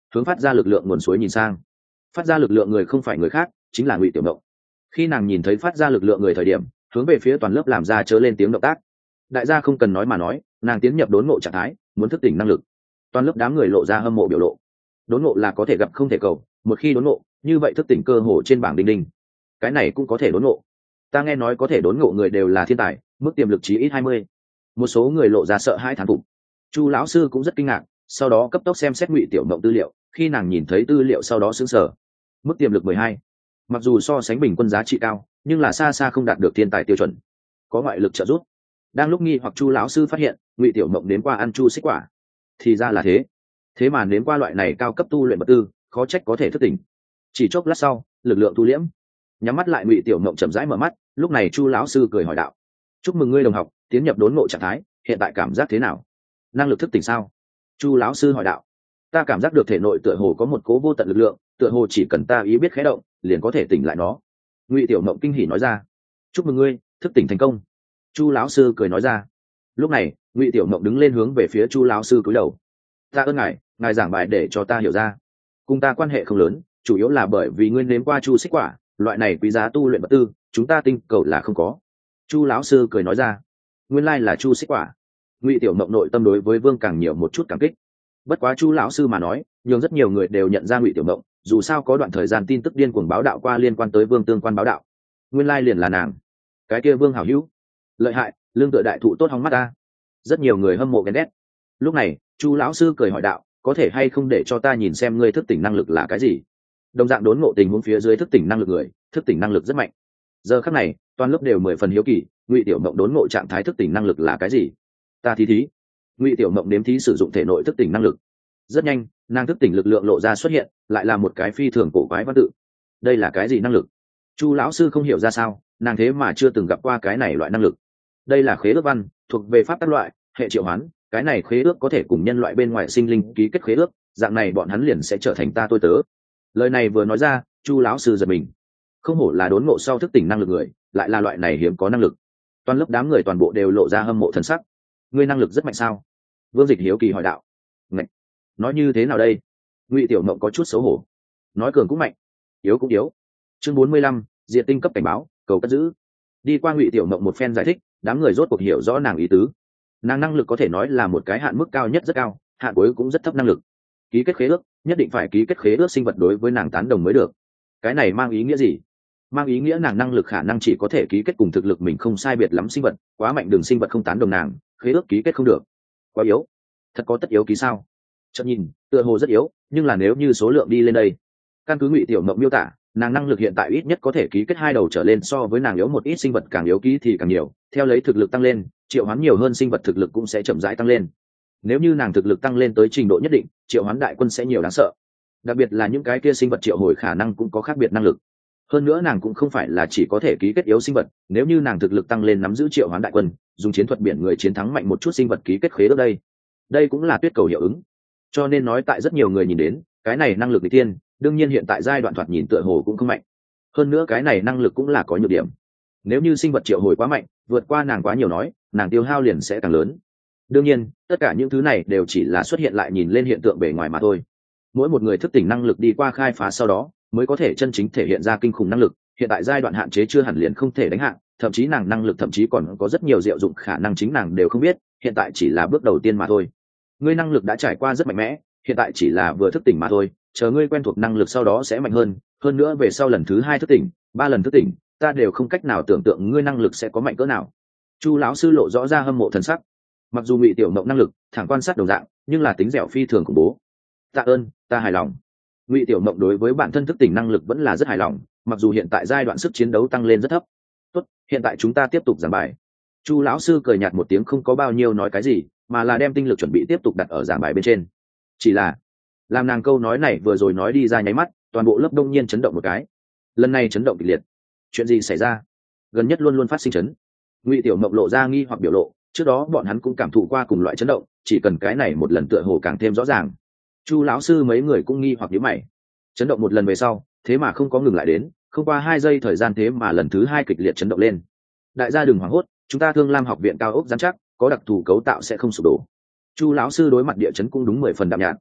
hướng phát ra lực lượng nguồn suối nhìn sang. Phát ra lực lượng người không phải người khác, chính là Ngụy Tiểu Mộng. Khi nàng nhìn thấy phát ra lực lượng người thời điểm, hướng về phía toàn lớp làm ra chớ lên tiếng động tác. Đại gia không cần nói mà nói, nàng tiến nhập đốn ngộ trạng thái, muốn thức tỉnh năng lực. Toàn lớp đám người lộ ra hâm mộ biểu lộ. Đốn ngộ là có thể gặp không thể cầu, một khi đốn ngộ, như vậy thức tỉnh cơ hồ trên bảng đinh đinh. Cái này cũng có thể đốn ngộ. Ta nghe nói có thể đốn ngộ người đều là thiên tài, mức tiềm lực chí ít hai mươi. Một số người lộ ra sợ hãi thán phục. Chu lão sư cũng rất kinh ngạc, sau đó cấp tốc xem xét Ngụy Tiểu Mộng tư liệu, khi nàng nhìn thấy tư liệu sau đó sững sờ. Mức tiềm lực mười hai. Mặc dù so sánh bình quân giá trị cao, nhưng là xa xa không đạt được thiên tài tiêu chuẩn. Có ngoại lực trợ giúp. Đang lúc nghi hoặc Chu lão sư phát hiện, Ngụy Tiểu Mộng đến qua ăn chu xích quả. Thì ra là thế. Thế mà đến qua loại này cao cấp tu luyện vật tư, khó trách có thể thức tỉnh. Chỉ chốc lát sau, lực lượng thu liễm. Nhắm mắt lại Ngụy Tiểu Mộng chậm rãi mở mắt, lúc này Chu lão sư cười hỏi đạo: "Chúc mừng ngươi đồng học, tiến nhập đốn ngộ trạng thái, hiện tại cảm giác thế nào? Năng lực thức tỉnh sao?" Chu lão sư hỏi đạo. "Ta cảm giác được thể nội tựa hồ có một cố vô tận lực lượng, tựa hồ chỉ cần ta ý biết khẽ động, liền có thể tỉnh lại nó." Ngụy Tiểu Mộng kinh hỉ nói ra. "Chúc mừng ngươi, thức tỉnh thành công." Chu lão sư cười nói ra. Lúc này, Ngụy Tiểu Mộng đứng lên hướng về phía Chu lão sư cúi đầu. "Ta ơn ngài, ngài giảng bài để cho ta hiểu ra. Cùng ta quan hệ không lớn, chủ yếu là bởi vì ngươi nếm qua chu xích quả, loại này quý giá tu luyện vật tư, chúng ta tinh cầu là không có." Chu lão sư cười nói ra. Nguyên lai là chu xích quả. Ngụy Tiểu Mộng nội tâm đối với Vương càng nhiều một chút cảm kích. Bất quá Chu lão sư mà nói, nhưng rất nhiều người đều nhận ra Ngụy Tiểu Mộng, dù sao có đoạn thời gian tin tức điên cuồng báo đạo qua liên quan tới Vương tương quan báo đạo. Nguyên lai liền là nàng. Cái kia Vương hảo hữu, lợi hại, lương tựa đại thụ tốt hóng mắt ta. Rất nhiều người hâm mộ ghen ghét. Lúc này, Chu lão sư cười hỏi đạo: "Có thể hay không để cho ta nhìn xem ngươi thức tỉnh năng lực là cái gì?" Đồng dạng đốn ngộ tình huống phía dưới thức tỉnh năng lực người, thức tỉnh năng lực rất mạnh. Giờ khắc này, toàn lớp đều mười phần hiếu kỳ, Ngụy Tiểu Mộng đốn ngộ trạng thái thức tỉnh năng lực là cái gì? Ta thí thí. Ngụy Tiểu Mộng đếm thí sử dụng thể nội thức tỉnh năng lực. Rất nhanh, nàng thức tỉnh lực lượng lộ ra xuất hiện, lại là một cái phi thường cổ quái văn tự. Đây là cái gì năng lực? Chu lão sư không hiểu ra sao, nàng thế mà chưa từng gặp qua cái này loại năng lực. Đây là khế ước văn, thuộc về pháp tắc loại, hệ triệu hoán, cái này khế ước có thể cùng nhân loại bên ngoài sinh linh ký kết khế ước, dạng này bọn hắn liền sẽ trở thành ta tôi tớ. Lời này vừa nói ra, Chu lão sư giật mình. Không hổ là đốn ngộ sau thức tỉnh năng lực người, lại là loại này hiếm có năng lực. Toàn lớp đám người toàn bộ đều lộ ra hâm mộ thần sắc. Ngươi năng lực rất mạnh sao? Vương Dịch hiếu kỳ hỏi đạo. Ngậy! Nói như thế nào đây? Ngụy Tiểu Mộng có chút xấu hổ. Nói cường cũng mạnh, yếu cũng yếu. Chương bốn mươi lăm, Diệt tinh cấp cảnh báo, cầu cất giữ. Đi qua Ngụy Tiểu Mộng một phen giải thích, đám người rốt cuộc hiểu rõ nàng ý tứ. Nàng năng lực có thể nói là một cái hạn mức cao nhất rất cao, hạn cuối cũng rất thấp năng lực. Ký kết khế ước, nhất định phải ký kết khế ước sinh vật đối với nàng tán đồng mới được. Cái này mang ý nghĩa gì? Mang ý nghĩa nàng năng lực khả năng chỉ có thể ký kết cùng thực lực mình không sai biệt lắm sinh vật, quá mạnh đường sinh vật không tán đồng nàng, khế ước ký kết không được. Quá yếu. Thật có tất yếu ký sao? Chợt nhìn, tựa hồ rất yếu, nhưng là nếu như số lượng đi lên đây. Căn cứ Ngụy Tiểu Mộng miêu tả, nàng năng lực hiện tại ít nhất có thể ký kết hai đầu trở lên, so với nàng yếu một ít sinh vật càng yếu ký thì càng nhiều, theo lấy thực lực tăng lên, triệu hoán nhiều hơn sinh vật thực lực cũng sẽ chậm rãi tăng lên. Nếu như nàng thực lực tăng lên tới trình độ nhất định, triệu hoán đại quân sẽ nhiều đáng sợ. Đặc biệt là những cái kia sinh vật triệu hồi khả năng cũng có khác biệt năng lực. Hơn nữa nàng cũng không phải là chỉ có thể ký kết yếu sinh vật, nếu như nàng thực lực tăng lên nắm giữ triệu hoán đại quân, dùng chiến thuật biển người chiến thắng mạnh một chút sinh vật ký kết khế ước đây. Đây cũng là tuyết cầu hiệu ứng. Cho nên nói tại rất nhiều người nhìn đến, cái này năng lực nghịch tiên, đương nhiên hiện tại giai đoạn thoạt nhìn tựa hồ cũng không mạnh. Hơn nữa cái này năng lực cũng là có nhược điểm. Nếu như sinh vật triệu hồi quá mạnh, vượt qua nàng quá nhiều nói, nàng tiêu hao liền sẽ càng lớn. Đương nhiên, tất cả những thứ này đều chỉ là xuất hiện lại nhìn lên hiện tượng bề ngoài mà thôi. Mỗi một người thức tỉnh năng lực đi qua khai phá sau đó, mới có thể chân chính thể hiện ra kinh khủng năng lực. Hiện tại giai đoạn hạn chế chưa hẳn liền không thể đánh hạn, thậm chí nàng năng lực thậm chí còn có rất nhiều diệu dụng khả năng chính nàng đều không biết, hiện tại chỉ là bước đầu tiên mà thôi. Ngươi năng lực đã trải qua rất mạnh mẽ, hiện tại chỉ là vừa thức tỉnh mà thôi, chờ ngươi quen thuộc năng lực sau đó sẽ mạnh hơn, hơn nữa về sau lần thứ hai thức tỉnh, ba lần thức tỉnh, ta đều không cách nào tưởng tượng ngươi năng lực sẽ có mạnh cỡ nào. Chu lão sư lộ rõ ra hâm mộ thần sắc. Mặc dù Ngụy Tiểu Mộng năng lực thẳng quan sát đồng dạng, nhưng là tính dẻo phi thường khủng bố. Tạ ơn, ta hài lòng. Ngụy Tiểu Mộng đối với bản thân thức tỉnh năng lực vẫn là rất hài lòng, mặc dù hiện tại giai đoạn sức chiến đấu tăng lên rất thấp. Tốt, hiện tại chúng ta tiếp tục giảng bài. Chu lão sư cười nhạt một tiếng, không có bao nhiêu nói cái gì, mà là đem tinh lực chuẩn bị tiếp tục đặt ở giảng bài bên trên. Chỉ là, làm nàng câu nói này vừa rồi nói đi ra nháy mắt, toàn bộ lớp đông nhiên chấn động một cái. Lần này chấn động kịch liệt. Chuyện gì xảy ra? Gần nhất luôn luôn phát sinh chấn. Ngụy Tiểu Mộng lộ ra nghi hoặc biểu lộ, trước đó bọn hắn cũng cảm thụ qua cùng loại chấn động, chỉ cần cái này một lần tựa hồ càng thêm rõ ràng. Chu lão sư mấy người cũng nghi hoặc nhíu mày. Chấn động một lần về sau, thế mà không có ngừng lại đến, không qua hai giây thời gian thế mà lần thứ hai kịch liệt chấn động lên. Đại gia đừng hoảng hốt, chúng ta Thương Lam học viện cao ốc rắn chắc, có đặc thù cấu tạo sẽ không sụp đổ. Chu lão sư đối mặt địa chấn cũng đúng mười phần đạm nhạt.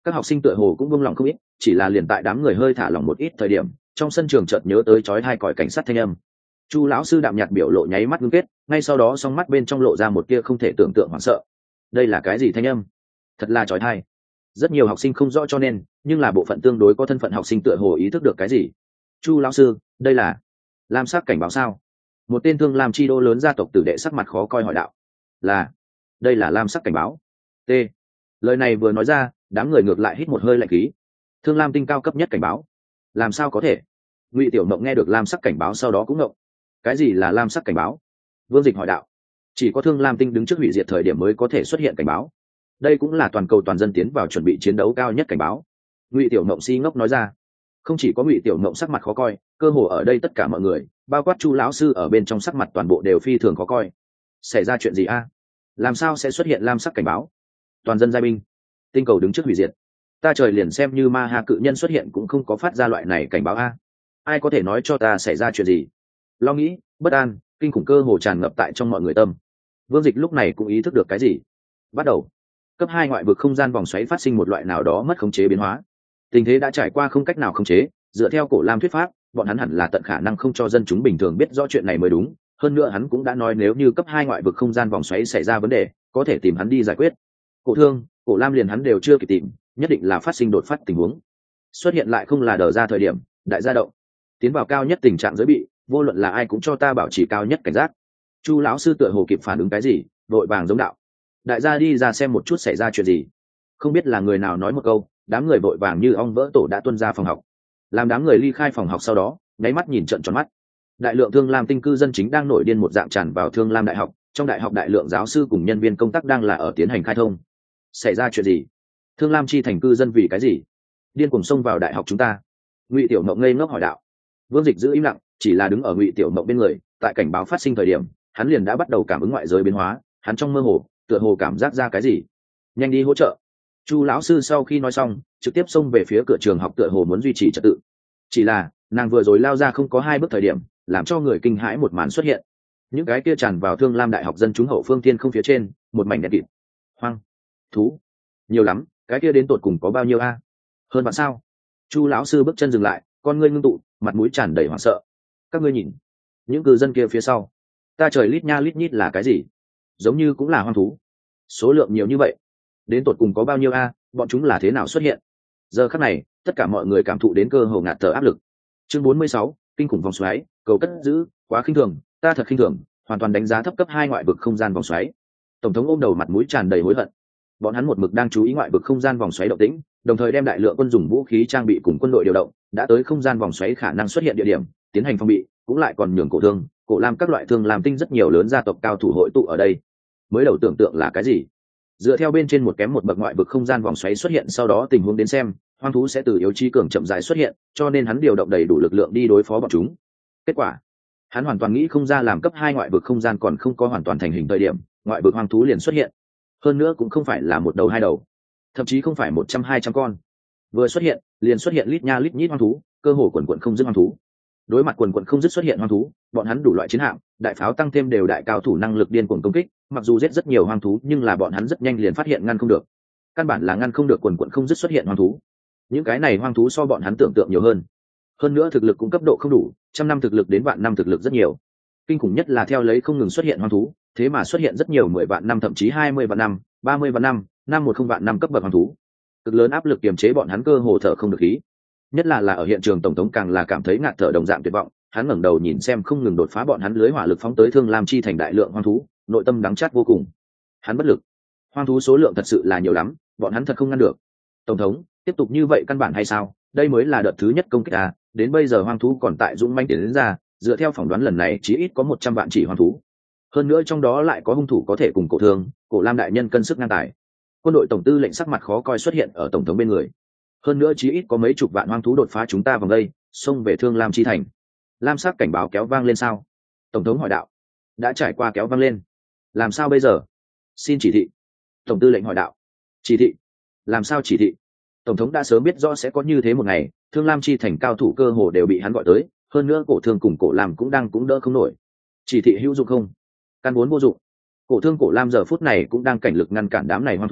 Các học sinh tựa hồ cũng buông lòng không ít, chỉ là liền tại đám người hơi thả lỏng một ít thời điểm, trong sân trường chợt nhớ tới chói hai còi cảnh sát thanh âm. Chu lão sư đạm nhạt biểu lộ nháy mắt ngưng kết, ngay sau đó song mắt bên trong lộ ra một tia không thể tưởng tượng hoảng sợ. Đây là cái gì thanh âm? Thật là chói tai. Rất nhiều học sinh không rõ cho nên, nhưng là bộ phận tương đối có thân phận học sinh tựa hồ ý thức được cái gì. Chu lão sư, đây là lam sắc cảnh báo sao? Một tên thương lam chi đô lớn gia tộc tử đệ sắc mặt khó coi hỏi đạo. Là, đây là lam sắc cảnh báo. T. Lời này vừa nói ra, đám người ngược lại hít một hơi lạnh khí. Thương lam tinh cao cấp nhất cảnh báo. Làm sao có thể? Ngụy Tiểu Mộng nghe được lam sắc cảnh báo sau đó cũng ngộng. Cái gì là lam sắc cảnh báo? Vương Dịch hỏi đạo. Chỉ có thương lam tinh đứng trước hủy diệt thời điểm mới có thể xuất hiện cảnh báo. Đây cũng là toàn cầu toàn dân tiến vào chuẩn bị chiến đấu cao nhất cảnh báo. Ngụy Tiểu Mộng si ngốc nói ra. Không chỉ có Ngụy Tiểu Mộng sắc mặt khó coi, cơ hồ ở đây tất cả mọi người, bao quát Chu lão sư ở bên trong sắc mặt toàn bộ đều phi thường khó coi. Xảy ra chuyện gì a? Làm sao sẽ xuất hiện lam sắc cảnh báo? Toàn dân giai binh, tinh cầu đứng trước hủy diệt. Ta trời liền xem như ma ha cự nhân xuất hiện cũng không có phát ra loại này cảnh báo a. Ai có thể nói cho ta xảy ra chuyện gì? Lo nghĩ, bất an, kinh khủng cơ hồ tràn ngập tại trong mọi người tâm. Vương Dịch lúc này cũng ý thức được cái gì. Bắt đầu, cấp hai ngoại vực không gian vòng xoáy phát sinh một loại nào đó mất khống chế biến hóa. Tình thế đã trải qua không cách nào khống chế, dựa theo Cổ Lam thuyết pháp, bọn hắn hẳn là tận khả năng không cho dân chúng bình thường biết rõ chuyện này mới đúng. Hơn nữa hắn cũng đã nói nếu như cấp hai ngoại vực không gian vòng xoáy xảy ra vấn đề, có thể tìm hắn đi giải quyết. Cổ Thương, Cổ Lam liền hắn đều chưa kịp tìm, nhất định là phát sinh đột phát tình huống. Xuất hiện lại không là đờ ra thời điểm, đại gia động. Tiến vào cao nhất tình trạng giới bị, vô luận là ai cũng cho ta bảo trì cao nhất cảnh giác. Chu lão sư tựa hồ kịp phản ứng cái gì, vội vàng giống đạo. Đại gia đi ra xem một chút xảy ra chuyện gì. Không biết là người nào nói một câu, đám người vội vàng như ong vỡ tổ đã tuân ra phòng học. Làm đám người ly khai phòng học sau đó, nháy mắt nhìn trận tròn mắt. Đại lượng Thương Lam tinh cư dân chính đang nổi điên một dạng tràn vào Thương Lam đại học, trong đại học đại lượng giáo sư cùng nhân viên công tác đang là ở tiến hành khai thông. Xảy ra chuyện gì? Thương Lam chi thành cư dân vì cái gì? Điên cuồng xông vào đại học chúng ta. Ngụy Tiểu Mộng ngây ngốc hỏi đạo. Vương Dịch giữ im lặng, chỉ là đứng ở Ngụy Tiểu Mộng bên người, tại cảnh báo phát sinh thời điểm, hắn liền đã bắt đầu cảm ứng ngoại giới biến hóa, hắn trong mơ hồ, tựa hồ cảm giác ra cái gì. Nhanh đi hỗ trợ. Chu lão sư sau khi nói xong, trực tiếp xông về phía cửa trường học tựa hồ muốn duy trì trật tự. Chỉ là, nàng vừa rồi lao ra không có hai bước thời điểm, làm cho người kinh hãi một màn xuất hiện. Những cái kia tràn vào Thương Lam đại học dân chúng hậu phương thiên không phía trên, một mảnh đen kịt. Hoang, thú, nhiều lắm, cái kia đến tột cùng có bao nhiêu a? Hơn bạn sao? Chu lão sư bước chân dừng lại, con ngươi ngưng tụ, mặt mũi tràn đầy hoảng sợ. Các ngươi nhìn, những cư dân kia phía sau, ta trời lít nha lít nhít là cái gì? Giống như cũng là hoang thú. Số lượng nhiều như vậy, đến tột cùng có bao nhiêu a? Bọn chúng là thế nào xuất hiện? Giờ khắc này, tất cả mọi người cảm thụ đến cơ hồ ngạt thở áp lực. Chương bốn mươi sáu, kinh khủng vòng xoáy, cầu cất giữ, quá khinh thường, ta thật khinh thường, hoàn toàn đánh giá thấp cấp hai ngoại vực không gian vòng xoáy. Tổng thống ôm đầu mặt mũi tràn đầy hối hận. Bọn hắn một mực đang chú ý ngoại vực không gian vòng xoáy động tĩnh, đồng thời đem đại lượng quân dùng vũ khí trang bị cùng quân đội điều động, đã tới không gian vòng xoáy khả năng xuất hiện địa điểm, tiến hành phòng bị, cũng lại còn nhường Cổ Thương, Cổ Lam các loại thương làm tinh rất nhiều lớn gia tộc cao thủ hội tụ ở đây. Mới đầu tưởng tượng là cái gì? Dựa theo bên trên một kém một bậc ngoại vực không gian vòng xoáy xuất hiện sau đó tình huống đến xem, hoang thú sẽ từ yếu chí cường chậm rãi xuất hiện, cho nên hắn điều động đầy đủ lực lượng đi đối phó bọn chúng. Kết quả, hắn hoàn toàn nghĩ không ra làm cấp hai ngoại vực không gian còn không có hoàn toàn thành hình thời điểm, ngoại vực hoang thú liền xuất hiện. Hơn nữa cũng không phải là một đầu hai đầu, thậm chí không phải một trăm hai trăm con. Vừa xuất hiện, liền xuất hiện lít nha lít nhít hoang thú, cơ hồ quần quần không dứt hoang thú. Đối mặt quần quần không dứt xuất hiện hoang thú, bọn hắn đủ loại chiến hạm, đại pháo tăng thêm đều đại cao thủ năng lực điên cuồng công kích, mặc dù giết rất nhiều hoang thú nhưng là bọn hắn rất nhanh liền phát hiện ngăn không được. Căn bản là ngăn không được quần quần không dứt xuất hiện hoang thú. Những cái này hoang thú so bọn hắn tưởng tượng nhiều hơn. Hơn nữa thực lực cũng cấp độ không đủ, trăm năm thực lực đến vạn năm thực lực rất nhiều. Kinh khủng nhất là theo lấy không ngừng xuất hiện hoang thú, thế mà xuất hiện rất nhiều mười vạn năm thậm chí hai mươi vạn năm, ba mươi vạn năm, năm một không vạn năm cấp bậc hoang thú. Cực lớn áp lực kiềm chế bọn hắn cơ hồ thở không được khí. Nhất là là ở hiện trường tổng thống càng là cảm thấy ngạt thở đồng dạng tuyệt vọng, hắn ngẩng đầu nhìn xem không ngừng đột phá bọn hắn lưới hỏa lực phóng tới Thương Lam chi thành đại lượng hoang thú, nội tâm đắng chát vô cùng. Hắn bất lực. Hoang thú số lượng thật sự là nhiều lắm, bọn hắn thật không ngăn được. Tổng thống, tiếp tục như vậy căn bản hay sao? Đây mới là đợt thứ nhất công kích à, đến bây giờ hoang thú còn tại dũng mãnh tiến đến ra, dựa theo phỏng đoán lần này chí ít có một trăm vạn chỉ hoang thú. Hơn nữa trong đó lại có hung thủ có thể cùng Cổ Thương, Cổ Lam đại nhân cân sức ngang tài. Quân đội tổng tư lệnh sắc mặt khó coi xuất hiện ở tổng thống bên người. Hơn nữa chí ít có mấy chục vạn hoang thú đột phá chúng ta vòng đây, xông về Thương Lam chi thành. Lam sắc cảnh báo kéo vang lên sao? Tổng thống hỏi đạo. Đã trải qua kéo vang lên. Làm sao bây giờ? Xin chỉ thị. Tổng tư lệnh hỏi đạo. Chỉ thị? Làm sao chỉ thị? Tổng thống đã sớm biết rõ sẽ có như thế một ngày, Thương Lam chi thành cao thủ cơ hồ đều bị hắn gọi tới, hơn nữa Cổ Thương cùng Cổ Lam cũng đang cũng đỡ không nổi. Chỉ thị hữu dụng không? Căn vốn vô dụng. Cổ Thương Cổ Lam giờ phút này cũng đang cảnh lực ngăn cản đám này hoang thú,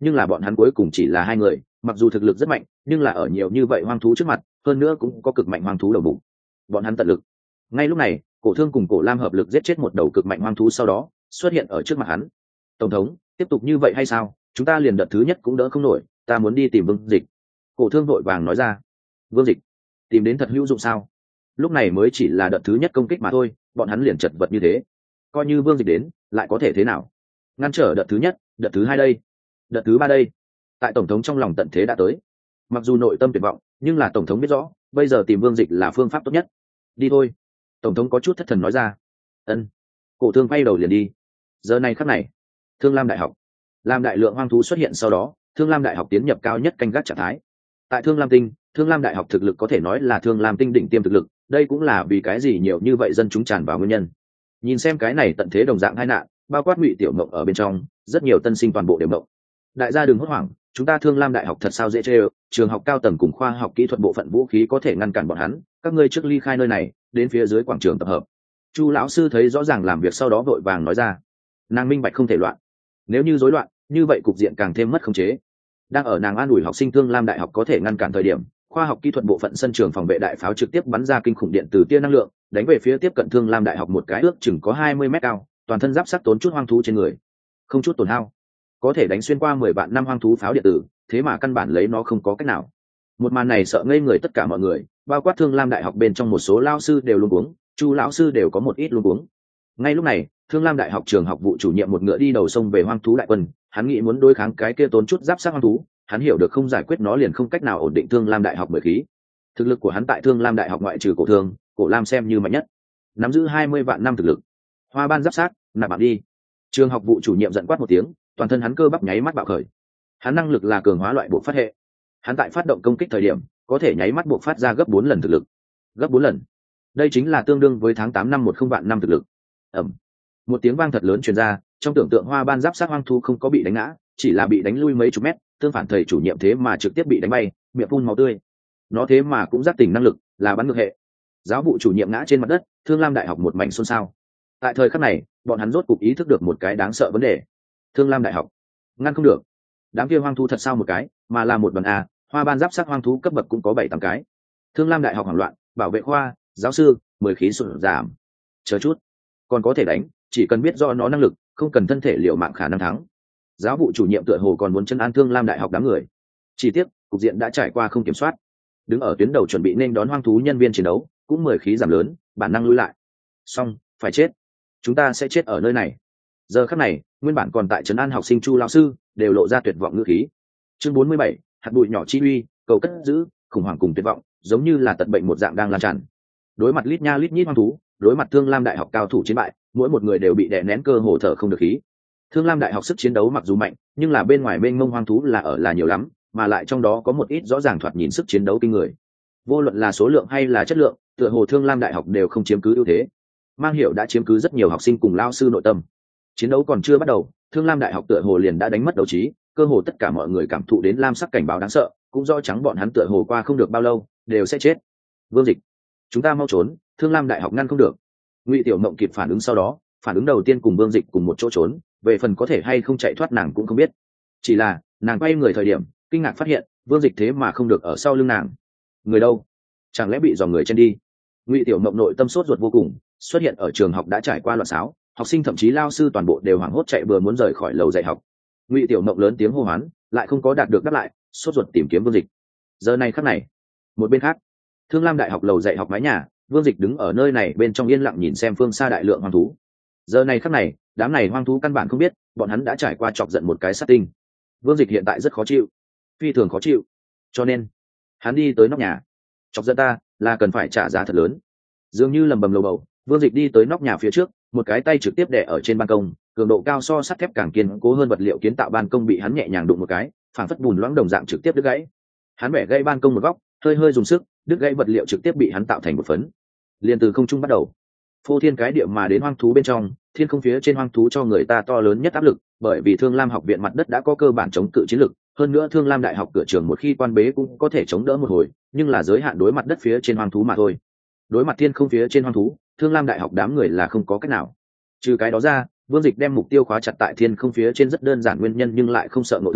nhưng là bọn hắn cuối cùng chỉ là hai người, mặc dù thực lực rất mạnh nhưng là ở nhiều như vậy hoang thú trước mặt, hơn nữa cũng có cực mạnh hoang thú đầu bụng. Bọn hắn tận lực. Ngay lúc này, Cổ Thương cùng Cổ Lam hợp lực giết chết một đầu cực mạnh hoang thú, sau đó xuất hiện ở trước mặt hắn. Tổng thống, tiếp tục như vậy hay sao? Chúng ta liền đợt thứ nhất cũng đỡ không nổi, ta muốn đi tìm Vương Dịch. Cổ Thương vội vàng nói ra. Vương Dịch? Tìm đến thật hữu dụng sao? Lúc này mới chỉ là đợt thứ nhất công kích mà thôi, bọn hắn liền chật vật như thế. Coi như Vương Dịch đến, lại có thể thế nào? Ngăn trở đợt thứ nhất, đợt thứ hai đây, đợt thứ ba đây. Tại tổng thống trong lòng tận thế đã tới. Mặc dù nội tâm tuyệt vọng, nhưng là tổng thống biết rõ, bây giờ tìm Vương Dịch là phương pháp tốt nhất. Đi thôi. Tổng thống có chút thất thần nói ra. Ân. Cổ Thương quay đầu liền đi. Giờ này khắc này, Thương Lam Đại học, làm đại lượng hoang thú xuất hiện sau đó, Thương Lam Đại học tiến nhập cao nhất canh gác trạng thái. Tại Thương Lam Tinh, Thương Lam Đại học thực lực có thể nói là Thương Lam Tinh đỉnh tiêm thực lực, đây cũng là vì cái gì nhiều như vậy dân chúng tràn vào nguyên nhân. Nhìn xem cái này tận thế đồng dạng hai nạn, bao quát Ngụy Tiểu Mộng ở bên trong, rất nhiều tân sinh toàn bộ đều mộng. Đại gia đừng hốt hoảng, chúng ta Thương Lam Đại học thật sao dễ chơi, trường học cao tầng cùng khoa học kỹ thuật bộ phận vũ khí có thể ngăn cản bọn hắn, các ngươi trước ly khai nơi này, đến phía dưới quảng trường tập hợp. Chu lão sư thấy rõ ràng làm việc sau đó vội vàng nói ra. Nàng minh bạch không thể loạn, nếu như rối loạn, như vậy cục diện càng thêm mất khống chế. Đang ở nàng an ủi học sinh Thương Lam Đại học có thể ngăn cản thời điểm, khoa học kỹ thuật bộ phận sân trường phòng vệ đại pháo trực tiếp bắn ra kinh khủng điện từ tia năng lượng, đánh về phía tiếp cận Thương Lam Đại học một cái ước chừng có hai mươi mét cao, toàn thân giáp sắt tốn chút hoang thú trên người, không chút tổn hao, có thể đánh xuyên qua mười vạn năm hoang thú pháo điện tử, thế mà căn bản lấy nó không có cách nào. Một màn này sợ ngây người tất cả mọi người, bao quát Thương Lam Đại học bên trong một số lao sư đều luống cuống, Chu lão sư đều có một ít luống cuống. Ngay lúc này, Thương Lam Đại học trường học vụ chủ nhiệm một ngựa đi đầu sông về hoang thú đại quân, hắn nghĩ muốn đối kháng cái kia tốn chút giáp sát hoang thú, hắn hiểu được không giải quyết nó liền không cách nào ổn định Thương Lam Đại học bởi khí. Thực lực của hắn tại Thương Lam Đại học ngoại trừ Cổ Thương, Cổ Lam xem như mạnh nhất, nắm giữ hai mươi vạn năm thực lực. Hoa ban giáp sát, nạp bạn đi. Trường học vụ chủ nhiệm giận quát một tiếng, toàn thân hắn cơ bắp nháy mắt bạo khởi. Hắn năng lực là cường hóa loại bộ phát hệ. Hắn tại phát động công kích thời điểm, có thể nháy mắt buộc phát ra gấp bốn lần thực lực. Gấp bốn lần. Đây chính là tương đương với tháng tám năm một không vạn năm thực lực. Ầm. Một tiếng vang thật lớn truyền ra, trong tưởng tượng hoa ban giáp sát hoang thú không có bị đánh ngã, chỉ là bị đánh lui mấy chục mét, tương phản thầy chủ nhiệm thế mà trực tiếp bị đánh bay, miệng phun máu tươi. Nó thế mà cũng giác tỉnh năng lực, là bắn ngược hệ. Giáo vụ chủ nhiệm ngã trên mặt đất, Thương Lam Đại học một mảnh xôn xao. Tại thời khắc này, bọn hắn rốt cục ý thức được một cái đáng sợ vấn đề. Thương Lam Đại học ngăn không được. Đám kia hoang thú thật sao một cái, mà là một đoàn a, hoa ban giáp sát hoang thú cấp bậc cũng có bảy tám cái. Thương Lam Đại học hoảng loạn, bảo vệ khoa, giáo sư, mười khí sụt giảm. Chờ chút, còn có thể đánh, chỉ cần biết do nó năng lực, không cần thân thể liệu mạng khả năng thắng. Giáo vụ chủ nhiệm tựa hồ còn muốn chân an Thương Lam Đại học đám người. Chỉ tiếc, cục diện đã trải qua không kiểm soát. Đứng ở tuyến đầu chuẩn bị nên đón hoang thú nhân viên chiến đấu, cũng mười khí giảm lớn, bản năng lui lại. Xong, phải chết. Chúng ta sẽ chết ở nơi này. Giờ khắc này, nguyên bản còn tại trấn an học sinh Chu lão sư, đều lộ ra tuyệt vọng ngữ khí. Chương bốn mươi bảy, hạt bụi nhỏ chi uy, cầu cất giữ, khủng hoảng cùng tuyệt vọng, giống như là tận bệnh một dạng đang lan tràn. Đối mặt lít nha lít nhít hoang thú, đối mặt Thương Lam Đại học cao thủ chiến bại, mỗi một người đều bị đè nén cơ hồ thở không được khí. Thương Lam Đại học sức chiến đấu mặc dù mạnh, nhưng là bên ngoài bên mông hoang thú là ở là nhiều lắm, mà lại trong đó có một ít rõ ràng thoạt nhìn sức chiến đấu kinh người. Vô luận là số lượng hay là chất lượng, tựa hồ Thương Lam Đại học đều không chiếm cứ ưu thế. Mang hiệu đã chiếm cứ rất nhiều học sinh cùng lao sư nội tâm. Chiến đấu còn chưa bắt đầu, Thương Lam Đại học tựa hồ liền đã đánh mất đấu trí, cơ hồ tất cả mọi người cảm thụ đến lam sắc cảnh báo đáng sợ, cũng do trắng bọn hắn tựa hồ qua không được bao lâu, đều sẽ chết. Vương Dịch, chúng ta mau trốn, Thương Lam Đại học ngăn không được. Ngụy Tiểu Mộng kịp phản ứng sau đó, phản ứng đầu tiên cùng Vương Dịch cùng một chỗ trốn, về phần có thể hay không chạy thoát nàng cũng không biết. Chỉ là, nàng quay người thời điểm, kinh ngạc phát hiện, Vương Dịch thế mà không được ở sau lưng nàng. Người đâu? Chẳng lẽ bị dò người trên đi? Ngụy Tiểu Mộng nội tâm sốt ruột vô cùng, xuất hiện ở trường học đã trải qua loạn xáo, học sinh thậm chí lao sư toàn bộ đều hoảng hốt chạy vừa muốn rời khỏi lầu dạy học. Ngụy Tiểu Mộng lớn tiếng hô hoán, lại không có đạt được đáp lại, sốt ruột tìm kiếm Vương Dịch. Giờ này khắc này, một bên khác, Thương Lam Đại học lầu dạy học mái nhà, Vương Dịch đứng ở nơi này bên trong yên lặng nhìn xem phương xa đại lượng hoang thú. Giờ này khắc này, đám này hoang thú căn bản không biết, bọn hắn đã trải qua chọc giận một cái sát tinh. Vương Dịch hiện tại rất khó chịu, phi thường khó chịu, cho nên hắn đi tới nóc nhà. Chọc giận ta, là cần phải trả giá thật lớn. Dường như lầm bầm lầu bầu, Vương Dịch đi tới nóc nhà phía trước, một cái tay trực tiếp đè ở trên ban công, cường độ cao so sắt thép càng kiên cố hơn vật liệu kiến tạo ban công bị hắn nhẹ nhàng đụng một cái, phảng phất bùn loãng đồng dạng trực tiếp đứt gãy. Hắn bẻ gãy ban công một góc, hơi hơi dùng sức, đứt gãy vật liệu trực tiếp bị hắn tạo thành một phấn. Liên từ không trung bắt đầu, phô thiên cái địa mà đến hoang thú bên trong, thiên không phía trên hoang thú cho người ta to lớn nhất áp lực, bởi vì Thương Lam học viện mặt đất đã có cơ bản chống cự chiến lực, hơn nữa Thương Lam đại học cửa trường một khi quan bế cũng có thể chống đỡ một hồi, nhưng là giới hạn đối mặt đất phía trên hoang thú mà thôi. Đối mặt thiên không phía trên hoang thú, Thương Lam đại học đám người là không có cách nào. Trừ cái đó ra, Vương Dịch đem mục tiêu khóa chặt tại thiên không phía trên rất đơn giản nguyên nhân nhưng lại không sợ ngộ thương,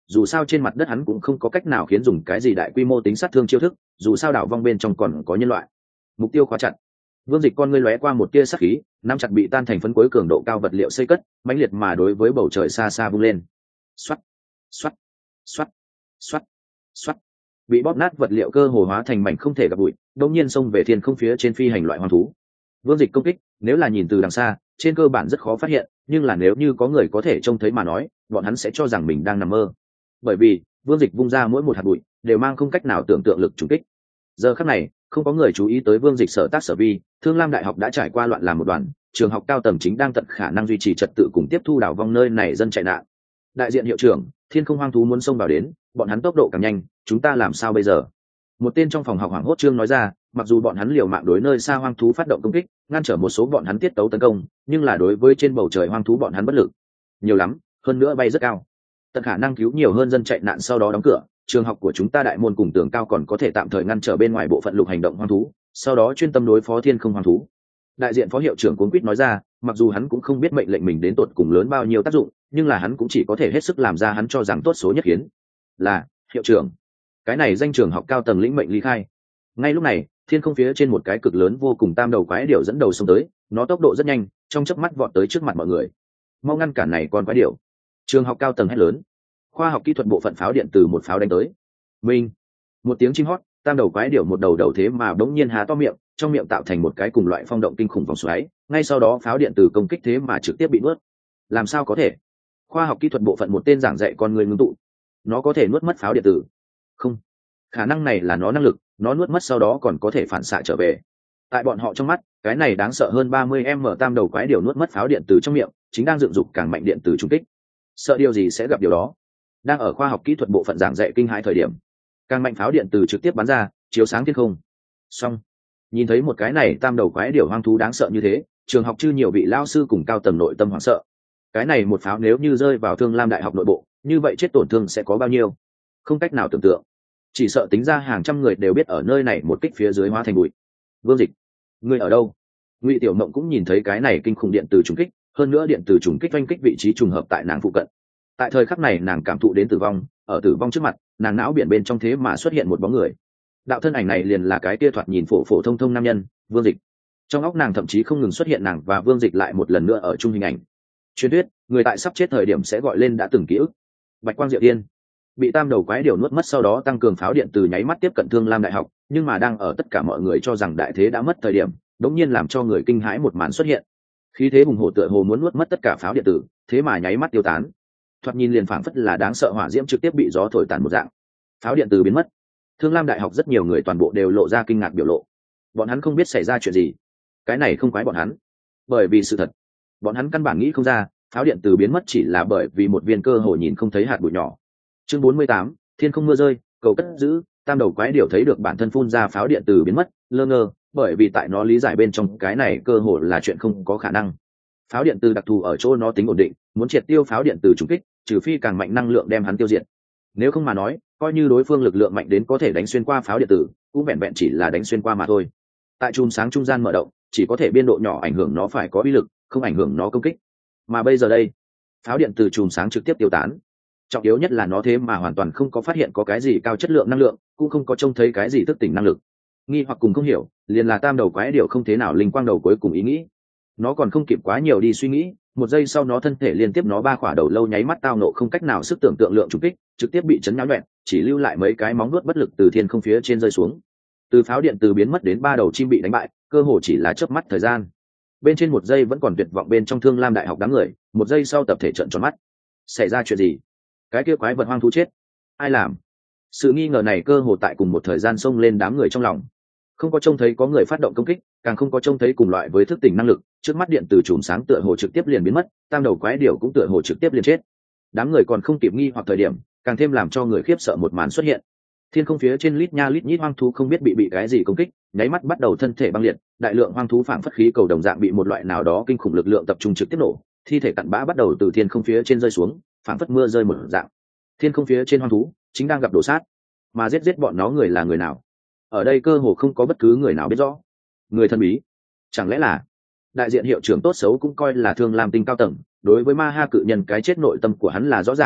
dù sao trên mặt đất hắn cũng không có cách nào khiến dùng cái gì đại quy mô tính sát thương chiêu thức, dù sao đảo vong bên trong còn có nhân loại. Mục tiêu khóa chặt. Vương Dịch con ngươi lóe qua một tia sát khí, nắm chặt bị tan thành phấn cuối cường độ cao vật liệu xây cất, mãnh liệt mà đối với bầu trời xa xa vung lên. Xoát, xoát, xoát, xoát, xoát. Bị bóp nát vật liệu cơ hồ hóa thành mảnh không thể gặp bụi, đột nhiên xông về thiên không phía trên phi hành loại hoang thú. Vương Dịch công kích, nếu là nhìn từ đằng xa, trên cơ bản rất khó phát hiện, nhưng là nếu như có người có thể trông thấy mà nói, bọn hắn sẽ cho rằng mình đang nằm mơ. Bởi vì, Vương Dịch vung ra mỗi một hạt bụi, đều mang không cách nào tưởng tượng lực trùng kích. Giờ khắc này, không có người chú ý tới Vương Dịch sở tác sở vi, Thương Lam Đại học đã trải qua loạn làm một đoàn, trường học cao tầng chính đang tận khả năng duy trì trật tự cùng tiếp thu đảo vong nơi này dân chạy nạn. Đại diện hiệu trưởng, thiên không hoang thú muốn xông vào đến, bọn hắn tốc độ càng nhanh, chúng ta làm sao bây giờ? Một tên trong phòng học hoảng hốt trương nói ra, mặc dù bọn hắn liều mạng đối nơi xa hoang thú phát động công kích, ngăn trở một số bọn hắn tiết tấu tấn công, nhưng là đối với trên bầu trời hoang thú bọn hắn bất lực. Nhiều lắm, hơn nữa bay rất cao. Tận khả năng cứu nhiều hơn dân chạy nạn sau đó đóng cửa, trường học của chúng ta đại môn cùng tường cao còn có thể tạm thời ngăn trở bên ngoài bộ phận lục hành động hoang thú, sau đó chuyên tâm đối phó thiên không hoang thú. Đại diện phó hiệu trưởng cuống quýt nói ra, mặc dù hắn cũng không biết mệnh lệnh mình đến tột cùng lớn bao nhiêu tác dụng, nhưng là hắn cũng chỉ có thể hết sức làm ra hắn cho rằng tốt số nhất khiến. Là, hiệu trưởng. Cái này danh trường học cao tầng lĩnh mệnh ly khai. Ngay lúc này, thiên không phía trên một cái cực lớn vô cùng tam đầu quái điểu dẫn đầu xông tới, nó tốc độ rất nhanh, trong chớp mắt vọt tới trước mặt mọi người. Mau ngăn cản này con quái điểu. Trường học cao tầng hét lớn. Khoa học kỹ thuật bộ phận pháo điện từ một pháo đánh tới. Minh. Một tiếng chim hót, tam đầu quái điểu một đầu đầu thế mà bỗng nhiên há to miệng, trong miệng tạo thành một cái cùng loại phong động kinh khủng vòng xoáy, ngay sau đó pháo điện từ công kích thế mà trực tiếp bị nuốt. Làm sao có thể? Khoa học kỹ thuật bộ phận một tên giảng dạy con người ngưng tụ. Nó có thể nuốt mất pháo điện tử? Không. Khả năng này là nó năng lực, nó nuốt mất sau đó còn có thể phản xạ trở về. Tại bọn họ trong mắt, cái này đáng sợ hơn ba mươi m tam đầu quái điểu nuốt mất pháo điện từ trong miệng, chính đang dựng dục càng mạnh điện từ trung kích. Sợ điều gì sẽ gặp điều đó. Đang ở khoa học kỹ thuật bộ phận giảng dạy kinh hãi thời điểm, càng mạnh pháo điện từ trực tiếp bắn ra, chiếu sáng thiên không. Xong, nhìn thấy một cái này tam đầu quái điểu hoang thú đáng sợ như thế, trường học chư nhiều vị lao sư cùng cao tầng nội tâm hoảng sợ. Cái này một pháo nếu như rơi vào Thương Lam Đại học nội bộ, như vậy chết tổn thương sẽ có bao nhiêu? Không cách nào tưởng tượng. Chỉ sợ tính ra hàng trăm người đều biết ở nơi này một kích phía dưới hóa thành bụi. Vương Dịch, ngươi ở đâu? Ngụy Tiểu Mộng cũng nhìn thấy cái này kinh khủng điện từ trùng kích, hơn nữa điện từ trùng kích oanh kích vị trí trùng hợp tại nàng phụ cận. Tại thời khắc này nàng cảm thụ đến tử vong, ở tử vong trước mặt, nàng não biển bên trong thế mà xuất hiện một bóng người. Đạo thân ảnh này liền là cái kia thoạt nhìn phổ phổ thông thông nam nhân, Vương Dịch. Trong óc nàng thậm chí không ngừng xuất hiện nàng và Vương Dịch lại một lần nữa ở chung hình ảnh. Truyền thuyết, người tại sắp chết thời điểm sẽ gọi lên đã từng ký ức. Bạch Quang Diệu Tiên bị tam đầu quái điểu nuốt mất sau đó tăng cường pháo điện từ nháy mắt tiếp cận Thương Lam Đại học, nhưng mà đang ở tất cả mọi người cho rằng đại thế đã mất thời điểm, đống nhiên làm cho người kinh hãi một màn xuất hiện. Khí thế hùng hổ tựa hồ muốn nuốt mất tất cả pháo điện tử, thế mà nháy mắt tiêu tán. Thoạt nhìn liền phảng phất là đáng sợ hỏa diễm trực tiếp bị gió thổi tàn một dạng. Pháo điện tử biến mất. Thương Lam Đại học rất nhiều người toàn bộ đều lộ ra kinh ngạc biểu lộ. Bọn hắn không biết xảy ra chuyện gì. Cái này không quái bọn hắn, bởi vì sự thật, bọn hắn căn bản nghĩ không ra, pháo điện tử biến mất chỉ là bởi vì một viên cơ hồ nhìn không thấy hạt bụi nhỏ. Chương bốn mươi tám, thiên không mưa rơi, cầu cất giữ, tam đầu quái điểu thấy được bản thân phun ra pháo điện tử biến mất, lơ ngơ, bởi vì tại nó lý giải bên trong cái này cơ hồ là chuyện không có khả năng. Pháo điện tử đặc thù ở chỗ nó tính ổn định, muốn triệt tiêu pháo điện tử trùng kích, trừ phi càng mạnh năng lượng đem hắn tiêu diệt. Nếu không mà nói, coi như đối phương lực lượng mạnh đến có thể đánh xuyên qua pháo điện tử, cũng vẹn vẹn chỉ là đánh xuyên qua mà thôi. Tại chùm sáng trung gian mở động, chỉ có thể biên độ nhỏ ảnh hưởng nó phải có uy lực, không ảnh hưởng nó công kích. Mà bây giờ đây, pháo điện từ chùm sáng trực tiếp tiêu tán. Trọng yếu nhất là nó thế mà hoàn toàn không có phát hiện có cái gì cao chất lượng năng lượng, cũng không có trông thấy cái gì thức tỉnh năng lực. Nghi hoặc cùng không hiểu, liền là tam đầu quái điểu không thế nào linh quang đầu cuối cùng ý nghĩ. Nó còn không kịp quá nhiều đi suy nghĩ, một giây sau nó thân thể liên tiếp nó ba khỏa đầu lâu nháy mắt tao nộ không cách nào sức tưởng tượng lượng trùng kích, trực tiếp bị chấn nhão nhọẹn, chỉ lưu lại mấy cái móng nuốt bất lực từ thiên không phía trên rơi xuống. Từ pháo điện từ biến mất đến ba đầu chim bị đánh bại, cơ hồ chỉ là chớp mắt thời gian. Bên trên một giây vẫn còn tuyệt vọng bên trong Thương Lam Đại học đám người, một giây sau tập thể trợn tròn mắt. Xảy ra chuyện gì? Cái kia quái vật hoang thú chết, ai làm? Sự nghi ngờ này cơ hồ tại cùng một thời gian xông lên đám người trong lòng. Không có trông thấy có người phát động công kích, càng không có trông thấy cùng loại với thức tỉnh năng lực, trước mắt điện từ chùm sáng tựa hồ trực tiếp liền biến mất, tam đầu quái điểu cũng tựa hồ trực tiếp liền chết. Đám người còn không kịp nghi hoặc thời điểm, càng thêm làm cho người khiếp sợ một màn xuất hiện. Thiên không phía trên lít nha lít nhít hoang thú không biết bị bị cái gì công kích, nháy mắt bắt đầu thân thể băng liệt, đại lượng hoang thú phảng phất khí cầu đồng dạng bị một loại nào đó kinh khủng lực lượng tập trung trực tiếp nổ, thi thể cặn bã bắt đầu từ thiên không phía trên rơi xuống, phảng phất mưa rơi một dạng. Thiên không phía trên hoang thú chính đang gặp đổ sát, mà giết giết bọn nó người là người nào? Ở đây cơ hồ không có bất cứ người nào biết rõ. Người thần bí, chẳng lẽ là đại diện hiệu trưởng tốt xấu cũng coi là Thương Lam Tinh cao tầng, đối với Ma Ha cự nhân cái chết nội tâm của hắn là rõ ràng,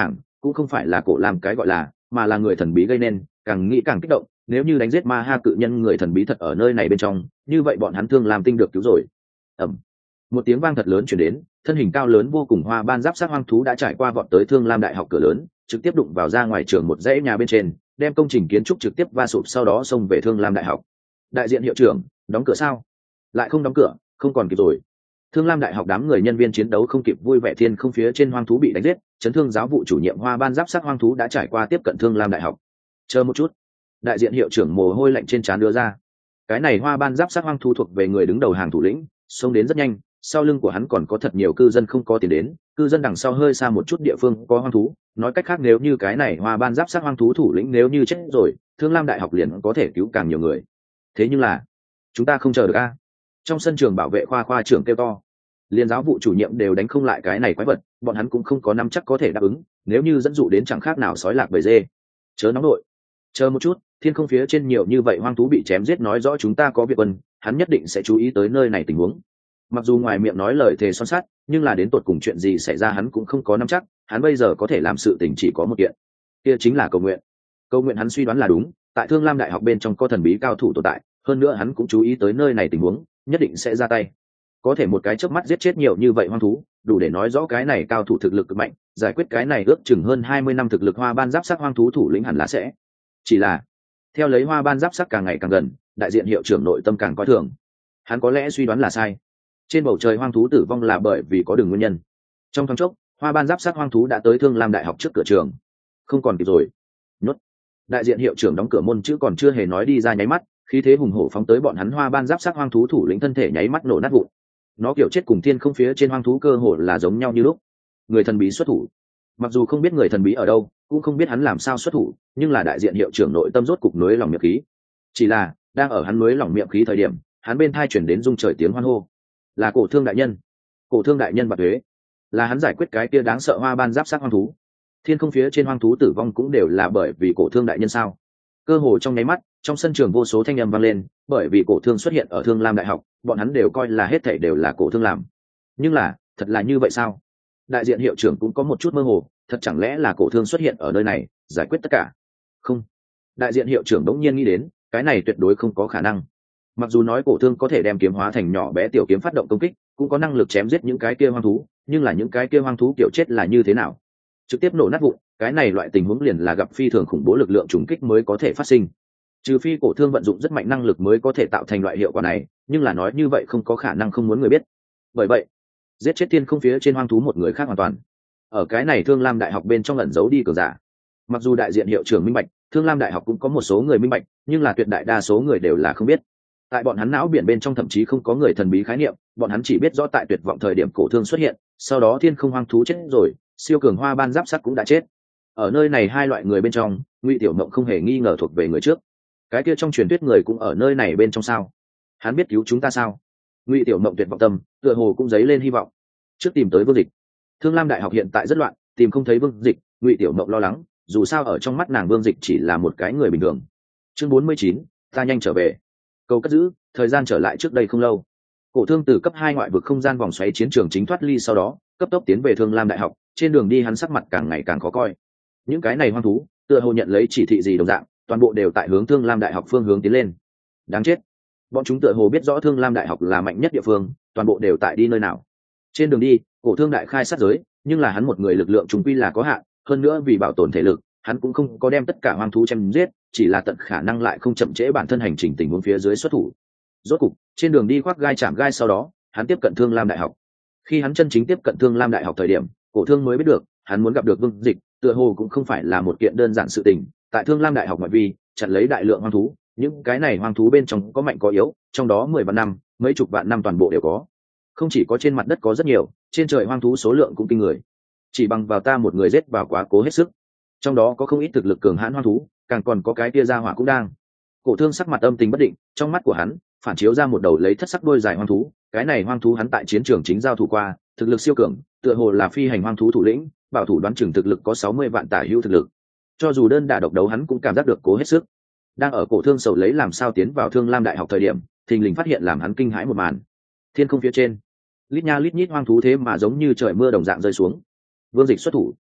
cũng không phải là cổ lam cái gọi là, mà là người thần bí gây nên, càng nghĩ càng kích động. Nếu như đánh giết ma ha cự nhân người thần bí thật ở nơi này bên trong, như vậy bọn hắn Thương Lam Tinh được cứu rồi. Ầm, một tiếng vang thật lớn truyền đến, thân hình cao lớn vô cùng hoa ban giáp sát hoang thú đã trải qua vọt tới Thương Lam Đại học cửa lớn, trực tiếp đụng vào ra ngoài trường một dãy nhà bên trên, đem công trình kiến trúc trực tiếp va sụp, sau đó xông về Thương Lam Đại học. Đại diện hiệu trưởng, đóng cửa sao? Lại không đóng cửa, không còn kịp rồi. Thương Lam Đại học đám người nhân viên chiến đấu không kịp vui vẻ, thiên không phía trên hoang thú bị đánh giết, chấn thương giáo vụ chủ nhiệm hoa ban giáp sát hoang thú đã trải qua tiếp cận Thương Lam Đại học. Chờ một chút. Đại diện hiệu trưởng mồ hôi lạnh trên trán đưa ra. Cái này hoa ban giáp sát hoang thú thuộc về người đứng đầu hàng thủ lĩnh, xông đến rất nhanh, sau lưng của hắn còn có thật nhiều cư dân không có tiền đến, cư dân đằng sau hơi xa một chút địa phương có hoang thú. Nói cách khác, nếu như cái này hoa ban giáp sát hoang thú thủ lĩnh nếu như chết rồi, Thương Lam Đại học liền có thể cứu càng nhiều người. Thế nhưng là chúng ta không chờ được a. Trong sân trường bảo vệ khoa khoa trưởng kêu to. Liên giáo vụ chủ nhiệm đều đánh không lại cái này quái vật, bọn hắn cũng không có nắm chắc có thể đáp ứng, nếu như dẫn dụ đến chẳng khác nào sói lạc bầy dê. Chớ nóng đội, chờ một chút, thiên không phía trên nhiều như vậy hoang thú bị chém giết nói rõ chúng ta có việc quân, hắn nhất định sẽ chú ý tới nơi này tình huống. Mặc dù ngoài miệng nói lời thề son sắt, nhưng là đến tột cùng chuyện gì xảy ra hắn cũng không có nắm chắc, hắn bây giờ có thể làm sự tình chỉ có một kiện, kia chính là cầu nguyện. Cầu nguyện hắn suy đoán là đúng, tại Thương Lam Đại học bên trong có thần bí cao thủ tồn tại, hơn nữa hắn cũng chú ý tới nơi này tình huống, nhất định sẽ ra tay. Có thể một cái chớp mắt giết chết nhiều như vậy hoang thú, đủ để nói rõ cái này cao thủ thực lực cực mạnh, giải quyết cái này ước chừng hơn hai mươi năm thực lực hoa ban giáp sắc hoang thú thủ lĩnh hẳn là sẽ. Chỉ là, theo lấy hoa ban giáp sắc càng ngày càng gần, đại diện hiệu trưởng nội tâm càng coi thường. Hắn có lẽ suy đoán là sai. Trên bầu trời hoang thú tử vong là bởi vì có đường nguyên nhân. Trong thoáng chốc, hoa ban giáp sắc hoang thú đã tới Thương Lam Đại học trước cửa trường. Không còn kịp rồi. Nhốt. Đại diện hiệu trưởng đóng cửa môn chữ còn chưa hề nói đi ra nháy mắt, khí thế hùng hổ phóng tới bọn hắn hoa ban giáp sắc hoang thú thủ lĩnh thân thể nháy mắt nổ nát vụn. Nó kiểu chết cùng thiên không phía trên hoang thú cơ hồ là giống nhau như lúc. Người thần bí xuất thủ. Mặc dù không biết người thần bí ở đâu, cũng không biết hắn làm sao xuất thủ, nhưng là đại diện hiệu trưởng nội tâm rốt cục núi lòng miệng khí. Chỉ là đang ở hắn núi lòng miệng khí thời điểm, hắn bên thai chuyển đến rung trời tiếng hoan hô. Là Cổ Thương đại nhân. Cổ Thương đại nhân bạc thuế. Là hắn giải quyết cái kia đáng sợ hoa ban giáp sắc hoang thú. Thiên không phía trên hoang thú tử vong cũng đều là bởi vì Cổ Thương đại nhân sao? Cơ hồ trong nháy mắt, trong sân trường vô số thanh âm vang lên, bởi vì Cổ Thương xuất hiện ở Thương Lam Đại học, bọn hắn đều coi là hết thảy đều là Cổ Thương làm. Nhưng là, thật là như vậy sao? Đại diện hiệu trưởng cũng có một chút mơ hồ, thật chẳng lẽ là Cổ Thương xuất hiện ở nơi này, giải quyết tất cả? Không. Đại diện hiệu trưởng đống nhiên nghĩ đến, cái này tuyệt đối không có khả năng. Mặc dù nói Cổ Thương có thể đem kiếm hóa thành nhỏ bé tiểu kiếm phát động công kích, cũng có năng lực chém giết những cái kia hoang thú, nhưng là những cái kia hoang thú kiểu chết là như thế nào? Trực tiếp nổ nát vụn, cái này loại tình huống liền là gặp phi thường khủng bố lực lượng trùng kích mới có thể phát sinh. Trừ phi Cổ Thương vận dụng rất mạnh năng lực mới có thể tạo thành loại hiệu quả này, nhưng là nói như vậy không có khả năng không muốn người biết. Bởi vậy, giết chết thiên không phía trên hoang thú một người khác hoàn toàn. Ở cái này Thương Lam Đại học bên trong ẩn giấu đi cường giả. Mặc dù đại diện hiệu trưởng minh bạch, Thương Lam Đại học cũng có một số người minh bạch, nhưng là tuyệt đại đa số người đều là không biết. Tại bọn hắn não biển bên trong thậm chí không có người thần bí khái niệm, bọn hắn chỉ biết rõ tại tuyệt vọng thời điểm Cổ Thương xuất hiện, sau đó thiên không hoang thú chết rồi, siêu cường hoa ban giáp sắt cũng đã chết. Ở nơi này hai loại người bên trong, Ngụy Tiểu Mộng không hề nghi ngờ thuộc về người trước. Cái kia trong truyền thuyết người cũng ở nơi này bên trong sao? Hắn biết cứu chúng ta sao? Ngụy Tiểu Mộng tuyệt vọng tâm, tựa hồ cũng dấy lên hy vọng. Trước tìm tới Vương Dịch. Thương Lam Đại học hiện tại rất loạn, tìm không thấy Vương Dịch, Ngụy Tiểu Mộng lo lắng, dù sao ở trong mắt nàng Vương Dịch chỉ là một cái người bình thường. Chương bốn mươi chín, ta nhanh trở về. Cầu cất giữ, thời gian trở lại trước đây không lâu. Cổ Thương từ cấp hai ngoại vực không gian vòng xoáy chiến trường chính thoát ly, sau đó cấp tốc tiến về Thương Lam Đại học, trên đường đi hắn sắc mặt càng ngày càng khó coi. Những cái này hoang thú, tựa hồ nhận lấy chỉ thị gì đồng dạng, toàn bộ đều tại hướng Thương Lam Đại học phương hướng tiến lên. Đáng chết. Bọn chúng tựa hồ biết rõ Thương Lam Đại học là mạnh nhất địa phương, toàn bộ đều tại đi nơi nào. Trên đường đi, Cổ Thương đại khai sát giới, nhưng là hắn một người lực lượng trùng quy là có hạn, hơn nữa vì bảo tồn thể lực, hắn cũng không có đem tất cả hoang thú chém giết, chỉ là tận khả năng lại không chậm trễ bản thân hành trình tình huống phía dưới xuất thủ. Rốt cục, trên đường đi khoác gai chạm gai, sau đó, hắn tiếp cận Thương Lam Đại học. Khi hắn chân chính tiếp cận Thương Lam Đại học thời điểm, Cổ Thương mới biết được, hắn muốn gặp được Vương Dịch, tựa hồ cũng không phải là một kiện đơn giản sự tình. Tại Thương Lam Đại học ngoại vi, chặn lấy đại lượng hoang thú, những cái này hoang thú bên trong có mạnh có yếu, trong đó mười vạn năm, mấy chục vạn năm toàn bộ đều có. Không chỉ có trên mặt đất có rất nhiều, trên trời hoang thú số lượng cũng kinh người. Chỉ bằng vào ta một người giết vào quá cố hết sức. Trong đó có không ít thực lực cường hãn hoang thú, càng còn có cái tia ra hỏa cũng đang. Cổ Thương sắc mặt âm tình bất định, trong mắt của hắn phản chiếu ra một đầu lấy thất sắc đôi dài hoang thú. Cái này hoang thú hắn tại chiến trường chính giao thủ qua, thực lực siêu cường, tựa hồ là phi hành hoang thú thủ lĩnh, bảo thủ đoán chừng thực lực có sáu mươi vạn tả hữu thực lực. Cho dù đơn đả độc đấu hắn cũng cảm giác được cố hết sức. Đang ở Cổ Thương sầu lấy làm sao tiến vào Thương Lam Đại học thời điểm, thình lình phát hiện làm hắn kinh hãi một màn. Thiên không phía trên, lít nha lít nhít hoang thú thế mà giống như trời mưa đồng dạng rơi xuống. Vương Dịch xuất thủ.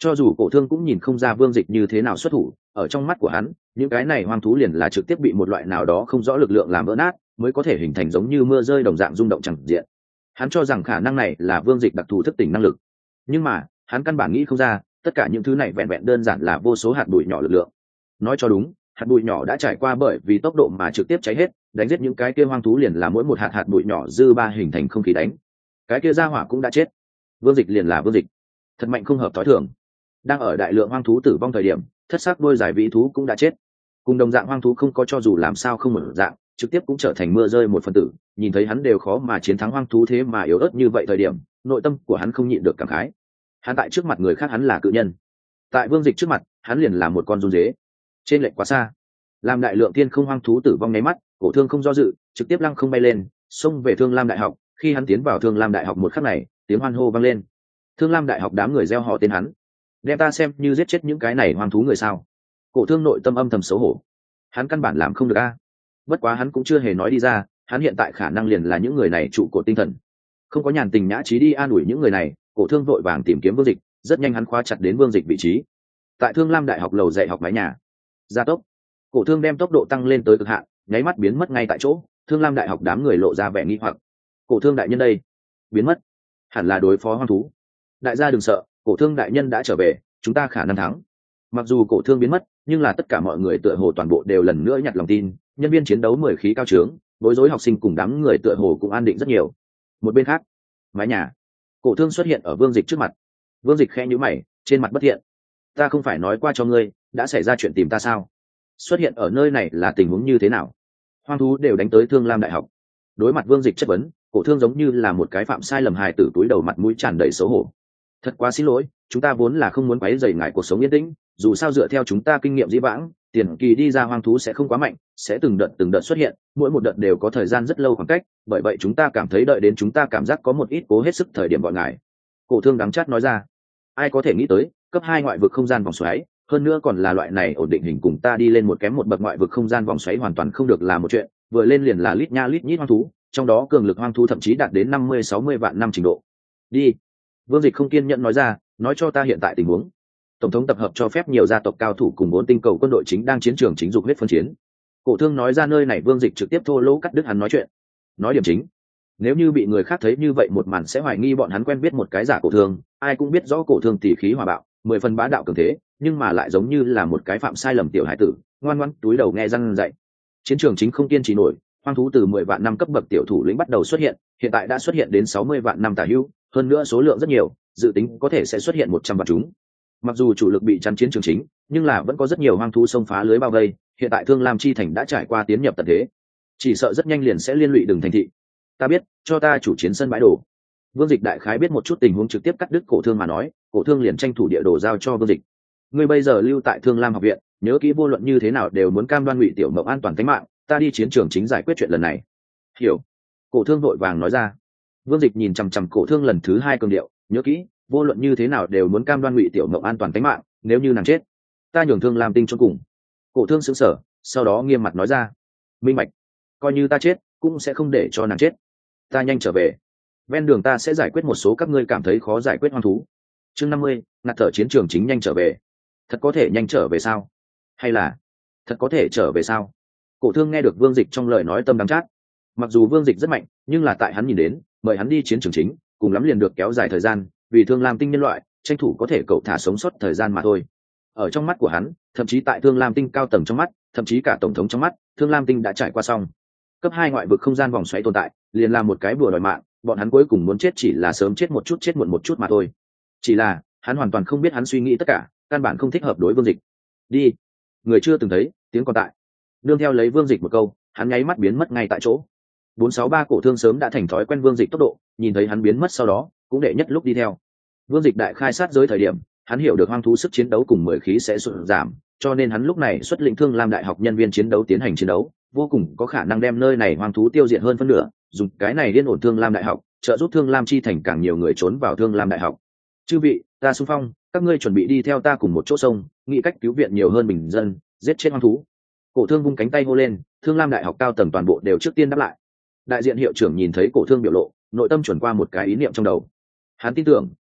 Cho dù cổ thương cũng nhìn không ra Vương Dịch như thế nào xuất thủ, ở trong mắt của hắn những cái này hoang thú liền là trực tiếp bị một loại nào đó không rõ lực lượng làm vỡ nát mới có thể hình thành giống như mưa rơi đồng dạng rung động chẳng diện. Hắn cho rằng khả năng này là Vương Dịch đặc thù thức tỉnh năng lực, nhưng mà hắn căn bản nghĩ không ra tất cả những thứ này vẹn vẹn đơn giản là vô số hạt bụi nhỏ lực lượng. Nói cho đúng, hạt bụi nhỏ đã trải qua bởi vì tốc độ mà trực tiếp cháy hết, đánh giết những cái kia hoang thú liền là mỗi một hạt hạt bụi nhỏ dư ba hình thành không khí đánh, cái kia ra hỏa cũng đã chết. Vương Dịch liền là Vương Dịch, thật mạnh không hợp thói thường. Đang ở đại lượng hoang thú tử vong thời điểm, thất sắc đôi giải vĩ thú cũng đã chết, cùng đồng dạng hoang thú không có cho dù làm sao không một dạng trực tiếp cũng trở thành mưa rơi một phần tử. Nhìn thấy hắn đều khó mà chiến thắng hoang thú thế mà yếu ớt như vậy thời điểm, nội tâm của hắn không nhịn được cảm khái. Hắn tại trước mặt người khác hắn là cự nhân, tại Vương Dịch trước mặt hắn liền là một con run dế, trên lệch quá xa. Làm đại lượng tiên không hoang thú tử vong nháy mắt, cổ thương không do dự, trực tiếp lăng không bay lên, xông về Thương Lam Đại học. Khi hắn tiến vào Thương Lam Đại học một khắc này, tiếng hoan hô vang lên. Thương Lam Đại học đám người reo hò tên hắn, đem ta xem như giết chết những cái này hoang thú người sao? Cổ thương nội tâm âm thầm xấu hổ, hắn căn bản làm không được a. Bất quá hắn cũng chưa hề nói đi ra, hắn hiện tại khả năng liền là những người này trụ cột tinh thần, không có nhàn tình nhã trí đi an ủi những người này. Cổ thương vội vàng tìm kiếm Vương Dịch, rất nhanh hắn khóa chặt đến Vương Dịch vị trí tại Thương Lam Đại học lầu dạy học mái nhà. Gia tốc, cổ thương đem tốc độ tăng lên tới cực hạn, nháy mắt biến mất ngay tại chỗ. Thương Lam Đại học đám người lộ ra vẻ nghi hoặc, cổ thương đại nhân đây biến mất, hẳn là đối phó hoang thú. Đại gia đừng sợ, cổ thương đại nhân đã trở về, chúng ta khả năng thắng. Mặc dù cổ thương biến mất, nhưng là tất cả mọi người tựa hồ toàn bộ đều lần nữa nhặt lòng tin, nhân viên chiến đấu mười khí cao trướng, bối rối học sinh cùng đám người tựa hồ cũng an định rất nhiều. Một bên khác, mái nhà, cổ thương xuất hiện ở Vương Dịch trước mặt. Vương Dịch khẽ nhíu mày, trên mặt bất thiện. Ta không phải nói qua cho ngươi đã xảy ra chuyện tìm ta sao? Xuất hiện ở nơi này là tình huống như thế nào? Hoang thú đều đánh tới Thương Lam Đại học. Đối mặt Vương Dịch chất vấn, cổ thương giống như là một cái phạm sai lầm hài tử, túi đầu mặt mũi tràn đầy xấu hổ. Thật quá xin lỗi, chúng ta vốn là không muốn quấy rầy ngại cuộc sống yên tĩnh, dù sao dựa theo chúng ta kinh nghiệm dĩ vãng, tiền kỳ đi ra hoang thú sẽ không quá mạnh, sẽ từng đợt từng đợt xuất hiện, mỗi một đợt đều có thời gian rất lâu khoảng cách, bởi vậy chúng ta cảm thấy đợi đến chúng ta cảm giác có một ít cố hết sức thời điểm gọi ngài. Cổ thương đắng chát nói ra. Ai có thể nghĩ tới, cấp hai ngoại vực không gian vòng xoáy, hơn nữa còn là loại này ổn định hình, cùng ta đi lên một kém một bậc ngoại vực không gian vòng xoáy hoàn toàn không được là một chuyện, vừa lên liền là lít nha lít nhít hoang thú, trong đó cường lực hoang thú thậm chí đạt đến năm mươi sáu mươi vạn năm trình độ. Đi. Vương Dịch không kiên nhẫn nói ra, nói cho ta hiện tại tình huống. Tổng thống tập hợp cho phép nhiều gia tộc cao thủ cùng bốn tinh cầu quân đội chính đang chiến trường chính dục huyết phân chiến. Cổ thương nói ra nơi này, Vương Dịch trực tiếp thô lỗ cắt đứt hắn nói chuyện. Nói điểm chính. Nếu như bị người khác thấy như vậy một màn sẽ hoài nghi bọn hắn quen biết một cái giả cổ thương, ai cũng biết rõ cổ thương tỉ khí hòa bạo, mười phần bá đạo cường thế, nhưng mà lại giống như là một cái phạm sai lầm tiểu hải tử, ngoan ngoãn túi đầu nghe răng dạy. Chiến trường chính không kiên trì nổi, hoang thú từ mười vạn năm cấp bậc tiểu thủ lĩnh bắt đầu xuất hiện, hiện tại đã xuất hiện đến sáu mươi vạn năm tả hữu, hơn nữa số lượng rất nhiều, dự tính có thể sẽ xuất hiện một trăm vạn chúng. Mặc dù chủ lực bị chắn chiến trường chính, nhưng là vẫn có rất nhiều hoang thú xông phá lưới bao vây, hiện tại Thương Lam chi thành đã trải qua tiến nhập tận thế, chỉ sợ rất nhanh liền sẽ liên lụy đường thành thị. Ta biết, cho ta chủ chiến sân bãi đồ. Vương Dịch đại khái biết một chút tình huống, trực tiếp cắt đứt cổ thương mà nói, cổ thương liền tranh thủ địa đồ giao cho Vương Dịch. Ngươi bây giờ lưu tại Thương Lam học viện, nhớ kỹ vô luận như thế nào đều muốn cam đoan Ngụy Tiểu Mộng an toàn tính mạng, ta đi chiến trường chính giải quyết chuyện lần này. Hiểu. Cổ thương vội vàng nói ra. Vương Dịch nhìn chằm chằm cổ thương lần thứ hai cường điệu, nhớ kỹ, vô luận như thế nào đều muốn cam đoan Ngụy Tiểu Mộng an toàn tính mạng, nếu như nàng chết, ta nhường Thương Lam tinh cho cùng. Cổ thương sững sờ, sau đó nghiêm mặt nói ra. Minh bạch, coi như ta chết cũng sẽ không để cho nàng chết. Ta nhanh trở về, ven đường ta sẽ giải quyết một số các ngươi cảm thấy khó giải quyết hoang thú. Chương năm mươi, ngạt thở chiến trường chính nhanh trở về. Thật có thể nhanh trở về sao? Hay là thật có thể trở về sao? Cổ thương nghe được Vương Dịch trong lời nói tâm đắng chát. Mặc dù Vương Dịch rất mạnh, nhưng là tại hắn nhìn đến, mời hắn đi chiến trường chính, cùng lắm liền được kéo dài thời gian, vì Thương Lam tinh nhân loại, tranh thủ có thể cậu thả sống sót thời gian mà thôi. Ở trong mắt của hắn, thậm chí tại Thương Lam tinh cao tầng trong mắt, thậm chí cả tổng thống trong mắt, Thương Lam tinh đã trải qua xong. Cấp hai ngoại vực không gian vòng xoáy tồn tại, liền là một cái bùa đòi mạng, bọn hắn cuối cùng muốn chết chỉ là sớm chết một chút, chết muộn một chút mà thôi. Chỉ là, hắn hoàn toàn không biết hắn suy nghĩ tất cả, căn bản không thích hợp đối Vương Dịch. Đi. Người chưa từng thấy, tiếng còn tại. Đương theo lấy Vương Dịch một câu, hắn nháy mắt biến mất ngay tại chỗ. bốn sáu ba cổ thương sớm đã thành thói quen Vương Dịch tốc độ, nhìn thấy hắn biến mất sau đó, cũng đệ nhất lúc đi theo. Vương Dịch đại khai sát giới thời điểm, hắn hiểu được hoang thú sức chiến đấu cùng mười khí sẽ sụt giảm, cho nên hắn lúc này xuất lĩnh Thương Lam Đại học nhân viên chiến đấu tiến hành chiến đấu, vô cùng có khả năng đem nơi này hoang thú tiêu diệt hơn phân nửa, dùng cái này điên ổn Thương Lam Đại học, trợ giúp Thương Lam chi thành càng nhiều người trốn vào Thương Lam Đại học. Chư vị, ta xung phong, các ngươi chuẩn bị đi theo ta cùng một chỗ sông, nghĩ cách cứu viện nhiều hơn bình dân, giết chết hoang thú. Cổ thương vung cánh tay hô lên, Thương Lam Đại học cao tầng toàn bộ đều trước tiên đáp lại. Đại diện hiệu trưởng nhìn thấy cổ thương biểu lộ, nội tâm chuẩn qua một cái ý niệm trong đầu. Hắn tin tưởng,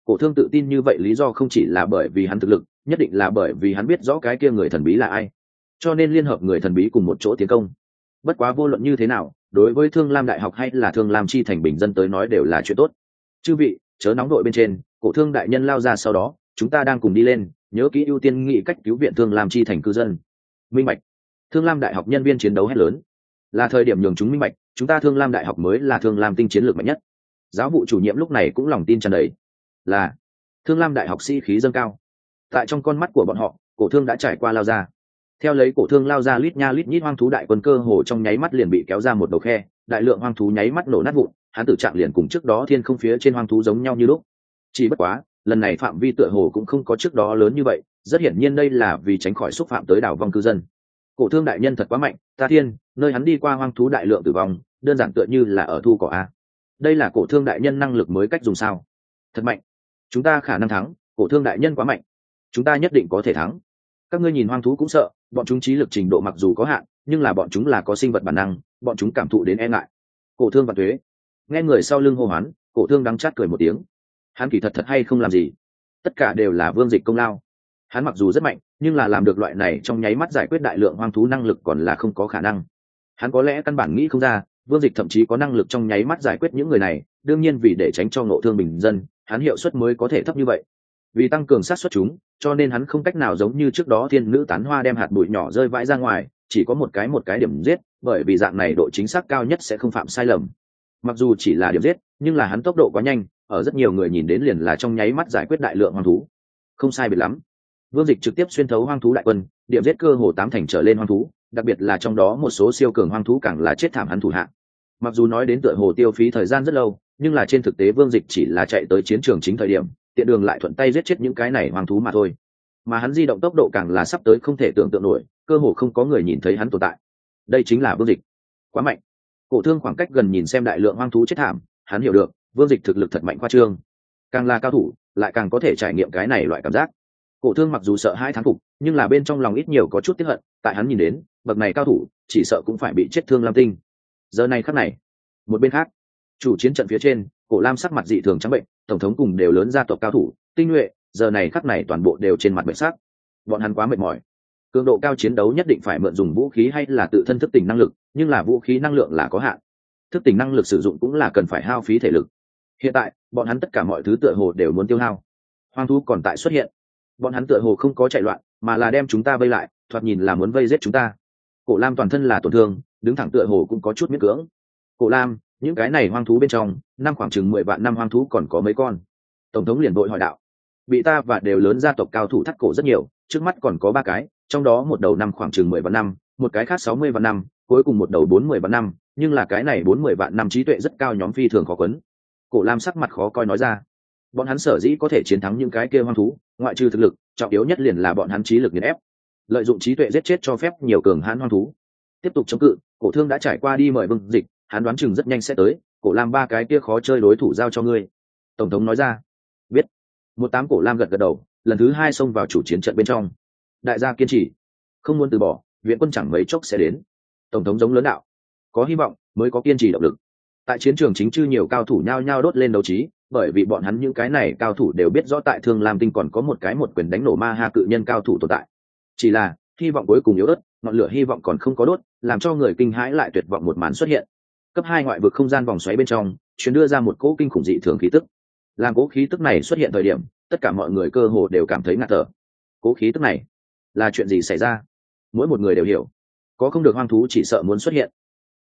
Cổ Thương tự tin như vậy lý do không chỉ là bởi vì hắn thực lực, nhất định là bởi vì hắn biết rõ cái kia người thần bí là ai, cho nên liên hợp người thần bí cùng một chỗ tiến công. Bất quá vô luận như thế nào, đối với Thương Lam Đại học hay là Thương Lam chi thành bình dân tới nói đều là chuyện tốt. Chư vị, chớ nóng đội bên trên, Cổ Thương đại nhân lao ra sau đó, chúng ta đang cùng đi lên, nhớ kỹ ưu tiên nghị cách cứu viện Thương Lam chi thành cư dân. Minh bạch. Thương Lam Đại học nhân viên chiến đấu hét lớn. Là thời điểm nhường chúng minh bạch, chúng ta Thương Lam Đại học mới là Thương Lam tinh chiến lược mạnh nhất. Giáo vụ chủ nhiệm lúc này cũng lòng tin tràn đầy. Là Thương Lam Đại học sĩ khí dâng cao. Tại trong con mắt của bọn họ, Cổ Thương đã trải qua lao ra. Theo lấy Cổ Thương lao ra, lít nha lít nhít hoang thú đại quân cơ hồ trong nháy mắt liền bị kéo ra một đầu khe, đại lượng hoang thú nháy mắt nổ nát vụn, hắn tử trạng liền cùng trước đó thiên không phía trên hoang thú giống nhau như lúc. Chỉ bất quá, lần này phạm vi tựa hồ cũng không có trước đó lớn như vậy, rất hiển nhiên đây là vì tránh khỏi xúc phạm tới đảo vong cư dân. Cổ Thương đại nhân thật quá mạnh, ta thiên, nơi hắn đi qua hoang thú đại lượng tử vong, đơn giản tựa như là ở thu cỏ a. Đây là Cổ Thương đại nhân năng lực mới cách dùng sao? Thật mạnh. Chúng ta khả năng thắng, Cổ Thương đại nhân quá mạnh. Chúng ta nhất định có thể thắng. Các ngươi nhìn hoang thú cũng sợ, bọn chúng trí lực trình độ mặc dù có hạn, nhưng là bọn chúng là có sinh vật bản năng, bọn chúng cảm thụ đến e ngại. Cổ Thương và Tuế. Nghe người sau lưng hô hoán, Cổ Thương đắng chát cười một tiếng. Hắn kỳ thật thật hay không làm gì, tất cả đều là Vương Dịch công lao. Hắn mặc dù rất mạnh, nhưng là làm được loại này trong nháy mắt giải quyết đại lượng hoang thú năng lực còn là không có khả năng. Hắn có lẽ căn bản nghĩ không ra, Vương Dịch thậm chí có năng lực trong nháy mắt giải quyết những người này, đương nhiên vì để tránh cho ngộ thương bình dân, hắn hiệu suất mới có thể thấp như vậy. Vì tăng cường sát suất chúng, cho nên hắn không cách nào giống như trước đó thiên nữ tán hoa đem hạt bụi nhỏ rơi vãi ra ngoài, chỉ có một cái một cái điểm giết, bởi vì dạng này độ chính xác cao nhất sẽ không phạm sai lầm. Mặc dù chỉ là điểm giết, nhưng là hắn tốc độ quá nhanh, ở rất nhiều người nhìn đến liền là trong nháy mắt giải quyết đại lượng hoang thú. Không sai biệt lắm. Vương Dịch trực tiếp xuyên thấu hoang thú đại quân, điểm giết cơ hồ tám thành trở lên hoang thú, đặc biệt là trong đó một số siêu cường hoang thú càng là chết thảm hắn thủ hạ. Mặc dù nói đến tựa hồ tiêu phí thời gian rất lâu, nhưng là trên thực tế Vương Dịch chỉ là chạy tới chiến trường chính thời điểm, tiện đường lại thuận tay giết chết những cái này hoang thú mà thôi. Mà hắn di động tốc độ càng là sắp tới không thể tưởng tượng nổi, cơ hồ không có người nhìn thấy hắn tồn tại. Đây chính là Vương Dịch. Quá mạnh. Cổ Thương khoảng cách gần nhìn xem đại lượng hoang thú chết thảm, hắn hiểu được, Vương Dịch thực lực thật mạnh khoa trương. Càng là cao thủ, lại càng có thể trải nghiệm cái này loại cảm giác. Cổ Thương mặc dù sợ hai thán phục, nhưng là bên trong lòng ít nhiều có chút tiếc hận, tại hắn nhìn đến, bậc này cao thủ, chỉ sợ cũng phải bị chết thương Lam Tinh. Giờ này khắc này, một bên khác, chủ chiến trận phía trên, Cổ Lam sắc mặt dị thường trắng bệnh, tổng thống cùng đều lớn gia tộc cao thủ, tinh nhuệ, giờ này khắc này toàn bộ đều trên mặt bệnh sắc. Bọn hắn quá mệt mỏi. Cường độ cao chiến đấu nhất định phải mượn dùng vũ khí hay là tự thân thức tỉnh năng lực, nhưng là vũ khí năng lượng là có hạn. Thức tỉnh năng lực sử dụng cũng là cần phải hao phí thể lực. Hiện tại, bọn hắn tất cả mọi thứ tựa hồ đều muốn tiêu hao. Hoang thú còn tại xuất hiện. Bọn hắn tựa hồ không có chạy loạn, mà là đem chúng ta vây lại, thoạt nhìn là muốn vây giết chúng ta. Cổ Lam toàn thân là tổn thương, đứng thẳng tựa hồ cũng có chút miễn cưỡng. Cổ Lam, những cái này hoang thú bên trong, năm khoảng chừng mười vạn năm hoang thú còn có mấy con? Tổng thống liền vội hỏi đạo. Bị ta và đều lớn gia tộc cao thủ thắt cổ rất nhiều, trước mắt còn có ba cái, trong đó một đầu năm khoảng chừng mười vạn năm, một cái khác sáu mươi vạn năm, cuối cùng một đầu bốn mươi vạn năm, nhưng là cái này bốn mươi vạn năm trí tuệ rất cao, nhóm phi thường khó quấn. Cổ Lam sắc mặt khó coi nói ra. Bọn hắn sở dĩ có thể chiến thắng những cái kia hoang thú, ngoại trừ thực lực, trọng yếu nhất liền là bọn hắn trí lực nghiền ép, lợi dụng trí tuệ giết chết cho phép nhiều cường hãn hoang thú. Tiếp tục chống cự, Cổ Thương đã trải qua đi mời Vương Dịch, hắn đoán chừng rất nhanh sẽ tới. Cổ Lam ba cái kia khó chơi đối thủ giao cho ngươi. Tổng thống nói ra. Biết. Một tám Cổ Lam gật gật đầu, lần thứ hai xông vào chủ chiến trận bên trong. Đại gia kiên trì, không muốn từ bỏ, viện quân chẳng mấy chốc sẽ đến. Tổng thống giống lớn đạo. Có hy vọng mới có kiên trì động lực. Tại chiến trường chính chư nhiều cao thủ nhao nhao đốt lên đấu trí, bởi vì bọn hắn những cái này cao thủ đều biết rõ tại Thương Lam Tinh còn có một cái một quyền đánh nổ ma ha cự nhân cao thủ tồn tại. Chỉ là hy vọng cuối cùng yếu ớt, ngọn lửa hy vọng còn không có đốt, làm cho người kinh hãi lại tuyệt vọng một màn xuất hiện. Cấp hai ngoại vực không gian vòng xoáy bên trong, truyền đưa ra một cỗ kinh khủng dị thường khí tức. Làm cỗ khí tức này xuất hiện thời điểm, tất cả mọi người cơ hồ đều cảm thấy ngạt thở. Cỗ khí tức này là chuyện gì xảy ra? Mỗi một người đều hiểu, có không được hoang thú chỉ sợ muốn xuất hiện,